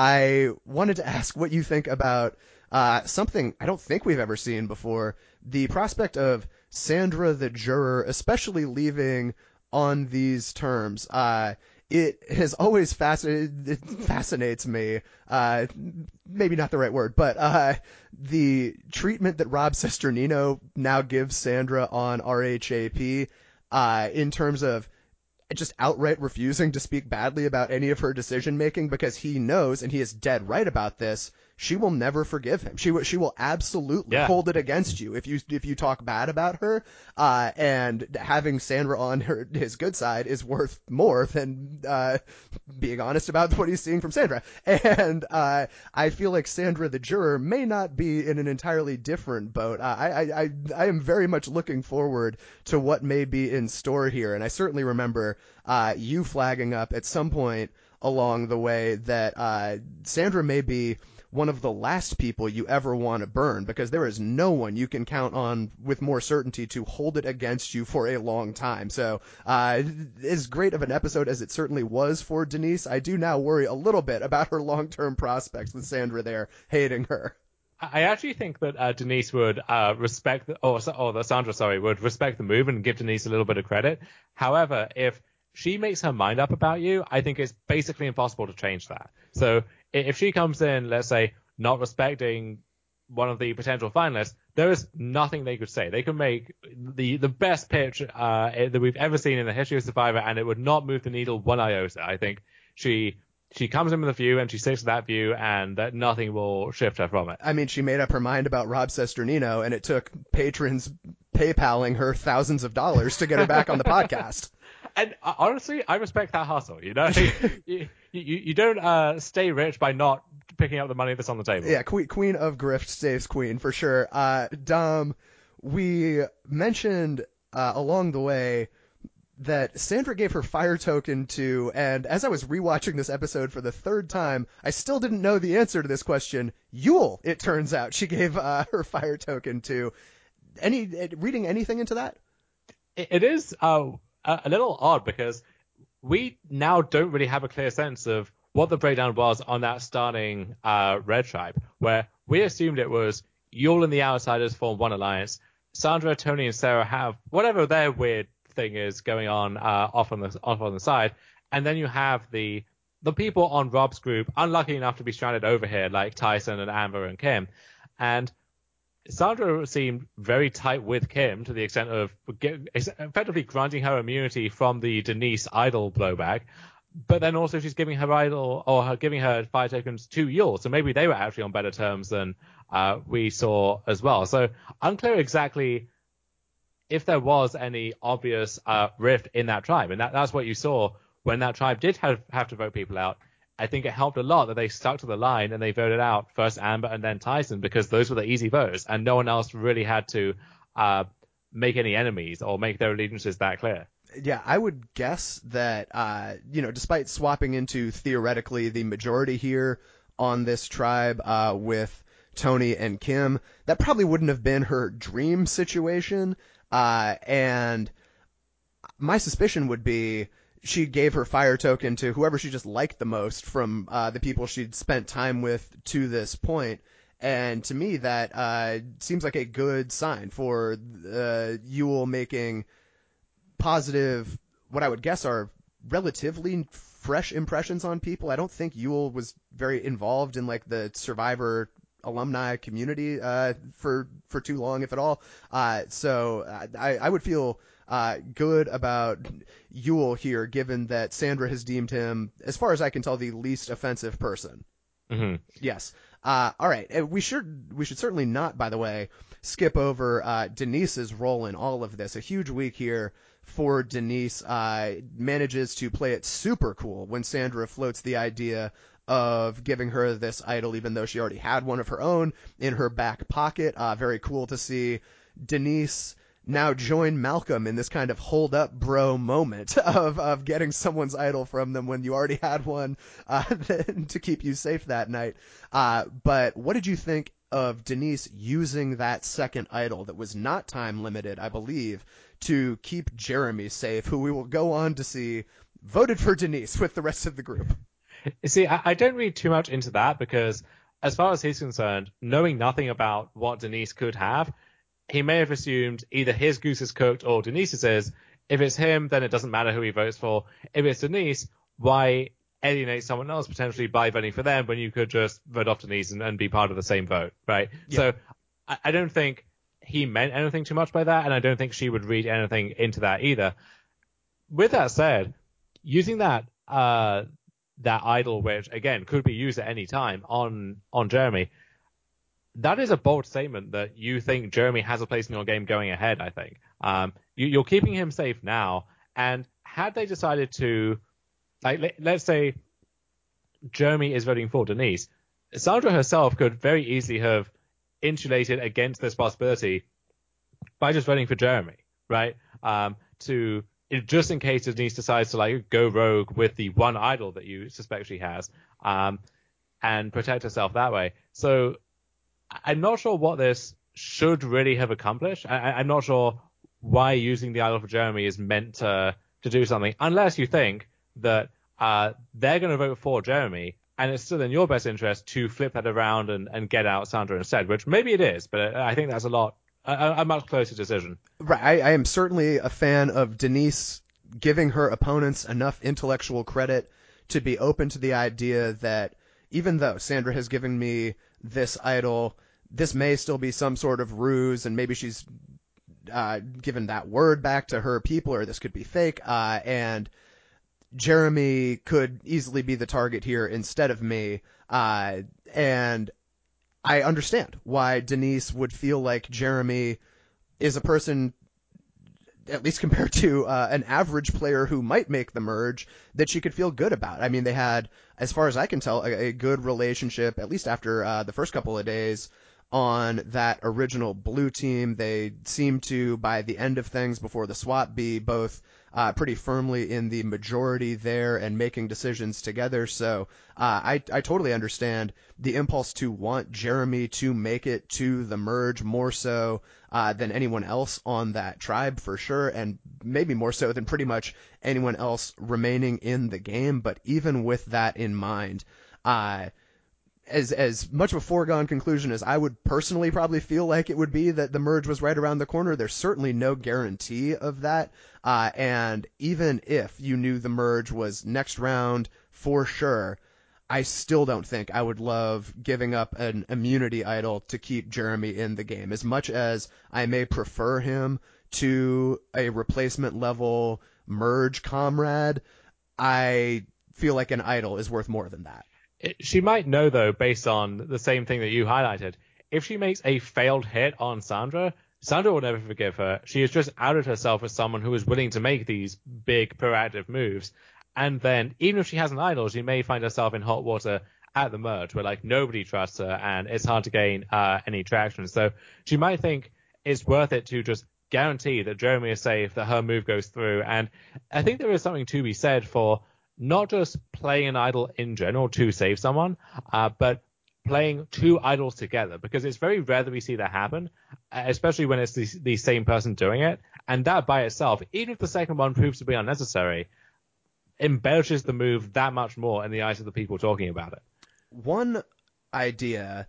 I wanted to ask what you think about uh, something I don't think we've ever seen before, the prospect of Sandra the juror, especially leaving on these terms. Uh, It has always fascinated, it fascinates me, uh, maybe not the right word, but uh, the treatment that Rob Cesternino now gives Sandra on R H A P uh, in terms of just outright refusing to speak badly about any of her decision making because he knows, and he is dead right about this, she will never forgive him. She will, she will absolutely yeah. hold it against you if you if you talk bad about her. Uh, and having Sandra on her his good side is worth more than uh, being honest about what he's seeing from Sandra. And uh, I feel like Sandra the juror may not be in an entirely different boat. Uh, I, I I I am very much looking forward to what may be in store here, and I certainly remember uh, you flagging up at some point along the way that uh, Sandra may be one of the last people you ever want to burn, because there is no one you can count on with more certainty to hold it against you for a long time. So uh, as great of an episode as it certainly was for Denise, I do now worry a little bit about her long-term prospects with Sandra there hating her. I actually think that uh, Denise would uh, respect, the, or, or the Sandra, sorry, would respect the move and give Denise a little bit of credit. However, if she makes her mind up about you, I think it's basically impossible to change that. So if she comes in, let's say, not respecting one of the potential finalists, there is nothing they could say. They could make the, the best pitch uh, that we've ever seen in the history of Survivor, and it would not move the needle one iota. I think she she comes in with a view, and she sticks to that view, and that nothing will shift her from it. I mean, she made up her mind about Rob Cesternino, and it took patrons PayPaling her thousands of dollars to get her back on the podcast. And uh, honestly, I respect that hustle. You know, you, you you don't uh, stay rich by not picking up the money that's on the table. Yeah, queen, queen of grift saves queen for sure. Uh, Dom, we mentioned uh, along the way that Sandra gave her fire token to, and as I was rewatching this episode for the third time, I still didn't know the answer to this question. Yul, it turns out, she gave uh, her fire token to. Any reading anything into that? It, it is uh, a little odd because we now don't really have a clear sense of what the breakdown was on that starting uh, Red Tribe, where we assumed it was Yul and the Outsiders form one alliance. Sandra, Tony, and Sarah have whatever their weird thing is going on uh, off on the off on the side, and then you have the the people on Rob's group unlucky enough to be stranded over here, like Tyson and Amber and Kim, and Sandra seemed very tight with Kim to the extent of effectively granting her immunity from the Denise idol blowback, but then also she's giving her idol or her, giving her fire tokens to Yul, so maybe they were actually on better terms than uh, we saw as well. So unclear exactly if there was any obvious uh, rift in that tribe, and that, that's what you saw when that tribe did have, have to vote people out. I think it helped a lot that they stuck to the line and they voted out first Amber and then Tyson, because those were the easy votes and no one else really had to uh, make any enemies or make their allegiances that clear. Yeah, I would guess that, uh, you know, despite swapping into theoretically the majority here on this tribe uh, with Tony and Kim, that probably wouldn't have been her dream situation. Uh, and my suspicion would be she gave her fire token to whoever she just liked the most from uh, the people she'd spent time with to this point. And to me, that uh, seems like a good sign for uh, Yul making positive, what I would guess are relatively fresh impressions on people. I don't think Yul was very involved in like the Survivor alumni community uh, for for too long, if at all. Uh, so I, I would feel uh, good about Yul here, given that Sandra has deemed him, as far as I can tell, the least offensive person. Mm-hmm. Yes. Uh, all right. We should we should certainly not, by the way, skip over uh, Denise's role in all of this. A huge week here for Denise. Uh, manages to play it super cool when Sandra floats the idea of giving her this idol, even though she already had one of her own in her back pocket. Uh, very cool to see Denise now join Malcolm in this kind of hold up bro moment of, of getting someone's idol from them when you already had one uh, to keep you safe that night. Uh, but what did you think of Denise using that second idol that was not time limited, I believe, to keep Jeremy safe, who we will go on to see voted for Denise with the rest of the group? You see, I, I don't read too much into that because as far as he's concerned, knowing nothing about what Denise could have, he may have assumed either his goose is cooked or Denise's is. If it's him, then it doesn't matter who he votes for. If it's Denise, why alienate someone else potentially by voting for them when you could just vote off Denise and, and be part of the same vote, right? Yeah. So I, I don't think he meant anything too much by that, and I don't think she would read anything into that either. With that said, using that uh, that idol, which again could be used at any time on on Jeremy, that is a bold statement that you think Jeremy has a place in your game going ahead, I think. Um, you, you're keeping him safe now, and had they decided to, like, let, let's say Jeremy is voting for Denise, Sandra herself could very easily have insulated against this possibility by just voting for Jeremy, right? Um, to just in case Denise decides to like go rogue with the one idol that you suspect she has, um, and protect herself that way. So I'm not sure what this should really have accomplished. I, I'm not sure why using the idol for Jeremy is meant to to do something, unless you think that uh, they're going to vote for Jeremy, and it's still in your best interest to flip that around and, and get out Sandra instead, which maybe it is, but I think that's a lot a, a much closer decision. Right. I, I am certainly a fan of Denise giving her opponents enough intellectual credit to be open to the idea that even though Sandra has given me this idol, this may still be some sort of ruse, and maybe she's uh, given that word back to her people, or this could be fake, uh, and Jeremy could easily be the target here instead of me. Uh, and I understand why Denise would feel like Jeremy is a person, at least compared to uh, an average player who might make the merge, that she could feel good about. I mean, they had, as far as I can tell, a, a good relationship, at least after uh, the first couple of days on that original blue team. They seemed to, by the end of things before the swap, be both uh, pretty firmly in the majority there and making decisions together. So uh, I, I totally understand the impulse to want Jeremy to make it to the merge more so uh, than anyone else on that tribe for sure, and maybe more so than pretty much anyone else remaining in the game. But even with that in mind, uh, as as much of a foregone conclusion as I would personally probably feel like it would be that the merge was right around the corner, there's certainly no guarantee of that. Uh, and even if you knew the merge was next round for sure, I still don't think I would love giving up an immunity idol to keep Jeremy in the game. As much as I may prefer him to a replacement level merge comrade, I feel like an idol is worth more than that. She might know, though, based on the same thing that you highlighted. If she makes a failed hit on Sandra, Sandra will never forgive her. She has just outed herself as someone who is willing to make these big, proactive moves. And then, even if she has an idol, she may find herself in hot water at the merge, where like nobody trusts her and it's hard to gain uh, any traction. So she might think it's worth it to just guarantee that Jeremy is safe, that her move goes through. And I think there is something to be said for not just playing an idol in general to save someone, uh, but playing two idols together, because it's very rare that we see that happen, especially when it's the, the same person doing it. And that by itself, even if the second one proves to be unnecessary, embellishes the move that much more in the eyes of the people talking about it. One idea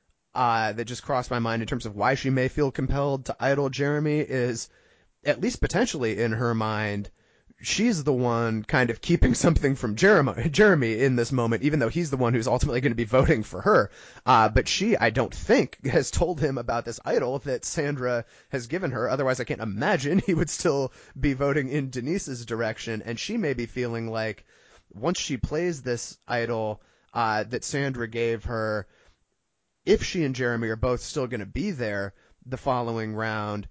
uh, that just crossed my mind in terms of why she may feel compelled to idol Jeremy is, at least potentially in her mind, she's the one kind of keeping something from Jeremy, Jeremy in this moment, even though he's the one who's ultimately going to be voting for her. Uh, but she, I don't think, has told him about this idol that Sandra has given her. Otherwise, I can't imagine he would still be voting in Denise's direction. And she may be feeling like once she plays this idol uh, that Sandra gave her, if she and Jeremy are both still going to be there the following round,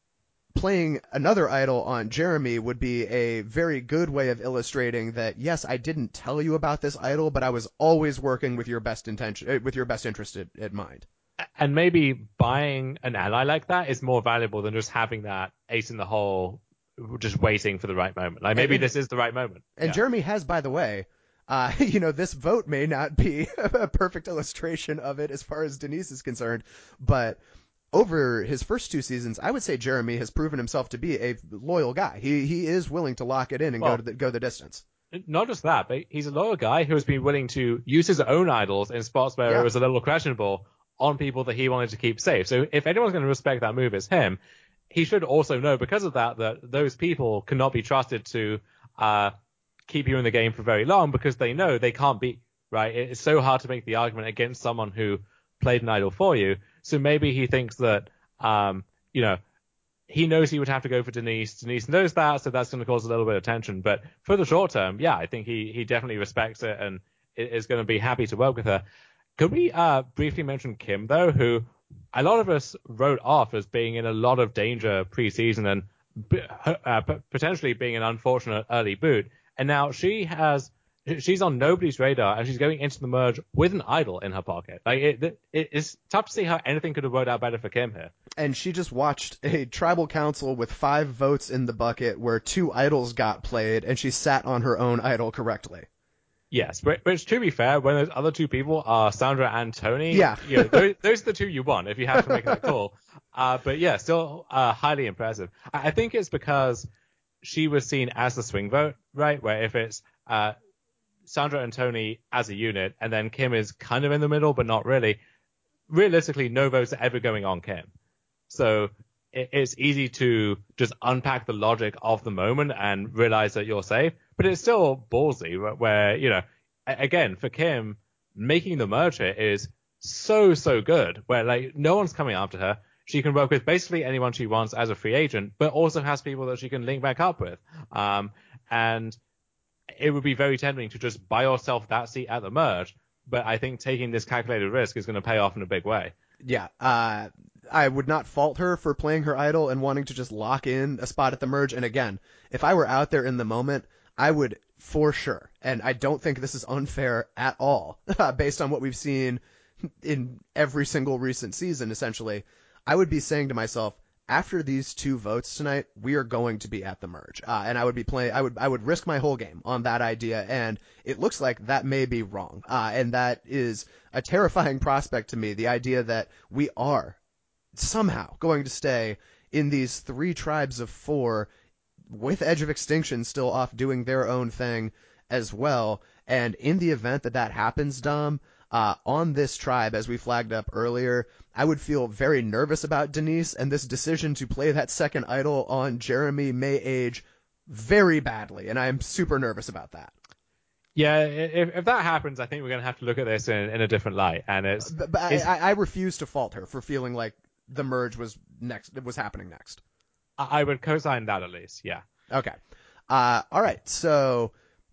playing another idol on Jeremy would be a very good way of illustrating that, yes, I didn't tell you about this idol, but I was always working with your best intention, with your best interest in, in mind. And maybe buying an ally like that is more valuable than just having that ace in the hole, just waiting for the right moment. Like maybe and, this is the right moment. And yeah. Jeremy has, by the way, uh, you know, this vote may not be a perfect illustration of it as far as Denise is concerned, but over his first two seasons, I would say Jeremy has proven himself to be a loyal guy. He he is willing to lock it in and well, go to the, go the distance. Not just that, but he's a loyal guy who has been willing to use his own idols in spots where yeah. it was a little questionable on people that he wanted to keep safe. So if anyone's going to respect that move, it's him. He should also know because of that that those people cannot be trusted to uh, keep you in the game for very long because they know they can't beat, right? It's so hard to make the argument against someone who played an idol for you. So maybe he thinks that, um, you know, he knows he would have to go for Denise. Denise knows that, so that's going to cause a little bit of tension. But for the short term, yeah, I think he, he definitely respects it and is going to be happy to work with her. Could we uh, briefly mention Kim, though, who a lot of us wrote off as being in a lot of danger preseason and uh, potentially being an unfortunate early boot. And now she has... She's on nobody's radar, and she's going into the merge with an idol in her pocket. Like it, it, it's tough to see how anything could have worked out better for Kim here. And she just watched a tribal council with five votes in the bucket where two idols got played, and she sat on her own idol correctly. Yes, which to be fair, when those other two people are Sandra and Tony, yeah, you know, those, those are the two you want if you have to make that call. Uh, but yeah, still uh, highly impressive. I, I think it's because she was seen as the swing vote, right? Where if it's uh, Sandra and Tony as a unit, and then Kim is kind of in the middle, but not really. Realistically, no votes are ever going on Kim. So it, it's easy to just unpack the logic of the moment and realize that you're safe. But it's still ballsy where, where you know, again, for Kim, making the merge here is so, so good, where like no one's coming after her. She can work with basically anyone she wants as a free agent, but also has people that she can link back up with. Um, and it would be very tempting to just buy yourself that seat at the merge, but I think taking this calculated risk is going to pay off in a big way. Yeah, uh, I would not fault her for playing her idol and wanting to just lock in a spot at the merge. And again, if I were out there in the moment, I would for sure, and I don't think this is unfair at all, based on what we've seen in every single recent season, essentially, I would be saying to myself, after these two votes tonight, we are going to be at the merge, uh, and I would be playing. I would I would risk my whole game on that idea, and it looks like that may be wrong, uh, and that is a terrifying prospect to me. The idea that we are somehow going to stay in these three tribes of four, with Edge of Extinction still off doing their own thing as well, and in the event that that happens, Dom. Uh, on this tribe, as we flagged up earlier, I would feel very nervous about Denise, and this decision to play that second idol on Jeremy may age very badly, and I'm super nervous about that. Yeah, if, if that happens, I think we're going to have to look at this in, in a different light. And it's, but, but it's, I, I refuse to fault her for feeling like the merge was next, it was happening next. I would co-sign that at least, yeah. Okay. Uh, all right, so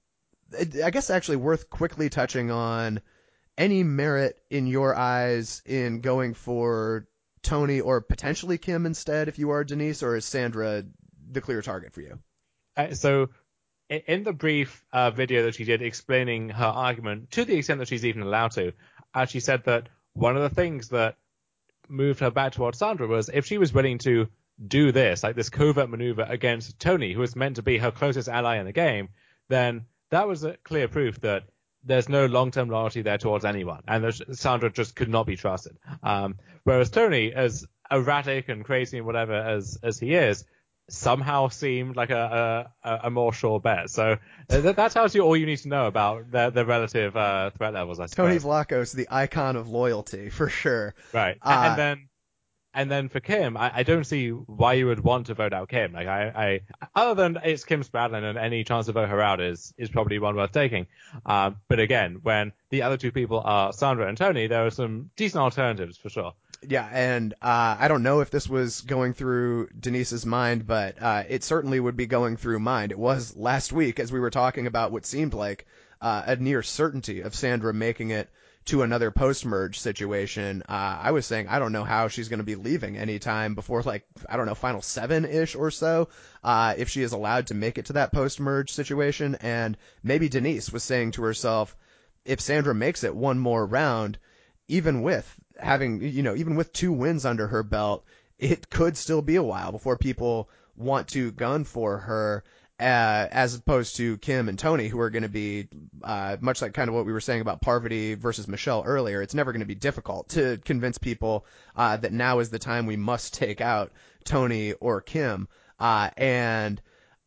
I guess actually worth quickly touching on any merit in your eyes in going for Tony or potentially Kim instead if you are Denise, or is Sandra the clear target for you? Uh, so in the brief uh, video that she did explaining her argument, to the extent that she's even allowed to, uh, she said that one of the things that moved her back towards Sandra was if she was willing to do this, like this covert maneuver against Tony, who was meant to be her closest ally in the game, then that was a clear proof that there's no long-term loyalty there towards anyone, and Sandra just could not be trusted. Um, whereas Tony, as erratic and crazy and whatever as as he is, somehow seemed like a a, a more sure bet. So that, that tells you all you need to know about their, their relative uh, threat levels, I Tony suppose. Vlachos, the icon of loyalty, for sure. Right. Uh, and then And then for Kim, I, I don't see why you would want to vote out Kim. Like I, I other than it's Kim Spradlin, and any chance to vote her out is is probably one worth taking. Um, but again, when the other two people are Sandra and Tony, there are some decent alternatives for sure. Yeah, and uh, I don't know if this was going through Denise's mind, but uh, it certainly would be going through mine. It was last week as we were talking about what seemed like uh, a near certainty of Sandra making it to another post-merge situation. Uh, I was saying I don't know how she's going to be leaving anytime before, like, I don't know, final seven-ish or so, uh, if she is allowed to make it to that post-merge situation. And maybe Denise was saying to herself, if Sandra makes it one more round, even with having, you know, even with two wins under her belt, it could still be a while before people want to gun for her, uh, as opposed to Kim and Tony, who are going to be, uh, much like kind of what we were saying about Parvati versus Michelle earlier. It's never going to be difficult to convince people, uh, that now is the time we must take out Tony or Kim. Uh, and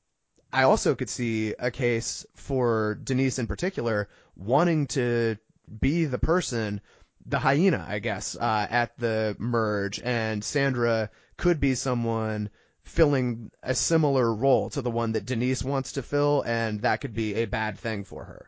I also could see a case for Denise in particular wanting to be the person, the hyena, I guess, uh, at the merge, and Sandra could be someone filling a similar role to the one that Denise wants to fill, and that could be a bad thing for her.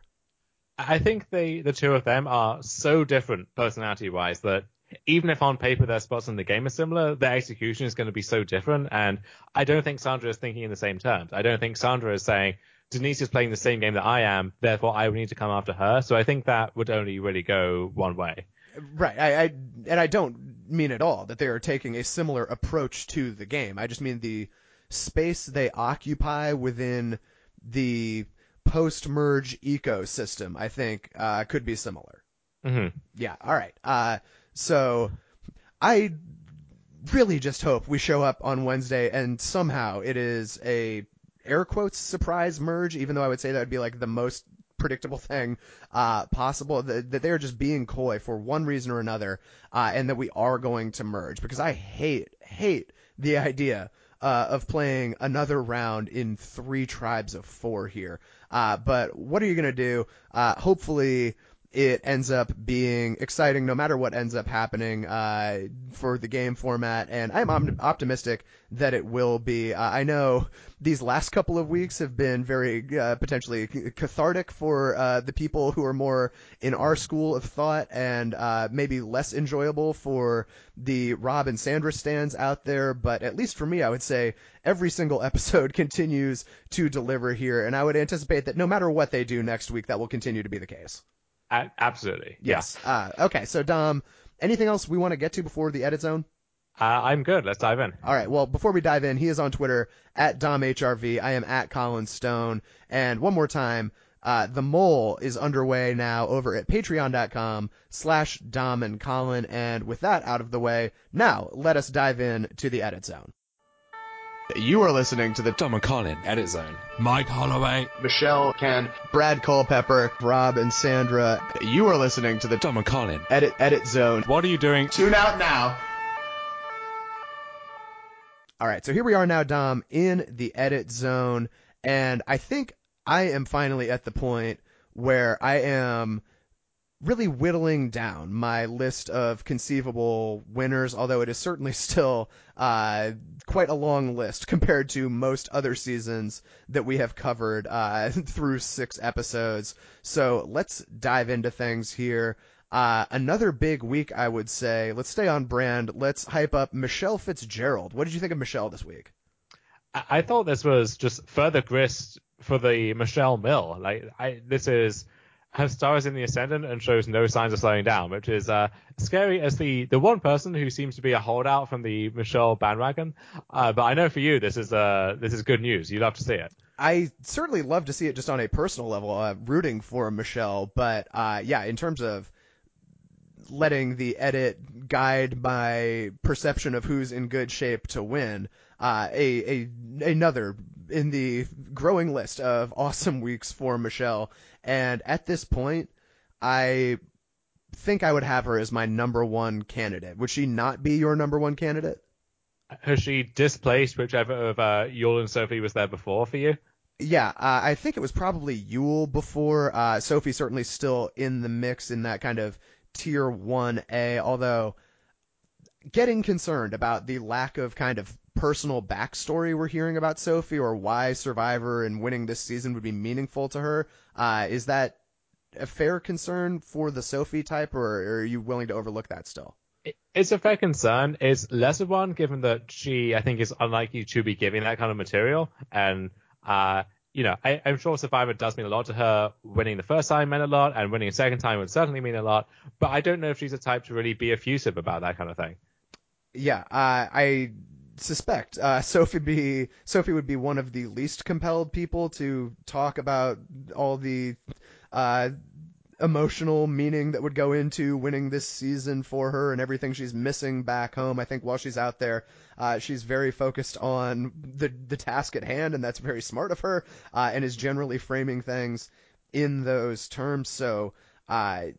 I think they the two of them are so different personality-wise that even if on paper their spots in the game are similar, their execution is going to be so different. And I don't think Sandra is thinking in the same terms. I don't think Sandra is saying, Denise is playing the same game that I am, therefore I would need to come after her. So I think that would only really go one way. Right. I, I and I don't mean at all that they are taking a similar approach to the game. I just mean the space they occupy within the post-merge ecosystem, I think, uh, could be similar. Mm-hmm. Yeah. All right. Uh, so I really just hope we show up on Wednesday and somehow it is a air quotes surprise merge, even though I would say that would be like the most predictable thing uh, possible, that, that they're just being coy for one reason or another, uh, and that we are going to merge, because I hate, hate the idea uh, of playing another round in three tribes of four here. Uh, but what are you going to do? Uh, hopefully it ends up being exciting no matter what ends up happening uh, for the game format, and I'm op- optimistic that it will be. Uh, I know these last couple of weeks have been very uh, potentially cathartic for uh, the people who are more in our school of thought, and uh, maybe less enjoyable for the Rob and Sandra stands out there, but at least for me, I would say every single episode continues to deliver here, and I would anticipate that no matter what they do next week, that will continue to be the case. A- absolutely. Yes. Uh, okay, so Dom, anything else we want to get to before the edit zone? Uh, I'm good. Let's dive in. All right. Well, before we dive in, he is on Twitter at DomHRV. I am at Colin Stone. And one more time, uh, the Mole is underway now over at patreon.com slash Dom and Colin. And with that out of the way, now let us dive in to the edit zone. You are listening to the Dom and Colin Edit Zone. Mike Holloway, Michelle Ken, Brad Culpepper, Rob and Sandra. You are listening to the Dom and Colin Edit Edit Zone. What are you doing? Tune out now. All right, so here we are now, Dom, in the edit zone, and I think I am finally at the point where I am really whittling down my list of conceivable winners, although it is certainly still uh, quite a long list compared to most other seasons that we have covered uh, through six episodes. So let's dive into things here. Uh, another big week, I would say. Let's stay on brand. Let's hype up Michelle Fitzgerald. What did you think of Michelle this week? I thought this was just further grist for the Michelle Mill. Like, I, this is her star is in the ascendant and shows no signs of slowing down, which is uh, scary as the, the one person who seems to be a holdout from the Michelle bandwagon. Uh, but I know for you, this is uh, this is good news. You love to see it. I certainly love to see it just on a personal level, uh, rooting for Michelle. But uh, yeah, in terms of letting the edit guide my perception of who's in good shape to win, uh, a, a another in the growing list of awesome weeks for Michelle. And at this point, I think I would have her as my number one candidate. Would she not be your number one candidate? Has she displaced whichever of uh, Yul and Sophie was there before for you? Yeah, uh, I think it was probably Yul before. Uh, Sophie certainly still in the mix in that kind of tier one A, although getting concerned about the lack of kind of personal backstory we're hearing about Sophie or why Survivor and winning this season would be meaningful to her. Uh, is that a fair concern for the Sophie type, or, or are you willing to overlook that still? It's a fair concern. It's less of one given that she, I think, is unlikely to be giving that kind of material. And, uh, you know, I, I'm sure Survivor does mean a lot to her. Winning the first time meant a lot, and winning a second time would certainly mean a lot. But I don't know if she's a type to really be effusive about that kind of thing. Yeah, uh, I suspect uh, Sophie be Sophie would be one of the least compelled people to talk about all the uh, emotional meaning that would go into winning this season for her and everything she's missing back home. I think while she's out there, uh, she's very focused on the the task at hand, and that's very smart of her, uh, and is generally framing things in those terms. So uh,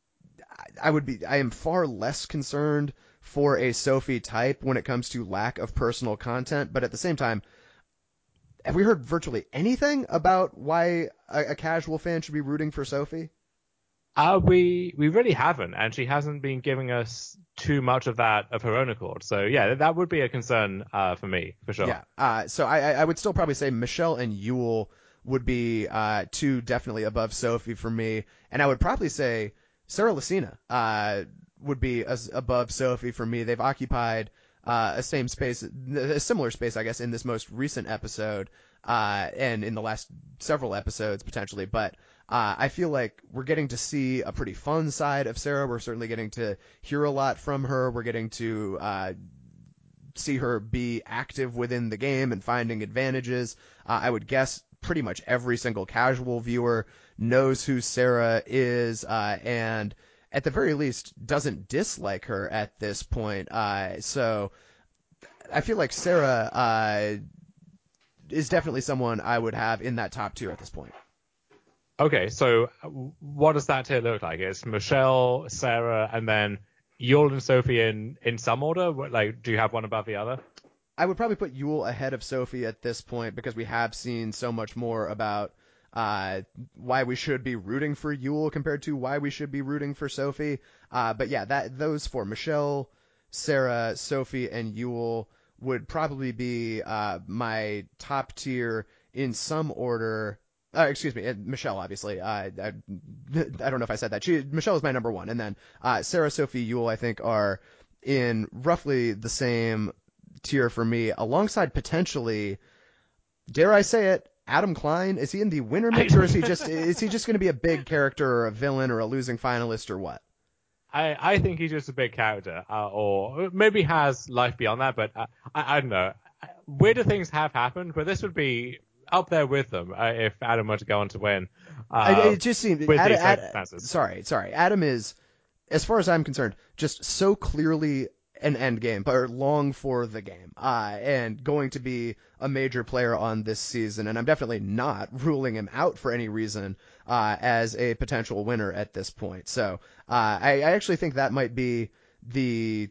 I would be I am far less concerned for a Sophie type when it comes to lack of personal content, but at the same time, have we heard virtually anything about why a, a casual fan should be rooting for Sophie? Uh, we we really haven't, and she hasn't been giving us too much of that of her own accord. So yeah, that would be a concern uh, for me for sure. Yeah. Uh, so I, I would still probably say Michelle and Yul would be uh, two definitely above Sophie for me, and I would probably say Sarah Lucina uh, would be as above Sophie for me. They've occupied uh, a same space, a similar space, I guess, in this most recent episode, uh, and in the last several episodes potentially. But uh, I feel like we're getting to see a pretty fun side of Sarah. We're certainly getting to hear a lot from her. We're getting to uh, see her be active within the game and finding advantages. Uh, I would guess pretty much every single casual viewer knows who Sarah is, uh, and at the very least doesn't dislike her at this point. Uh, so I feel like Sarah uh, is definitely someone I would have in that top tier at this point. Okay, so what does that tier look like? It's Michelle, Sarah, and then Yul and Sophie in, in some order? Like, do you have one above the other? I would probably put Yul ahead of Sophie at this point because we have seen so much more about uh, why we should be rooting for Yul compared to why we should be rooting for Sophie. Uh, but yeah, that those four, Michelle, Sarah, Sophie, and Yul would probably be uh, my top tier in some order. Uh, excuse me, Michelle, obviously. Uh, I, I don't know if I said that. She, Michelle is my number one. And then uh, Sarah, Sophie, Yul, I think, are in roughly the same tier for me, alongside potentially, dare I say it, Adam Klein. Is he in the winner mix, or is he just is he just going to be a big character or a villain or a losing finalist or what? I, I think he's just a big character, uh, or maybe has life beyond that, but uh, I, I don't know. Weirder things have happened, but this would be up there with them uh, if Adam were to go on to win. Uh, I, it just seems with Adam, these circumstances. Ad, sorry, sorry. Adam is, as far as I'm concerned, just so clearly an end game, but long for the game, uh, and going to be a major player on this season. And I'm definitely not ruling him out for any reason uh, as a potential winner at this point. So uh, I, I actually think that might be the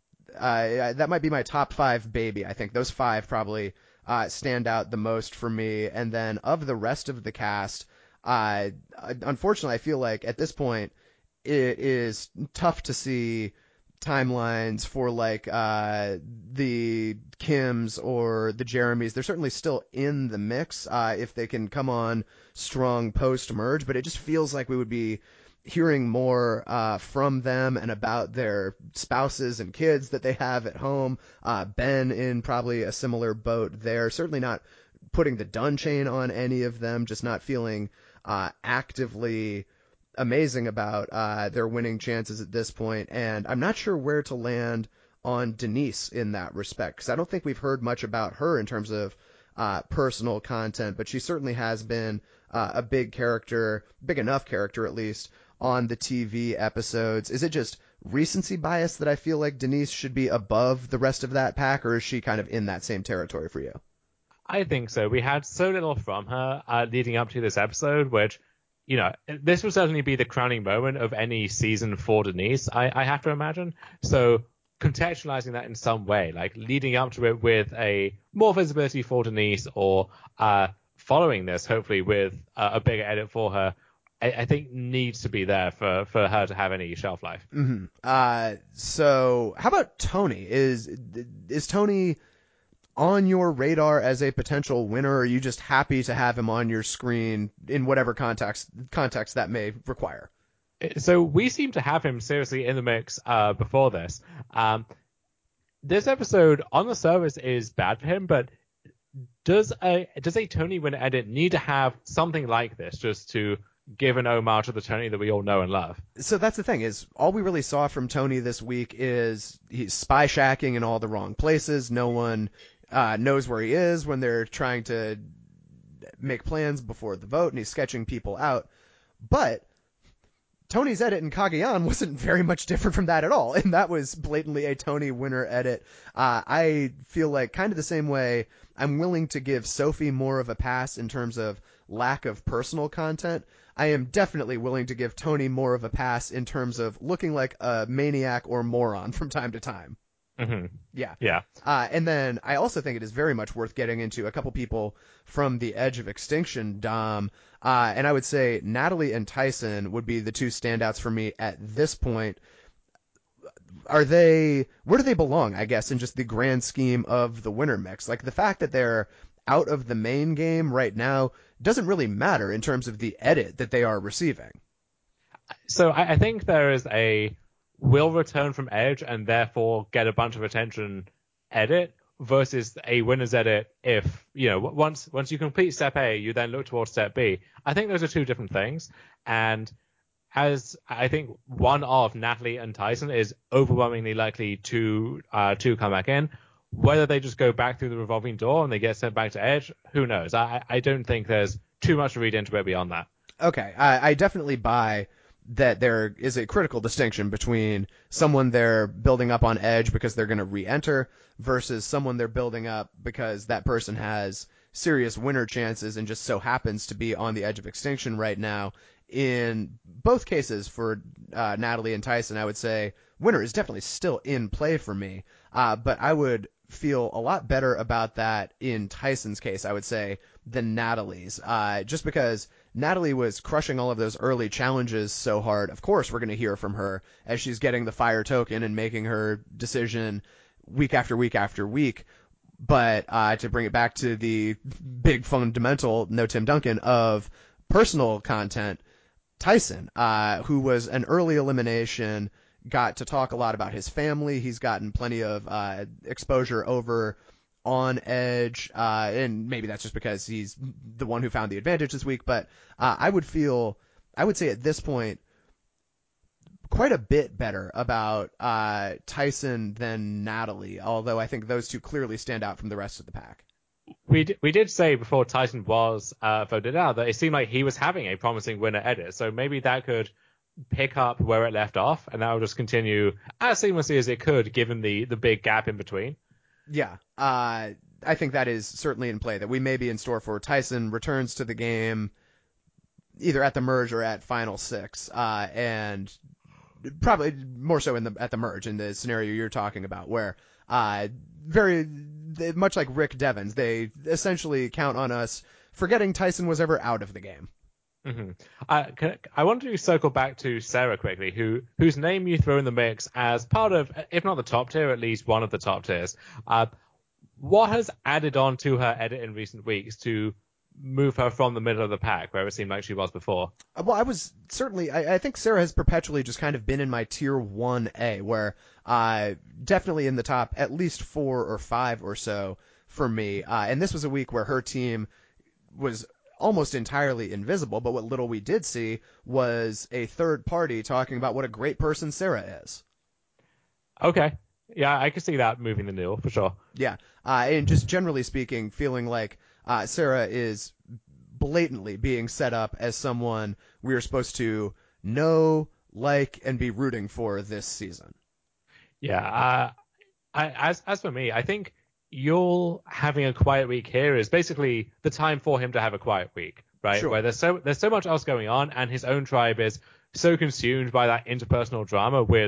uh, that might be my top five baby. I think those five probably uh, stand out the most for me. And then of the rest of the cast, uh, unfortunately, I feel like at this point it is tough to see timelines for like uh, the Kims or the Jeremys. They're certainly still in the mix uh, if they can come on strong post merge, but it just feels like we would be hearing more uh, from them and about their spouses and kids that they have at home. Uh, Ben in probably a similar boat there. Certainly not putting the done chain on any of them, just not feeling uh, actively amazing about uh, their winning chances at this point. And I'm not sure where to land on Denise in that respect, because I don't think we've heard much about her in terms of uh, personal content, but she certainly has been uh, a big character, big enough character at least, on the T V episodes. Is it just recency bias that I feel like Denise should be above the rest of that pack, or is she kind of in that same territory for you? I think so. We had so little from her uh, leading up to this episode, which, you know, this will certainly be the crowning moment of any season for Denise, I, I have to imagine. So contextualizing that in some way, like leading up to it with a more visibility for Denise, or uh, following this hopefully with uh, a bigger edit for her, I, I think needs to be there for, for her to have any shelf life. Mm-hmm. Uh, so how about Tony? Is is Tony on your radar as a potential winner, or are you just happy to have him on your screen in whatever context context that may require? So we seem to have him seriously in the mix uh, before this. Um, this episode on the surface is bad for him, but does a does a Tony winner edit need to have something like this just to give an homage to the Tony that we all know and love? So that's the thing, is all we really saw from Tony this week is he's spy shacking in all the wrong places. No one uh, knows where he is when they're trying to make plans before the vote, and he's sketching people out. But Tony's edit in Cagayan wasn't very much different from that at all, and that was blatantly a Tony winner edit. Uh, I feel like kind of the same way I'm willing to give Sophie more of a pass in terms of lack of personal content. I am definitely willing to give Tony more of a pass in terms of looking like a maniac or moron from time to time. Mm-hmm. Yeah. Yeah. Uh, and then I also think it is very much worth getting into a couple people from the Edge of Extinction, Dom. Uh, and I would say Natalie and Tyson would be the two standouts for me at this point. Are they, where do they belong, I guess, in just the grand scheme of the winner mix? Like, the fact that they're out of the main game right now doesn't really matter in terms of the edit that they are receiving. So I, I think there is a will return from Edge and therefore get a bunch of attention edit versus a winner's edit. If, you know, once once you complete step A, you then look towards step B. I think those are two different things. And as I think one of Natalie and Tyson is overwhelmingly likely to uh, to come back in, whether they just go back through the revolving door and they get sent back to Edge, who knows? I, I don't think there's too much to read into it beyond that. Okay, I, I definitely buy that there is a critical distinction between someone they're building up on Edge because they're going to re-enter versus someone they're building up because that person has serious winner chances and just so happens to be on the Edge of Extinction right now. In both cases for uh, Natalie and Tyson, I would say winner is definitely still in play for me, uh, but I would feel a lot better about that in Tyson's case, I would say, than Natalie's, uh, just because Natalie was crushing all of those early challenges so hard. Of course, we're going to hear from her as she's getting the fire token and making her decision week after week after week. But uh, to bring it back to the big fundamental, no Tim Duncan, of personal content, Tyson, uh, who was an early elimination, got to talk a lot about his family. He's gotten plenty of uh, exposure over on Edge, uh, and maybe that's just because he's the one who found the advantage this week, but uh, I would feel, I would say at this point, quite a bit better about uh, Tyson than Natalie, although I think those two clearly stand out from the rest of the pack. We d- we did say before Tyson was uh, voted out that it seemed like he was having a promising winner edit, so maybe that could pick up where it left off, and that will just continue as seamlessly as it could, given the, the big gap in between. Yeah, uh, I think that is certainly in play, that we may be in store for Tyson returns to the game either at the merge or at Final Six, uh, and probably more so in the at the merge in the scenario you're talking about, where uh, very much like Rick Devens, they essentially count on us forgetting Tyson was ever out of the game. Mm-hmm. I, can, I want to circle back to Sarah quickly, who whose name you throw in the mix as part of, if not the top tier, at least one of the top tiers. Uh, what has added on to her edit in recent weeks to move her from the middle of the pack, where it seemed like she was before? Well, I was certainly, I, I think Sarah has perpetually just kind of been in my tier one A, where uh, definitely in the top at least four or five or so for me. Uh, and this was a week where her team was almost entirely invisible, but what little we did see was a third party talking about what a great person Sarah is. Okay. Yeah, I could see that moving the needle for sure. Yeah. Uh, and just generally speaking, feeling like uh, Sarah is blatantly being set up as someone we are supposed to know, like, and be rooting for this season. Yeah. Uh, I, as as for me, I think Yul having a quiet week here is basically the time for him to have a quiet week, right? Sure. Where there's so there's so much else going on, and his own tribe is so consumed by that interpersonal drama with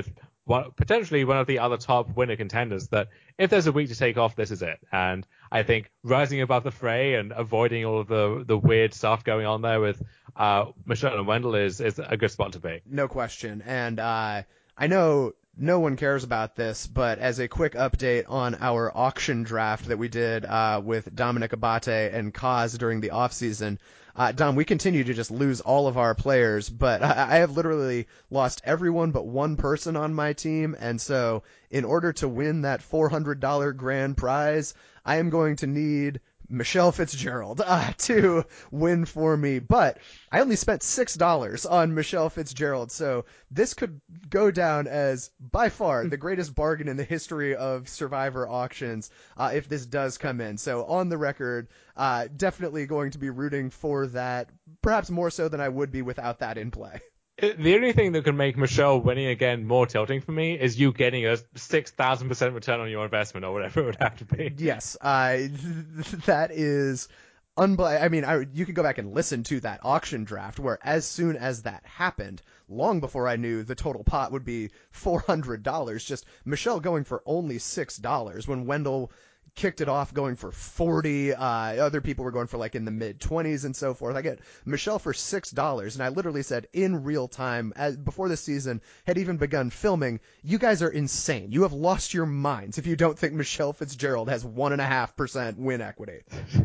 one, potentially one of the other top winner contenders that if there's a week to take off, this is it. And I think rising above the fray and avoiding all of the, the weird stuff going on there with uh, Michelle and Wendell is, is a good spot to be. No question. And uh, I know no one cares about this, but as a quick update on our auction draft that we did uh, with Dominic Abate and Kaz during the offseason, Uh, Dom, we continue to just lose all of our players, but I, I have literally lost everyone but one person on my team, and so in order to win that four hundred dollars grand prize, I am going to need Michelle Fitzgerald uh, to win for me, but I only spent six dollars on Michelle Fitzgerald, so this could go down as by far the greatest bargain in the history of Survivor auctions uh, if this does come in. So on the record, uh, definitely going to be rooting for that, perhaps more so than I would be without that in play. The only thing that can make Michelle winning again more tilting for me is you getting a six thousand percent return on your investment or whatever it would have to be. Yes, uh, that is unbelievable. I mean, I, you could go back and listen to that auction draft where as soon as that happened, long before I knew the total pot would be four hundred dollars, just Michelle going for only six dollars when Wendell kicked it off going for forty. Uh, other people were going for like in the mid twenties and so forth. I get Michelle for six dollars, and I literally said in real time, as before the season had even begun filming, you guys are insane. You have lost your minds if you don't think Michelle Fitzgerald has one and a half percent win equity.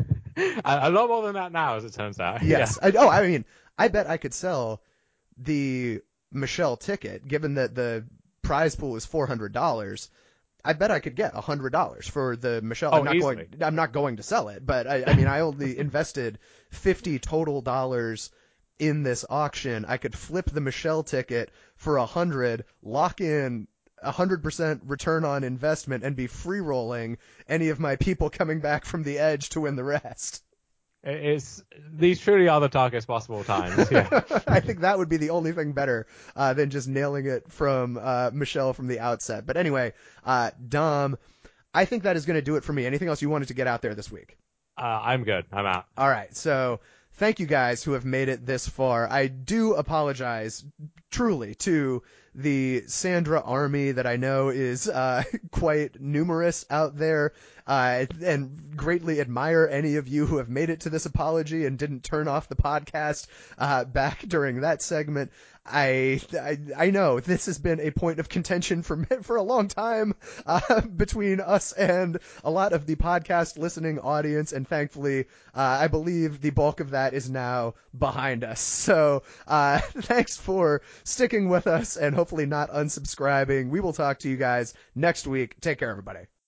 A lot more than that now, as it turns out. Yes. Yeah. I, oh, I mean, I bet I could sell the Michelle ticket, given that the prize pool is four hundred dollars. I bet I could get one hundred dollars for the Michelle. Oh, I'm not easily. going I'm not going to sell it, but I, I mean I only invested fifty total dollars in this auction. I could flip the Michelle ticket for one hundred, lock in one hundred percent return on investment and be free rolling any of my people coming back from the edge to win the rest. It's, these truly are the darkest possible times. Yeah. I think that would be the only thing better uh, than just nailing it from uh, Michelle from the outset. But anyway, uh, Dom, I think that is going to do it for me. Anything else you wanted to get out there this week? Uh, I'm good. I'm out. All right. So thank you guys who have made it this far. I do apologize truly to the Sandra army that I know is uh, quite numerous out there, uh, and greatly admire any of you who have made it to this apology and didn't turn off the podcast uh, back during that segment. I, I I know this has been a point of contention for for a long time uh, between us and a lot of the podcast listening audience, and thankfully, uh, I believe the bulk of that is now behind us. So uh, thanks for sticking with us and hopefully not unsubscribing. We will talk to you guys next week. Take care, everybody.